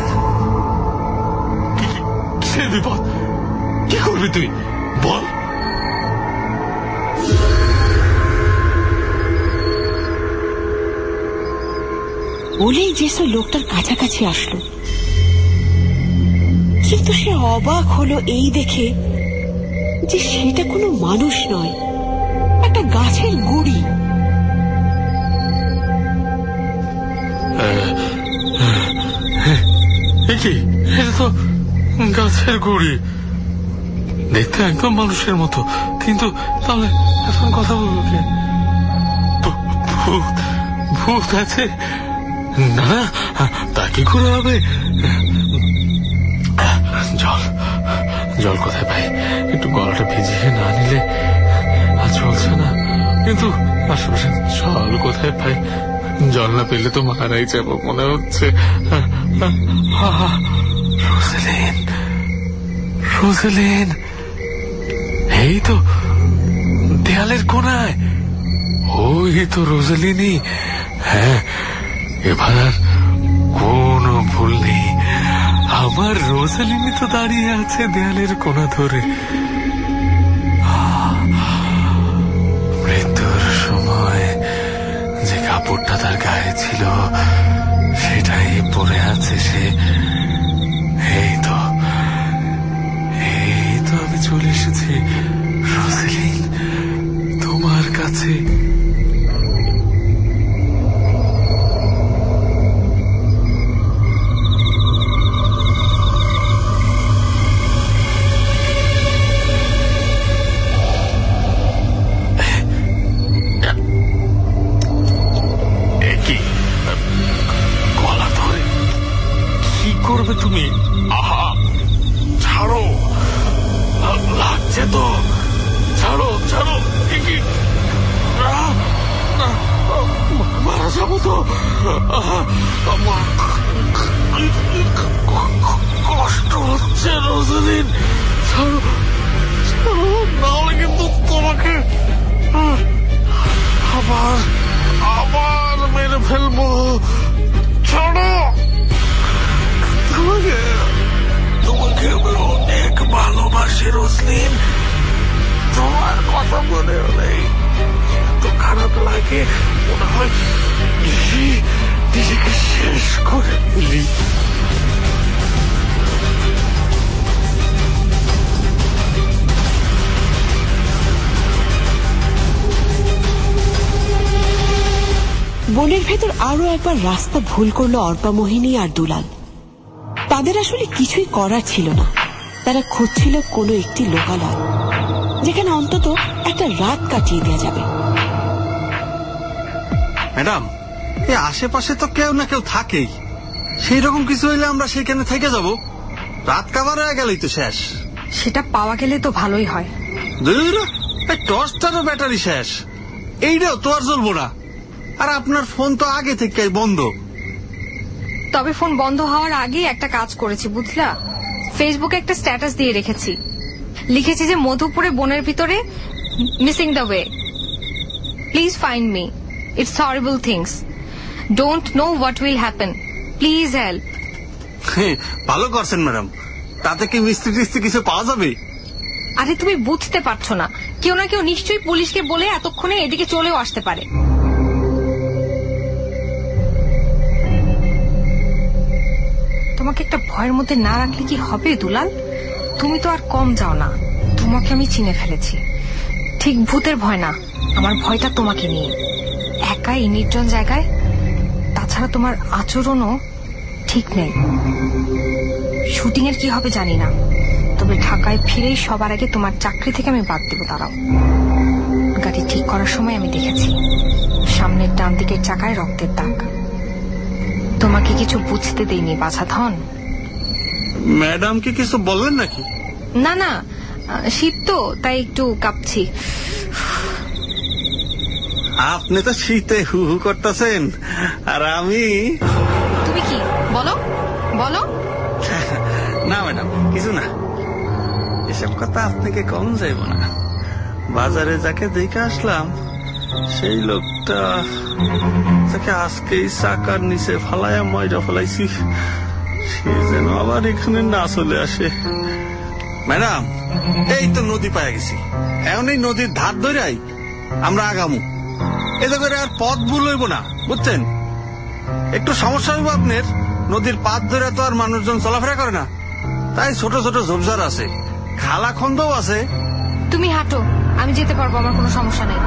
কিসের বিপদ? কি করবি তুই বল? বলেই জেসু লোকটার কাছাকাছি আসলো, কিন্তু সে অবাক হলো এই দেখে যে সেটা কোনো মানুষ নয়, একটা গাছের গুড়ি। কি? এটা তো গাছের গুড়ি, দেখতে একদম মানুষের মতো, কিন্তু তাহলে এখন কথা বলবো কে? ভূত ভূত আছে? না, তা কি করে হবে? জল জল কোথায় পাই? একটু গলাটা ভিজিয়ে না নিলে আজ চলছে না। কিন্তু আশেপাশে জল কোথায় পাই? জল না পেলে তো মারাই যাব মনে হচ্ছে। রোজেলিন, রোজেলিন, এই তো দেয়ালের কোনায় ওই তো রোজালিনী। হ্যাঁ, এবার আর কোনো ভুল নেই, আমার রোজালিনী তো দাঁড়িয়ে আছে দেয়ালের কোনা ধরে। মৃত্যুর সময় যে কাপড়টা তার গায়ে ছিল সেটাই পরে আছে সে। এই তো এই তো আমি চলে এসেছি রোজালিন তোমার কাছে। তুমি আহা, ছাড়ো, লাগছে তো, ছাড়ো ছাড়ো, মারা যাবো তো, কষ্ট হচ্ছে রোজালিন, ছাড়ো ছাড়ো, নাহলে কিন্তু তোমাকে আবার আবার মেরে ফেলবো, ছাড়ো। তোমাকে তোমাকে আমি অনেক ভালোবাসি রোজলিন, তোমার কথা মনে হলে এত খারাপ লাগে, মনে হয় নিজেকে শেষ করে ফেলি। বনের ভেতর আরো একবার রাস্তা ভুল করলো অর্পা মোহিনী আর দুলাল। তাদের আসলে কিছুই করার ছিল না, তারা খুঁজছিল কোনো একটি লোকালয় যেখানে অন্তত একটা রাত কাটিয়ে দেওয়া যাবে। ম্যাডাম, এই আশেপাশে তো কেউ না কেউ থাকেই, সেই রকম কিছু হইলে আমরা সেখানে থেকে যাব, রাত কাভার হয়ে গেলেই তো শেষ। সেটা পাওয়া গেলে তো ভালোই হয়। টর্চটারও ব্যাটারি শেষ, এইটাও তো আর চলবো না, আর আপনার ফোন তো আগে থেকে বন্ধ। তবে ফোন বন্ধ হওয়ার আগে একটা কাজ করেছি বুঝলা, ফেসবুকে একটা স্ট্যাটাস দিয়ে রেখেছি, লিখেছি যে মধুপুরে বনের ভিতরে missing the way, please find me, it's horrible things, don't know what will happen, please help. ভালো করছেন ম্যাডাম, তাতে কি মিস্ত্রি টিস্ত্রি কিছু পাওয়া যাবে? আরে তুমি বুঝতে পারছো না, কেউ না কেউ নিশ্চয়ই পুলিশকে বলে এতক্ষণে এদিকে চলেও আসতে পারে। তোমাকে একটা ভয়ের মধ্যে না রাখলে কি হবে দুলাল? তুমি তো আর কম যাও না, তোমাকে আমি চিনে ফেলেছি। ঠিক ভূতের ভয় না, আমার ভয়টা তোমাকে নিয়ে, একা এই নির্জন জায়গায়, তাছাড়া তোমার আচরণও ঠিক নেই। শুটিং এর কি হবে জানি না, তবে ঢাকায় ফিরেই সবার আগে তোমার চাকরি থেকে আমি বাদ দেবো। দাঁড়াও, গাড়ি ঠিক করার সময় আমি দেখেছি সামনের ডান দিকের চাকায় রক্তের দাগ। তোমাকে কিছু বুঝতে দেইনি বাছা ধন। ম্যাডাম কি কিছু বললেন নাকি? না না, শীত তো তাই একটু কাঁপছি। আপনি তো শীতে হু হু করতেছেন, আর আমি। তুমি কি বলো বলো? না ম্যাডাম, কিছু না, এসব কথা আপনাকে কম যাইব না। বাজারে যাকে দেখে আসলাম সেই লোকটা যাকে আজকেই চাকার নিচে ফালাইয়া ময়রা ফেলাইছি, সে যেন আবার এখানে না চলে আসে। ম্যাডাম, এই তো নদী পায়ে গেছি, এখন এই নদীর ধার ধরাই আমরা আগামু, এতে করে আর পথ ভুল হইব না, বুঝছেন? একটু সমস্যা হইব আপনার, নদীর পাত ধরে তো আর মানুষজন চলাফেরা করে না, তাই ছোট ছোট ঝোপঝাড় আছে, খালা খন্দও আছে। তুমি হাঁটো, আমি যেতে পারবো, আমার কোনো সমস্যা নেই।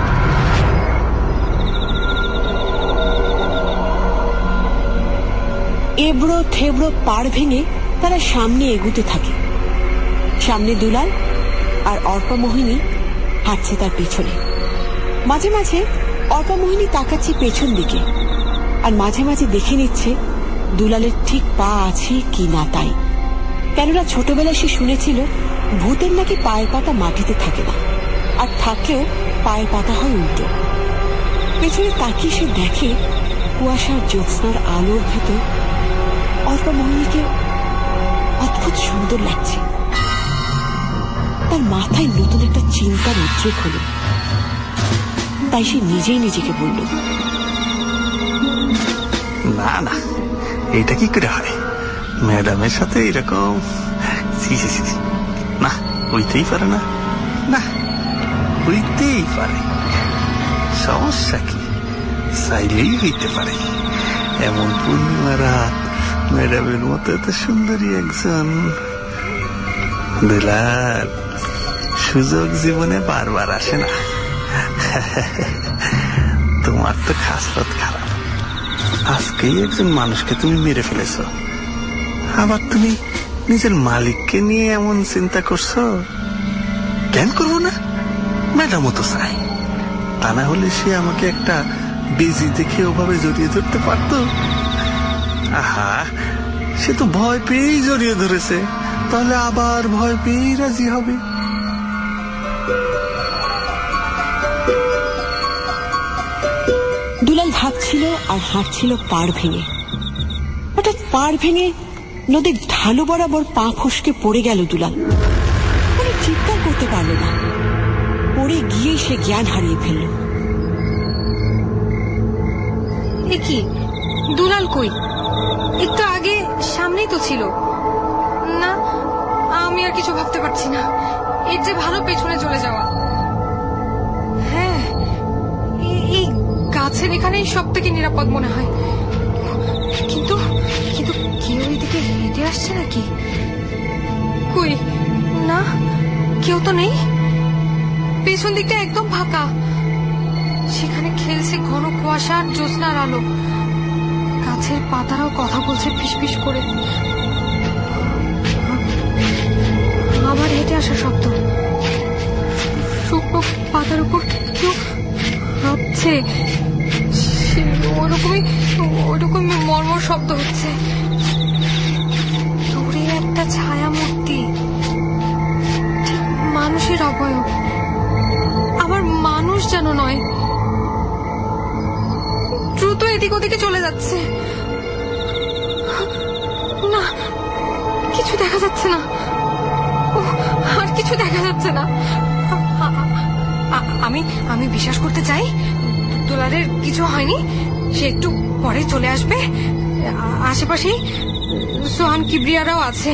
এবড়ো থেবড়ো পাড় ভেঙে তারা সামনে এগুতে থাকে। সামনে দুলাল আর অর্পা মোহিনী হাঁটছে তার পেছনে। মাঝে মাঝে অর্পা মোহিনী তাকাচ্ছে পেছন দিকে, আর মাঝে মাঝে দেখে নিচ্ছে দুলালের ঠিক পা আছে কি না তাই। কেননা ছোটবেলায় সে শুনেছিল ভূতের নাকি পায়ের পাতা মাটিতে থাকে না, আর থাকলেও পায়ের পাতা হয় উল্টো। পেছনে তাকিয়ে সে দেখে কুয়াশার জ্যোৎস্নার আলোর ভেতর অর্পা মোহিনীকে অদ্ভুত সুন্দর লাগছে। তার মাথায় নতুন একটা চিন্তার উদ্রেক হলো। তাই সে নিজেই নিজেকে বলল, না না, এটা কি করে হয়? ম্যাডামের সাথে এরকম না, হইতেই পারে না। না, হইতেই পারে, সমস্যা কি? চাইলেই হইতে পারে। এমন পূর্ণিমা রাত, ম্যাডামের মতো এত সুন্দরী একজন দুলাল, সুযোগ জীবনে বারবার আসে না। তোমার তো খাসলত খারাপ, আজকেই একজন মানুষকে তুমি মেরে ফেলেছ, আবার তুমি নিজের মালিককে নিয়ে এমন চিন্তা করছো। কেন করবো না? ম্যাডামও তো চাই, তা না হলে সে আমাকে একটা বেজি দেখে ওভাবে জড়িয়ে ধরতে পারত। আহা, সে তো ভয় পেয়েই জড়িয়ে ধরেছে, তাহলে আবার ভয় পেয়েই রাজি হবে। দুলাল ভাবছিল আর হাঁটছিল পাড় ভেঙে। হঠাৎ পাড় ভেঙে নদীর ঢালু বরাবর পা ফসকে পড়ে গেল দুলাল। কোনো চিৎকার করতে পারল না, পড়ে গিয়ে সে জ্ঞান হারিয়ে ফেলল। এ কি, দুলাল কই? একটু আগে সামনেই তো ছিল না। আমি আর কিছু ভাবতে পারছি না, এর যে ভালো পেছনে চলে যাওয়া। হ্যাঁ, এই গাছের এখানেই সব থেকে নিরাপদ মনে হয়। কিন্তু কিন্তু কেউ এদিকে হেঁটে আসছে নাকি? কই না, কেউ তো নেই। পেছন দিকটা একদম ফাঁকা, সেখানে খেলছে ঘন কুয়াশা আর জ্যোৎস্নার আলো। গাছের পাতারাও কথা বলছে ফিসফিস করে। আবার হেঁটে আসা শব্দ, শুকনো পাতার উপর কেউ হাঁটছে। ওরকমই ওরকমই মর্মর শব্দ হচ্ছে। দূরে একটা ছায়া মূর্তি, ঠিক মানুষের অবয়ব, আবার মানুষ যেন নয়। দ্রুত এদিক ওদিকে চলে যাচ্ছে। না, কিছু দেখা যাচ্ছে না, আর কিছু দেখা যাচ্ছে না। আমি আমি বিশ্বাস করতে চাই দুলালের কিছু হয়নি, সে একটু পরে চলে আসবে। আশেপাশেই সোহান কিবরিয়ারাও আছে।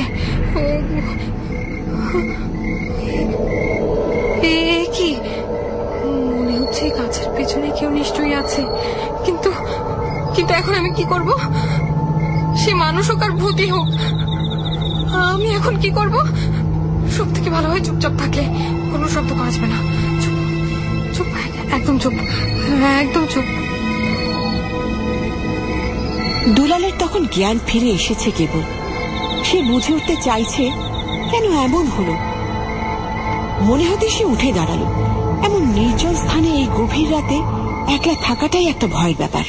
কি মনে হচ্ছে গাছের পেছনে কেউ নিশ্চয়ই আছে, কিন্তু কিন্তু এখন আমি কি করব? সে মানুষ হোক আর ভূতই হোক, আমি এখন কি করব? সব থেকে ভালো হয় চুপচাপ থাকলে, কোনো শব্দ করা যাবে না। চুপ চুপ, একদম চুপ, একদম চুপ। দুলালের তখন জ্ঞান ফিরে এসেছে কেবল। সে বুঝে উঠতে চাইছে কেন এমন হলো। মনে হতে সে উঠে দাঁড়ালো। এমন নির্জন স্থানে এই গভীর রাতে একলা থাকাটাই একটা ভয়ের ব্যাপার।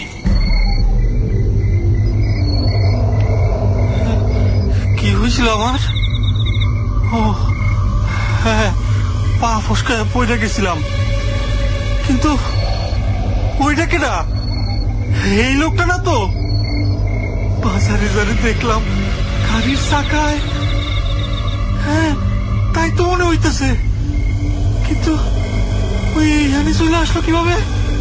কি হয়েছিল আমার? ও হ্যাঁ, পা ফসকে পড়ে গেছিলাম। কিন্তু ওইটা কেনা? এই লোকটা না তো? বাজারে যারে দেখলাম গাড়ির চাকায়। হ্যাঁ, তাই তো মনে হইতেছে। কিন্তু ওই এইখানে চলে আসলো কিভাবে?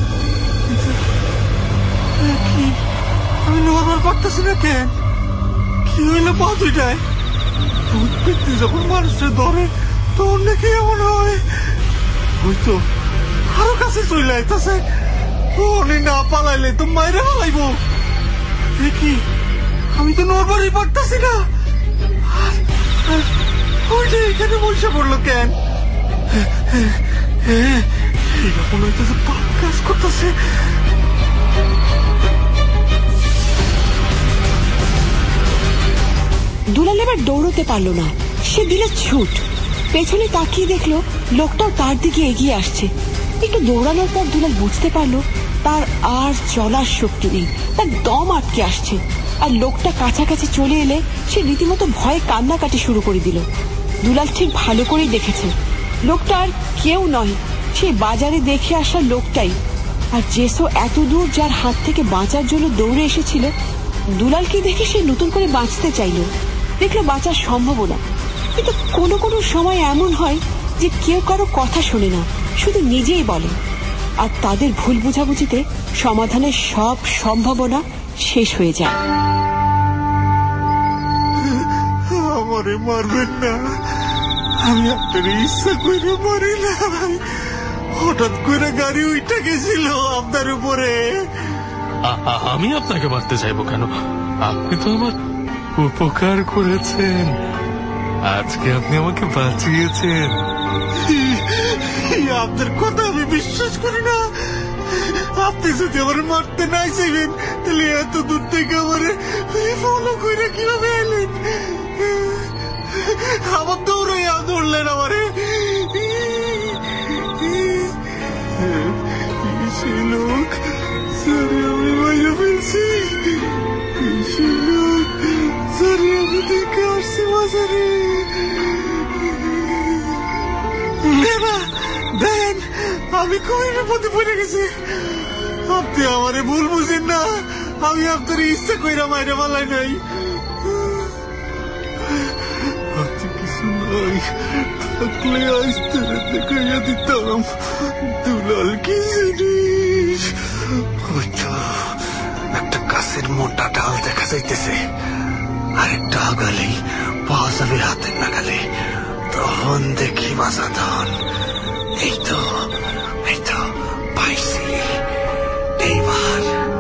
কি আমি নড়বার পারতেছি না কেন? কি হইলো পা দুইটায়? ব্যক্তি যখন মানুষের ধরে তখন নাকি এমন হয়। হয়তো আরো কাছে চলে আইতেছে, উনি না পালাইলে তো মাইরে পালাইব। দেখি আমি তো নড়বারই পারতেছি না। ওইটা এখানে বসে পড়লো কেন? এরকম হইতেছে পাপ কাজ করতেছে। দুলাল এবার দৌড়তে পারল না, সে দিল ছুট। পেছনে তাকিয়ে দেখলো লোকটাও তার দিকে এগিয়ে আসছে। একটু দৌড়ানোর পর দুলাল বুঝতে পারলো তার আর চলার শক্তি নেই, তার দম আটকে আসছে। আর লোকটা কাছাকাছি চলে এলে সে রীতিমতো ভয়ে কান্নাকাটি শুরু করে দিল। দুলাল ঠিক ভালো করেই দেখেছে লোকটা আর কেউ নয়, সেই বাজারে দেখে আসা লোকটাই। আর জেসো এত দূর যার হাত থেকে বাঁচার জন্য দৌড়ে এসেছিল, দুলালকে দেখে সে নতুন করে বাঁচতে চাইল। দেখলো বাঁচার সম্ভাবনা। কিন্তু কোনো কোনো সময় এমন হয় যে কেউ কারো কথা শোনে না, শুধু নিজেই বলে। আর তাদের ভুল বুঝাবুঝিতে সমাধানের সব সম্ভাবনা শেষ হয়ে যায়। আমারে মারবেন না, আমি আপনার ইচ্ছা করে মারি নাই, হঠাৎ করে গাড়ি উইটা গেছিল আপনার উপরে। আমি আপনাকে মারতে চাইবো কেন? আপনি তো আমার উপকার করেছেন, আজকে আপনি আমাকে বাঁচিয়েছেন। আপনার কথা আমি বিশ্বাস করি না। আপনি যদি আমার মারতে নাই চাইবেন তাহলে এত দূর থেকে আমার ফলো করে কিভাবে এলেন? আমার দৌড়াইয়া ধরলেন আমারে। সে লোক সরি আমি মাইয়া ফেলছি, সে লোক সরি আমি দেখে আসছি বাজারে। দেন আমি খুবই বিপদে পড়ে গেছি, আপনি আমারে ভুল বুঝেন না, আমি আপনার ইচ্ছা কইরা মাইরে পালাই নাই। কিছু নাই থাকলে আজ তোরে দেখাইয়া দিতাম দুলাল কি জিনিস। একটা গাছের মোটা ডাল দেখা যাইতেছে, আরেকটা আগালেই পাওয়া যাবে হাতের নাগালে, তখন দেখি বাসা ধন। এই তো এই তো পাইছি, এইবার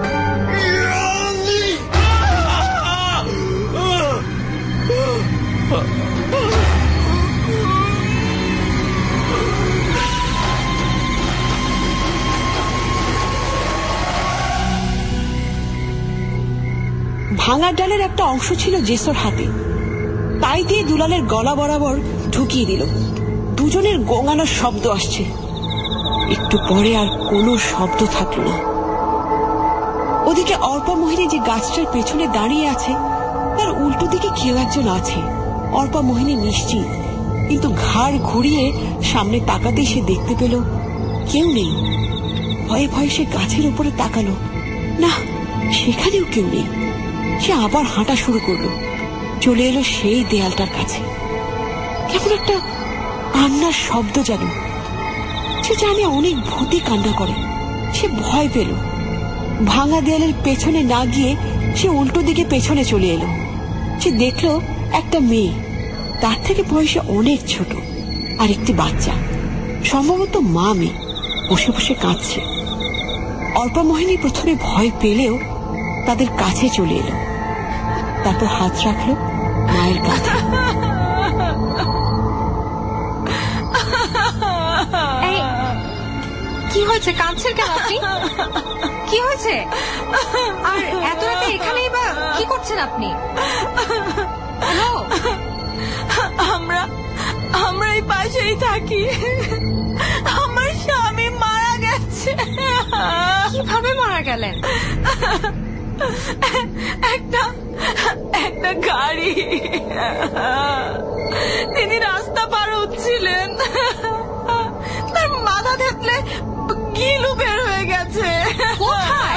ভাঙা ডালের একটা অংশ ছিল জেসোর হাতে, তাই দিয়ে দুলালের গলা বরাবর ঢুকিয়ে দিল। দুজনের গোঙানোর শব্দ আসছে। একটু পরে আর কোনো শব্দ থাকলো না। ওদিকে অর্পা মোহিনী যে গাছটার পেছনে দাঁড়িয়ে আছে তার উল্টো দিকে কেউ একজন আছে। অর্পা মোহিনী নিশ্চিত, কিন্তু ঘাড় ঘুরিয়ে সামনে তাকাতে সে দেখতে পেল কেউ নেই। ভয়ে ভয়ে সে গাছের উপরে তাকালো, না সেখানেও কেউ নেই। সে আবার হাঁটা শুরু করলো, চলে এলো সেই দেয়ালটার কাছে। কেমন একটা কান্নার শব্দ যেন। সে জানে অনেক ভূতি কান্না করে। সে ভয় পেল। ভাঙা দেয়ালের পেছনে না গিয়ে সে উল্টো দিকে পেছনে চলে এলো। সে দেখলো একটা মেয়ে, তার থেকে বয়সে অনেক ছোট, আর একটি বাচ্চা, সম্ভবত মা মেয়ে, বসে বসে কাঁদছে। অর্পা মোহিনী প্রথমে ভয় পেলেও তাদের কাছে চলে এলো, তারপর হাত রাখলো মায়ের কাছে। কি হয়েছে? কাঁদছেন কেন আপনি? কি হয়েছে? আর এত রাতে এখানেই বা কি করছেন আপনি? হ্যালো, আমরা আমরা এই পাশেই থাকি। আমার স্বামী মারা গেছে। কিভাবে মারা গেলেন? একটা একটা গাড়ি, তিনি রাস্তা পার হচ্ছিলেন, তার মাথা থেতলে গিলু বের হয়ে গেছে। কোথায়?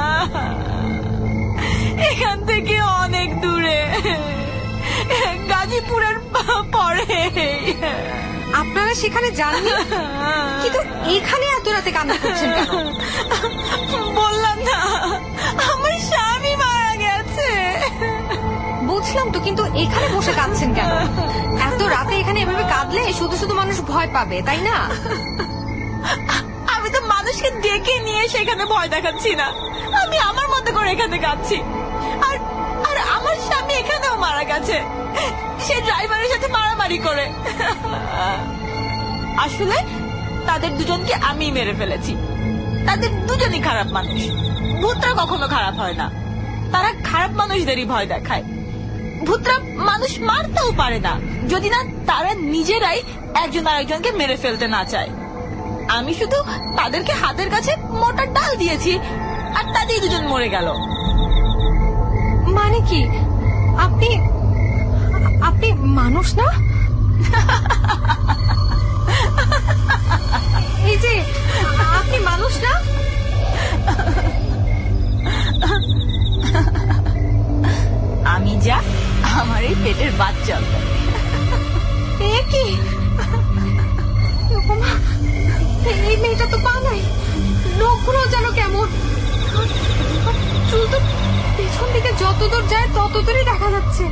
এখান থেকে অনেক দূরে, গাজীপুরের পরে। আপনারা সেখানে যাননি, কিন্তু এখানে এত রাতে কান্না করছেন কেন? বললাম না আমার স্বামী মারা গেছে। বুঝলাম তো, কিন্তু এখানে বসে কাঁদছেন কেন? এত রাতে এখানে এভাবে কাঁদলে শুধু শুধু মানুষ ভয় পাবে, তাই না? আমি তো মানুষকে ডেকে নিয়ে সেখানে ভয় দেখাচ্ছি না, আমি আমার মতো করে এখানে কাঁদছি। আর আর আমার স্বামী এখানেও মারা গেছে, সে ড্রাইভারের সাথে মারামারি করে। আসলে তাদের দুজনকে আমি মেরে ফেলেছি। তাদের দুজনই খারাপ মানুষ। ভূতরা কখনো খারাপ হয় না, তারা খারাপ মানুষদেরই ভয় দেখায়। ভূতরা মানুষ মারতেও পারে না যদি না তারা নিজেরাই একজন আরেকজনকে মেরে ফেলতে না চায়। আমি শুধু তাদেরকে হাতের কাছে মোটা ডাল দিয়েছি, আর তাদের দুজন মরে গেল। মানে কি? আপনি আপনি মানুষ না? এই যে আপনি মানুষ না? আমি যা আমার এই পেটের বাচ্চা। কি এই মেয়েটা তো পা নাই, যায় ততদূরই দেখা যাচ্ছে।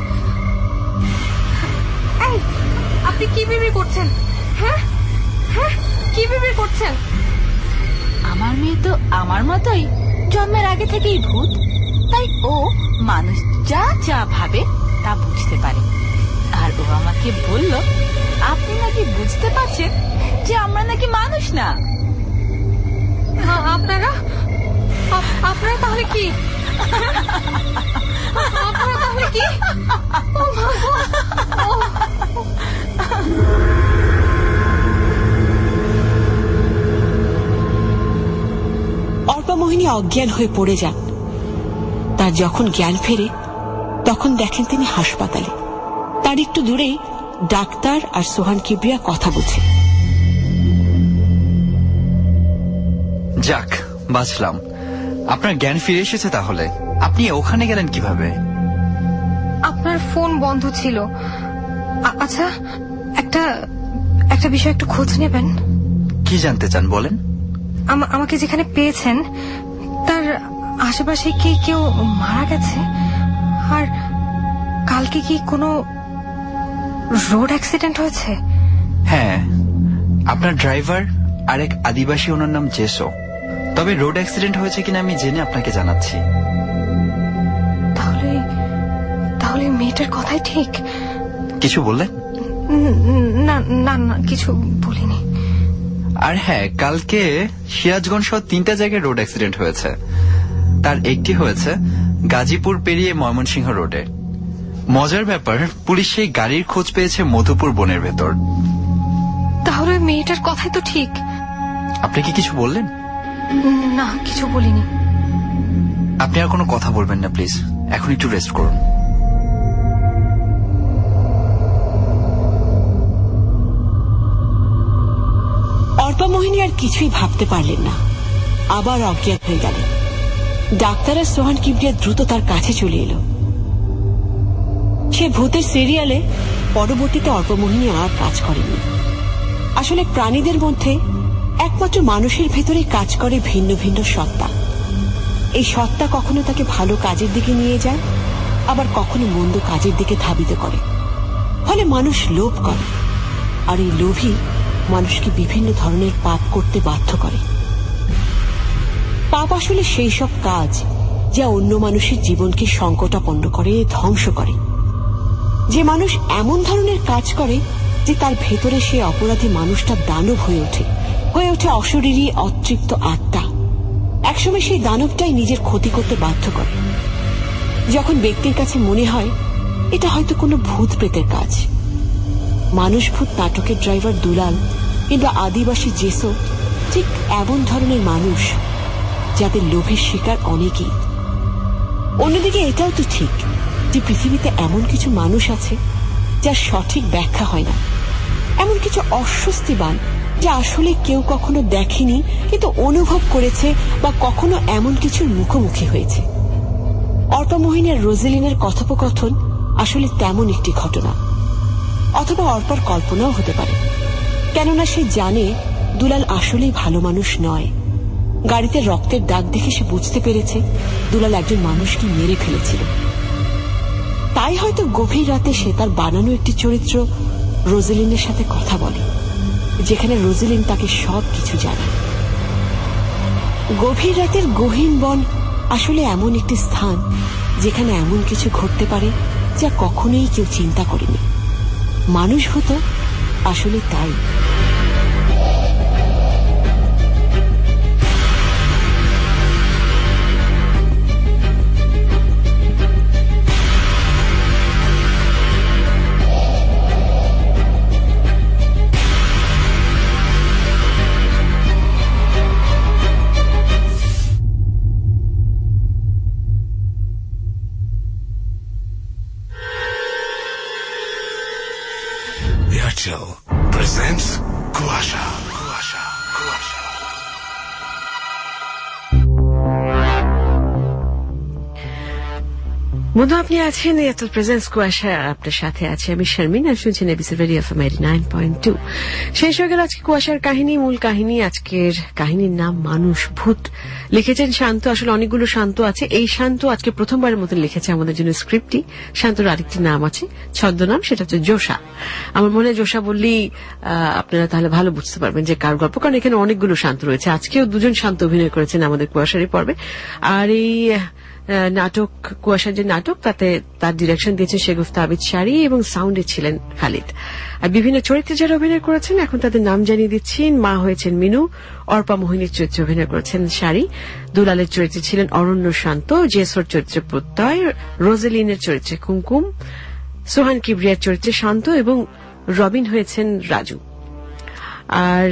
এই, আপনি কি বিড়বিড় করছেন? হ্যাঁ হ্যাঁ কি বিড়বিড় করছেন? আমার মেয়ে তো আমার মতোই জন্মের আগে থেকেই ভূত, তাই ও মানুষ যা যা ভাবে তা বুঝতে পারে। আর ও আমাকে বলল, আপনি নাকি বুঝতে পারছেন যে আমরা নাকি মানুষ না। আপনারা আপনারা তাহলে কি? আপনারা তাহলে কি? ও মা গো! অর্পামোহিনী অজ্ঞান হয়ে পড়ে যান। তার যখন জ্ঞান ফেরে তখন দেখেন তিনি হাসপাতালে। তার একটু দূরেই ডাক্তার আর সোহান কিবরিয়া কথা বলছে। যাক, বাঁচলাম। আপনার জ্ঞান ফিরে এসেছে তাহলে? আপনি ওখানে গেলেন কিভাবে? আপনার ফোন বন্ধ ছিল। আচ্ছা, একটা একটা বিষয় একটু খোঁজ নেবেন। কি জানতে চান বলেন? আমাকে যেখানে পেয়েছেন তার আশেপাশে কি কেউ মারা গেছে? আর কালকে কি কোনো রোড অ্যাক্সিডেন্ট হয়েছে? হ্যাঁ, আপনার ড্রাইভার আর এক আদিবাসী, ওনার নাম জেসো। তবে রোড অ্যাক্সিডেন্ট হয়েছে কিনা আমি জেনে আপনাকে জানাচ্ছি। তাহলে তাহলে মেয়েটার কথাই ঠিক? কিছু বললেন? না না না, কিছু বলিনি। আর হ্যাঁ, কালকে সিরাজগঞ্জ সহ তিনটা জায়গায় রোড অ্যাক্সিডেন্ট হয়েছে। তার একটি হয়েছে গাজীপুর পেরিয়ে ময়মনসিংহ রোডে। মজার ব্যাপার, পুলিশ সেই গাড়ির খোঁজ পেয়েছে মধুপুর বনের ভেতর। তাহলে মেয়েটার কথাই তো ঠিক। আপনি কি কিছু বললেন? না, কিছু বলিনি। আপনি আর কোনো কথা বলবেন না প্লিজ, এখন একটু রেস্ট করুন। অর্পামোহিনী আর কিছুই ভাবতে পারলেন না, আবার অজ্ঞান হয়ে গেলেন। ডাক্তার আর সোহান কিবরিয়া দ্রুত তার কাছে চলে এলো। সে ভূতের সিরিয়ালে পরবর্তীতে অর্পামোহিনী আর কাজ করেনি। আসলে প্রাণীদের মধ্যে একমাত্র মানুষের ভেতরে কাজ করে ভিন্ন ভিন্ন সত্তা। এই সত্তা কখনো তাকে ভালো কাজের দিকে নিয়ে যায়, আবার কখনো মন্দ কাজের দিকে ধাবিত করে। ফলে মানুষ লোভ করে, আর এই লোভই মানুষকে বিভিন্ন ধরনের পাপ করতে বাধ্য করে। পাপ আসলে সেই সব কাজ যা অন্য মানুষের জীবনকে সংকটাপন্ন করে, ধ্বংস করে। যে মানুষ এমন ধরনের কাজ করে যে তার ভেতরে সে অপরাধী মানুষটা দানব হয়ে ওঠে, হয়ে ওঠে অশরীরী অতৃপ্ত আত্মা। একসময় সেই দানবটাই নিজের ক্ষতি করতে বাধ্য করে। যখন ব্যক্তির কাছে মনে হয় এটা হয়তো কোনো ভূত প্রেতের কাজ। মানুষ ভূত নাটকের ড্রাইভার দুলাল কিংবা আদিবাসী জেসো ঠিক এমন ধরনের মানুষ যাদের লোভের শিকার অনেকেই। অন্যদিকে এটাও তো ঠিক যে পৃথিবীতে এমন কিছু মানুষ আছে যার সঠিক ব্যাখ্যা হয় না, এমন কিছু অস্বস্তিবান যা আসলে কেউ কখনো দেখেনি কিন্তু অনুভব করেছে, বা কখনো এমন কিছুর মুখোমুখি হয়েছে। অর্পামোহিনী আর রোজেলিনের কথোপকথন আসলে তেমন একটি ঘটনা, অথবা অর্পার কল্পনাও হতে পারে। কেননা সে জানে দুলাল আসলেই ভালো মানুষ নয়। গাড়িতে রক্তের দাগ দেখে সে বুঝতে পেরেছে দুলাল একজন মানুষকে মেরে ফেলেছিল। তাই হয়তো গভীর রাতে সে তার বানানো একটি চরিত্র রোজেলিনের সাথে কথা বলে, যেখানে রোজেলিন তাকে সব কিছু জানায়। গভীর রাতের গহীন বন আসলে এমন একটি স্থান যেখানে এমন কিছু ঘটতে পারে যা কখনোই কেউ চিন্তা করেনি। মানুষ হতো আসলে তাই। Airtel presents Kuasha. Kuasha. Kuasha. বন্ধু আপনি আছেন এয়ারটেল প্রেজেন্স কুয়াশা, আপনার সাথে আছে আমি শারমিন, আর শুনছেন ABC radio FM eighty nine point two. শেষ হয়ে গেল আজকে কুয়াশার কাহিনী, মূল কাহিনী। আজকের কাহিনীর নাম মানুষ ভূত। লিখেছেন শান্ত। আসলে অনেকগুলো শান্ত আছে, এই শান্ত আজকে প্রথমবারের মতো লিখেছে আমাদের জন্য স্ক্রিপ্টটি। শান্তর আরেকটি নাম আছে, ছদ্মনাম, সেটা হচ্ছে জোসা। আমার মনে হয় জোসা বললেই আপনারা তাহলে ভালো বুঝতে পারবেন যে কার গল্প, কারণ এখানে অনেকগুলো শান্ত রয়েছে। আজকেও দুজন শান্ত অভিনয় করেছেন আমাদের কুয়াশার এই পর্বে। আর এই নাটক কুয়াশার যে নাটক, তাতে তার ডিরেকশন দিয়েছেন শেগুফতা আবিদ শাড়ি এবং সাউন্ডে ছিলেন খালিদ। আর বিভিন্ন চরিত্রে যারা অভিনয় করেছেন এখন তাদের নাম জানিয়ে দিচ্ছি। মা হয়েছেন মিনু, অর্পা মোহিনীর চরিত্রে অভিনয় করেছেন শাড়ি, দুলালের চরিত্রে ছিলেন অরণ্য শান্ত, জেসর চরিত্রে প্রত্যয়, রোজেলিনের চরিত্রে কুমকুম, সোহান কিবরিয়ার চরিত্রে শান্ত এবং রবিন হয়েছেন রাজু। আর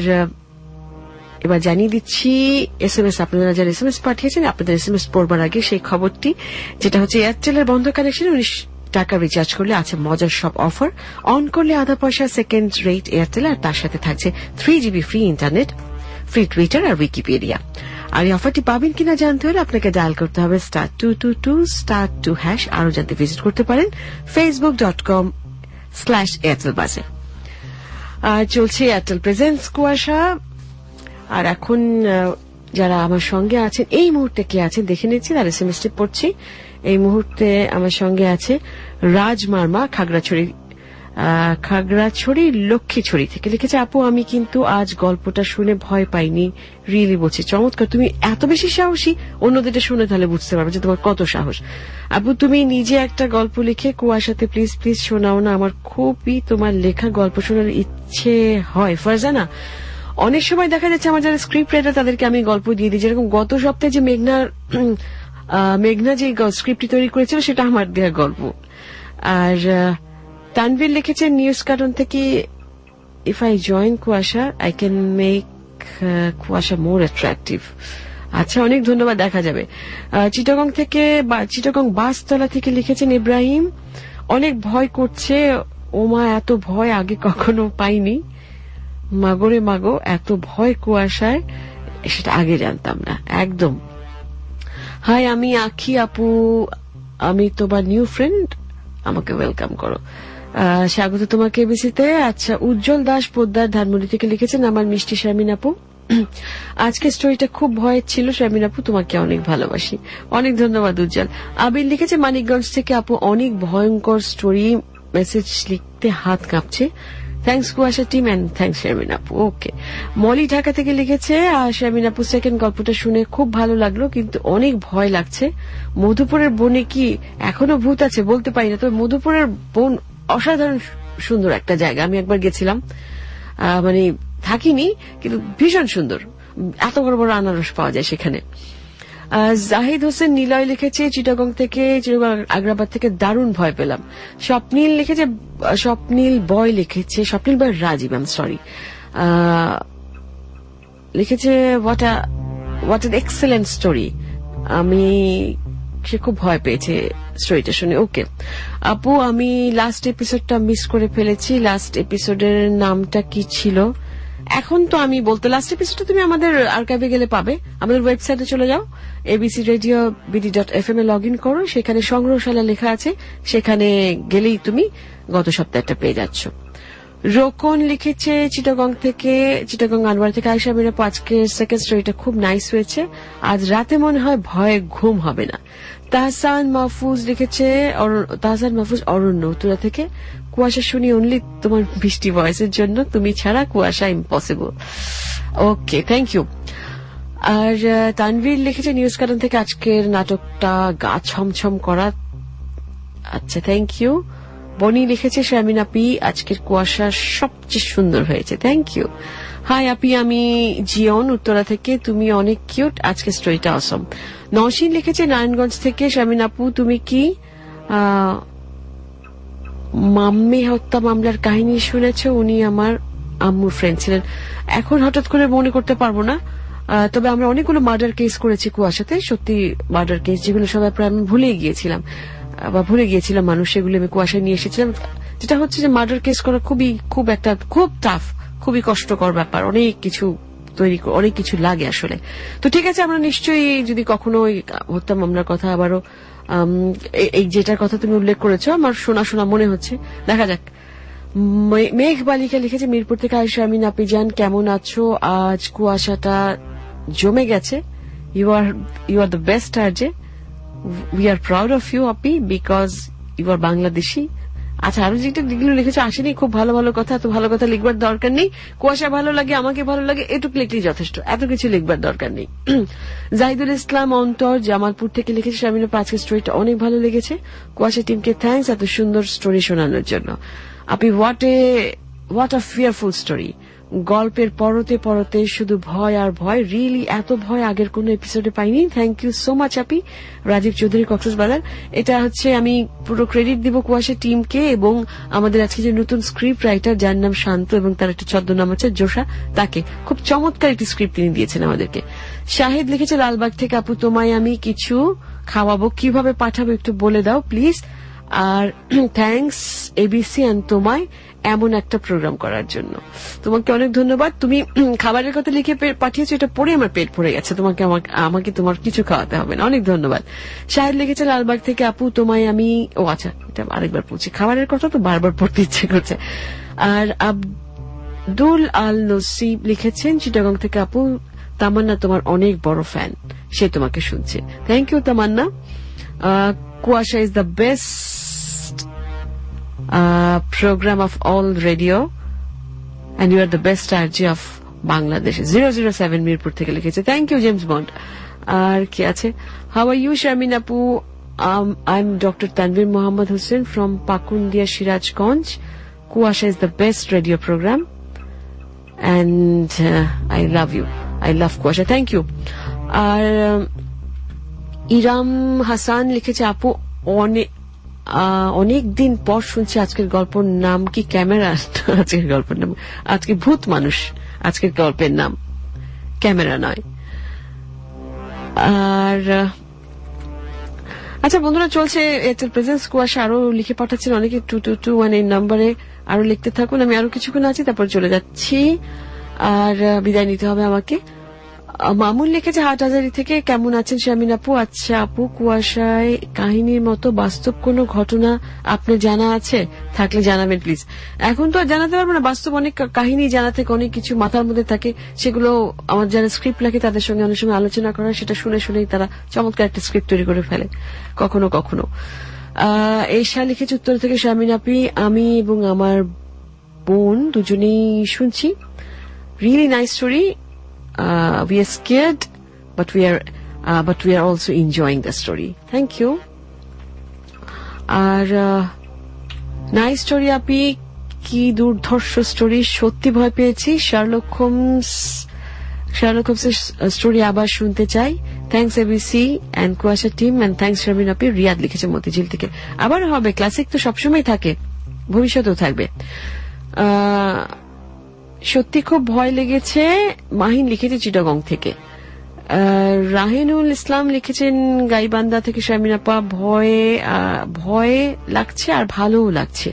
এবার জানিয়ে দিচ্ছি এস এম এস, আপনারা যারা এস এম এস পাঠিয়েছেন আপনাদের এস এম এস পড়বার আগে সেই খবরটি, যেটা হচ্ছে এয়ারটেলের বন্ধ কানেকশন উনিশ টাকা রিচার্জ করলে আছে মজার সব অফার। অন করলে আধা পয়সা সেকেন্ড রেট এয়ারটেল, আর তার সাথে থাকছে three GB free internet, free Twitter আর উইকিপিডিয়া। আর এই অফারটি পাবেন কিনা জানতে হলে আপনাকে ডায়াল করতে হবে star two two two star two hash. আরও জানতে ভিজিট করতে পারেন Facebook dot com slash Airtel বাজে। আর চলছে এয়ারটেল প্রেজেন্স কুয়াশা। আর এখন যারা আমার সঙ্গে আছেন এই মুহূর্তে কে আছেন দেখে নিচ্ছি, তার এস এম এস টি পড়ছি। এই মুহূর্তে আমার সঙ্গে আছে রাজ মার্মা, খাগড়াছড়ি খাগড়াছড়ি লক্ষ্মীছড়ি থেকে। লিখেছে, আপু আমি কিন্তু আজ গল্পটা শুনে ভয় পাইনি, রিয়েলি বলছি চমৎকার। তুমি এত বেশি সাহসী, অন্যদের শুনে তাহলে বুঝতে পারবে যে তোমার কত সাহস। আপু তুমি নিজে একটা গল্প লিখে কুয়াশাতে প্লিজ প্লিজ শোনাও না, আমার খুবই তোমার লেখা গল্প শোনার ইচ্ছে হয়। ফারজানা, অনেক সময় দেখা যাচ্ছে আমার যারা স্ক্রিপ্ট রাইটার তাদেরকে আমি গল্প দিয়ে দিই, যেরকম গত সপ্তাহে যে মেঘনার মেঘনা যে স্ক্রিপ্টটি তৈরি করেছিল সেটা আমার দেওয়া গল্প। আর তানভীর লিখেছেন নিউজ কার্টুন থেকে, if I join Kuasha I can make Kuasha more attractive. আচ্ছা, অনেক ধন্যবাদ, দেখা যাবে। চিটাগং থেকে চিটাগং বাসতলা থেকে লিখেছেন ইব্রাহিম, অনেক ভয় করছে, ওমা এত ভয় আগে কখনো পাইনি, মাগরে মাগো এত ভয় কুয়াশায়, সেটা আগে জানতাম না একদম। হাই, আমি আখি আপু, আমি তোমার নিউ ফ্রেন্ড, আমাকে ওয়েলকাম করো, স্বাগত তোমাকে এবিসিতে। আচ্ছা, উজ্জ্বল দাস পোদ্দার ধানমন্ডি থেকে লিখেছেন, আমার মিষ্টি শারমিন আপু, আজকে স্টোরিটা খুব ভয়ের ছিল, শারমিন আপু তোমাকে অনেক ভালোবাসি। অনেক ধন্যবাদ উজ্জ্বল। আবির লিখেছে মানিকগঞ্জ থেকে, আপু অনেক ভয়ঙ্কর স্টোরি, মেসেজ লিখতে হাত কাঁপছে, থ্যাংকস কুয়াশা টিম অ্যান্ড থ্যাংকস শারমিন আপু। ওকে। মলি ঢাকা থেকে লিখেছে, আর শারমিন আপু সেকেন্ড গল্পটা শুনে খুব ভালো লাগলো, কিন্তু অনেক ভয় লাগছে। মধুপুরের বনে কি এখনো ভূত আছে বলতে পারি না, তবে মধুপুরের বন অসাধারণ সুন্দর একটা জায়গা, আমি একবার গেছিলাম, মানে থাকিনি কিন্তু ভীষণ সুন্দর, এত বড় বড় আনারস পাওয়া যায় সেখানে। জাহিদ হোসেন নিলয় লিখেছে চিটাগং থেকে, চিটাগং আগ্রাবাদ থেকে, দারুণ ভয় পেলাম। স্বপ্নীল লিখেছে, স্বপ্নীল বয় লিখেছে, Swapnil boy Rajib, I am sorry, লিখেছে what a what an excellent story, আমি সে খুব ভয় পেয়েছে স্টোরিটা শুনে। ওকে আপু, আমি লাস্ট এপিসোডটা মিস করে ফেলেছি, লাস্ট এপিসোডের নামটা কি ছিল এখন তো আমি বলতে, লাস্ট এপিসোডটা তুমি আমাদের আর্কাইভে গেলে পাবে, আমাদের ওয়েবসাইটে চলে যাও, ABC radio BD dot F M এ লগ ইন করো, সেখানে সংগ্রহশালা লেখা আছে, সেখানে গেলেই তুমি গত সপ্তাহটা পেয়ে যাচ্ছ। রোকন লিখেছে চিটাগং থেকে, চিটাগং আনোয়ার থেকে, আয়শা মিরাপু আজকের সেকেন্ড স্টোরিটা খুব নাইস হয়েছে, আজ রাতে মনে হয় ভয়ে ঘুম হবে না। তাহসান মাহফুজ লিখেছে, তাহসান মাহফুজ অরণ্য উত্তরা থেকে, কুয়াশা শুনি অনলি তোমার মিষ্টি ভয়েসের জন্য, তুমি ছাড়া Kuasha impossible. Okay, thank you. আর তানভীর লিখেছে নিউজ কার্টুন থেকে, আজকের নাটকটা গা ছমছম করা। আচ্ছা, থ্যাংক ইউ। বনি লিখেছে, শারমিন আপি আজকের কুয়াশা সবচেয়ে সুন্দর হয়েছে, থ্যাংক ইউ। হাই আপি, আমি জিয়ন উত্তরা থেকে, তুমি অনেক কিউট, আজকের স্টোরিটা অসম। নওশিন লিখেছে নারায়ণগঞ্জ থেকে, শারমিন আপু তুমি কি মাম্মি হত্যা মামলার কাহিনী শুনেছ? উনি আমার আম্মুর ফ্রেন্ড ছিলেন, এখন হঠাৎ করে মনে করতে পারবো না, তবে আমরা অনেকগুলো মার্ডার কেস করেছি কুয়াশাতে, সত্যি মার্ডার কেস যেগুলো সবাই প্রায় আমি ভুলে গিয়েছিলাম বা ভুলে গিয়েছিলাম মানুষ, সেগুলো আমি কুয়াশায় নিয়ে এসেছিলাম। যেটা হচ্ছে যে মার্ডার কেস করা খুবই খুব একটা খুব টাফ, খুবই কষ্টকর ব্যাপার, অনেক কিছু তৈরি অনেক কিছু লাগে আসলে। তো ঠিক আছে, আমরা নিশ্চয়ই যদি কখনো হতাম আমরা কথা আবারও এই যেটার কথা তুমি উল্লেখ করেছো আমার শোনা শোনা মনে হচ্ছে। দেখা যাক। মেঘ বালিকা লিখেছে মিরপুর থেকে, আয়েশা আমিন আপি জান কেমন আছো? আজ কুয়াশাটা জমে গেছে। You are you are the best RJ. We are proud of you আপি বিকজ ইউ আর বাংলাদেশি। আচ্ছা, আরো যেটা যেগুলো লিখেছো আসেনি, খুব ভালো ভালো কথা, এত ভালো কথা লিখবার দরকার নেই। কুয়াশা ভালো লাগে, আমাকে ভালো লাগে, এটুকু লিখলেই যথেষ্ট, এত কিছু লিখবার দরকার নেই। জাহিদুল ইসলাম অন্তর জামালপুর থেকে লিখেছে, শামিনা আজকের স্টোরিটা অনেক ভালো লেগেছে। কুয়াশা টিমকে থ্যাঙ্কস এত সুন্দর স্টোরি শোনানোর জন্য। আপনি what a what a fearful story. গল্পের পরতে পরতে শুধু ভয় আর ভয়। রিয়েলি এত ভয় আগের কোন এপিসোডে পাইনি। থ্যাংক ইউ সো মাচ আপি। রাজীব চৌধুরী, কক্সবাজার। এটা হচ্ছে আমি পুরো ক্রেডিট দিব কুয়াশা টিমকে এবং আমাদের আজকে যে নতুন স্ক্রিপ্ট রাইটার যার নাম শান্ত এবং তার একটা ছদ্মনাম আছে জোসা, তাকে। খুব চমৎকার একটি স্ক্রিপ্ট তিনি দিয়েছেন আমাদেরকে। শাহিদ লিখেছে লালবাগ থেকে, আপু তোমায় আমি কিছু খাওয়াবো, কিভাবে পাঠাবো একটু বলে দাও প্লিজ। আর থ্যাংকস এবিসি অ্যান্ড তোমায় এমন একটা প্রোগ্রাম করার জন্য। তোমাকে অনেক ধন্যবাদ। তুমি খাবারের কথা লিখে পাঠিয়েছো, এটা পড়ে আমার পেট ভরে গেছে। তোমাকে আমাকে তোমার কিছু খাওয়াতে হবে না। অনেক ধন্যবাদ। শাহিদ লিখেছে লালবাগ থেকে, আপু তোমায় আমি ও আচ্ছা এটা আরেকবার পড়ছি, খাবারের কথা তো বারবার পড়তে ইচ্ছে করছে। আর আব্দুল আল নসিব লিখেছেন চিটাগং থেকে, আপু তামান্না তোমার অনেক বড় ফ্যান, সে তোমাকে শুনছে। Thank you Tamanna. Kuasha is the best Uh, program of all radio and you are the best R J of Bangladesh. zero zero seven Mirpur থেকে লিখেছে। Thank you James Bond. আর কি আছে? হাউ আর ইউ শারমিন আপু? I am doctor Tanvir Mohammad Hossain from Pakundia, Sirajganj. Kuasha is the best radio program and uh, I love you. I love Kuasha. Thank you. আর ইরাম হাসান লিখেছে, আপু অনেক অনেক দিন পর শুনছি আজকের গল্পের নাম কি ক্যামেরা? আজকের গল্পের নাম আজকে ভূত মানুষ, আজকের গল্পের নাম ক্যামেরা নয়। আর আচ্ছা বন্ধুরা, চলছে এয়ারটেল প্রেজেন্স কুয়াশা। আরো লিখে পাঠাচ্ছেন অনেকে টু টু টু ওয়ান এই নাম্বারে, আরো লিখতে থাকুন। আমি আরো কিছুক্ষণ আছি, তারপর চলে যাচ্ছি আর বিদায় নিতে হবে আমাকে। মামুন লিখেছে হাটহাজারী থেকে, কেমন আছেন শারমিন আপু? আচ্ছা আপু, কুয়াশায় কাহিনীর মতো বাস্তব কোনো ঘটনা আপনার জানা আছে? থাকলে জানাবেন প্লিজ। এখন তো আর জানাতে পারবো না, বাস্তব অনেক কাহিনী জানা থেকে অনেক কিছু মাথার মধ্যে থাকে, সেগুলো আমার যারা স্ক্রিপ্ট লেখে তাদের সঙ্গে অনেক সময় আলোচনা করা, সেটা শুনে শুনেই তারা চমৎকার একটা স্ক্রিপ্ট তৈরি করে ফেলে কখনো কখনো। আহ এশা লিখেছে উত্তর থেকে, শারমিন আপি আমি এবং আমার বোন দুজনেই শুনছি। Really nice story. Uh, we are scared, but we are, uh, but we are also enjoying the story. Thank you. আর নাইস স্টোরি আপি, কি দুর্ধর্ষ স্টোরি, সত্যি ভয় পেয়েছি। শার্লক হোমস শার্লক হোমসের স্টোরি আবার শুনতে চাই। Thanks ABC and Kuasha team and thanks Sharmin আপি। রিয়াদ লিখেছে মতিঝিল থেকে। আবার হবে, ক্লাসিক তো সবসময় থাকে, ভবিষ্যতেও থাকবে। আহ সত্যি খুব ভয় লেগেছে। মাহিন লিখেছে চিটাগং থেকে। রাহিনুল ইসলাম লিখেছেন গাইবান্ধা থেকে, শারমিন আপা ভয়ে ভয়ে লাগছে আর ভালোও লাগছে।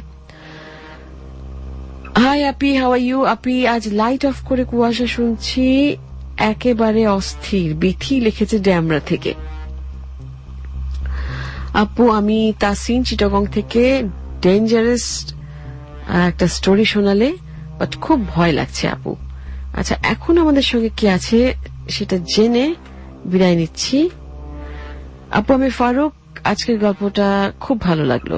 High Api, how are you আপি? আজ লাইট অফ করে কুয়াশা শুনছি, একেবারে অস্থির। বিথি লিখেছে ড্যামরা থেকে। আপু আমি তাসিন চিটাগং থেকে, ডেঞ্জারাস একটা স্টোরি শোনালে, বাট খুব ভয় লাগছে আপু। আচ্ছা, এখন আমাদের সঙ্গে কি আছে সেটা জেনে বিদায় নিচ্ছি। আপু আমি ফারুক, আজকের গল্পটা খুব ভালো লাগলো।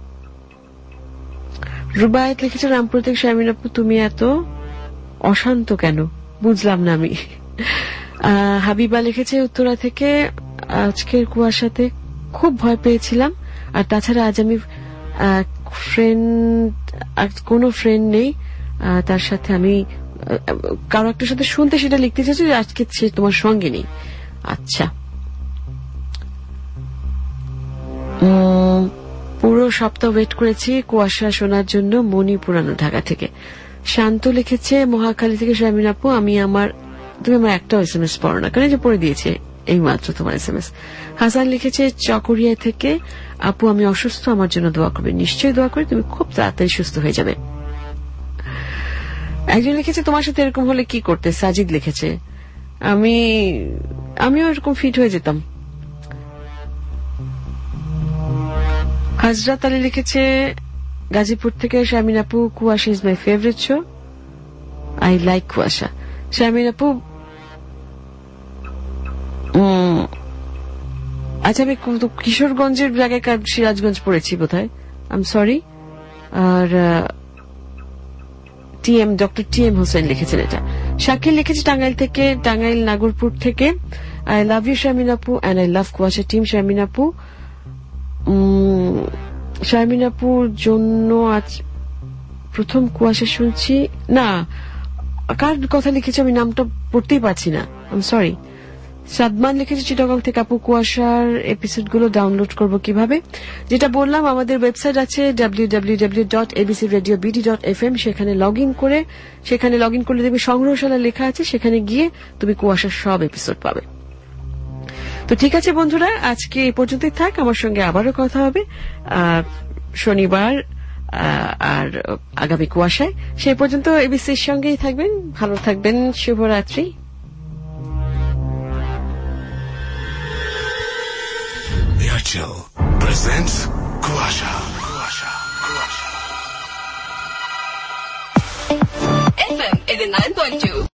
রুবায়ত লিখেছে রামপুর থেকে, শারমিন আপু তুমি এত অশান্ত কেন? বুঝলাম না আমি। হাবিবা লিখেছে উত্তরা থেকে, আজকের কুয়াশাতে খুব ভয় পেয়েছিলাম। আর তাছাড়া আজ আমি ফ্রেন্ড কোনো ফ্রেন্ড নেই, তার সাথে আমি কারো একটার সাথে শুনতে সেটা লিখতে চাইছি, আজকে সে তোমার সঙ্গে নেই। আচ্ছা, পুরো সপ্তাহ ওয়েট করেছি কুয়াশা শোনার জন্য। মনি পুরানো ঢাকা থেকে। শান্ত লিখেছে মহাখালী থেকে, শারমিন আপু আমি আমার তুমি আমার একটা এস এম এস পড়ো না, কারণ যে পড়ে দিয়েছে এই মাত্র তোমার এস এম এস। হাসান লিখেছে চকরিয়া থেকে, আপু আমি অসুস্থ, আমার জন্য দোয়া করবে। নিশ্চয়ই দোয়া করি, তুমি খুব তাড়াতাড়ি সুস্থ হয়ে যাবে। একজন লিখেছে তোমার সাথে এরকম হলে কি করতে, সাজিদ লিখেছে আমি আমিও এরকম ফিট হয়ে যেতাম। হজরত আলী লিখেছে গাজীপুর থেকে শারমিন আপু, Kuasha is my favourite show, I like Kuasha. Sharmin আপু আচ্ছা আমি কিশোরগঞ্জের জায়গায় সিরাজগঞ্জ পড়েছি বোধহয়, আই এম সরি। আর T M doctor T M Hossain লিখেছেন এটা। শাকিল লিখেছে টাঙ্গাইল থেকে, টাঙ্গাইল নাগরপুর থেকে, আই লাভ ইউ শারমিন আপু অ্যান্ড আই লাভ কুয়াশা টিম। শারমিন আপু শারমিন আপুর জন্য আজ প্রথম কুয়াশা শুনছি না, কার কথা লিখেছে আমি নামটা পড়তেই পারছি না, আই এম সরি। সাদমান লিখেছে চিটাগং থেকে, আপু কুয়াশার এপিসোড গুলো ডাউনলোড করবো কিভাবে? যেটা বললাম আমাদের ওয়েবসাইট আছে W W W dot ABC radio BD dot F M, সেখানে লগ ইন করে সেখানে লগ ইন করলে দেখবে সংগ্রহশালা লেখা আছে, সেখানে গিয়ে তুমি কুয়াশার সব এপিসোড পাবে। তো ঠিক আছে বন্ধুরা, আজকে এই পর্যন্তই থাক, আমার সঙ্গে আবারও কথা হবে শনিবার আর আগামী কুয়াশায়। সেই পর্যন্ত এবিসির সঙ্গেই থাকবেন, ভালো থাকবেন, শুভরাত্রি। Airtel presents Kuasha. F M eighty-nine point two.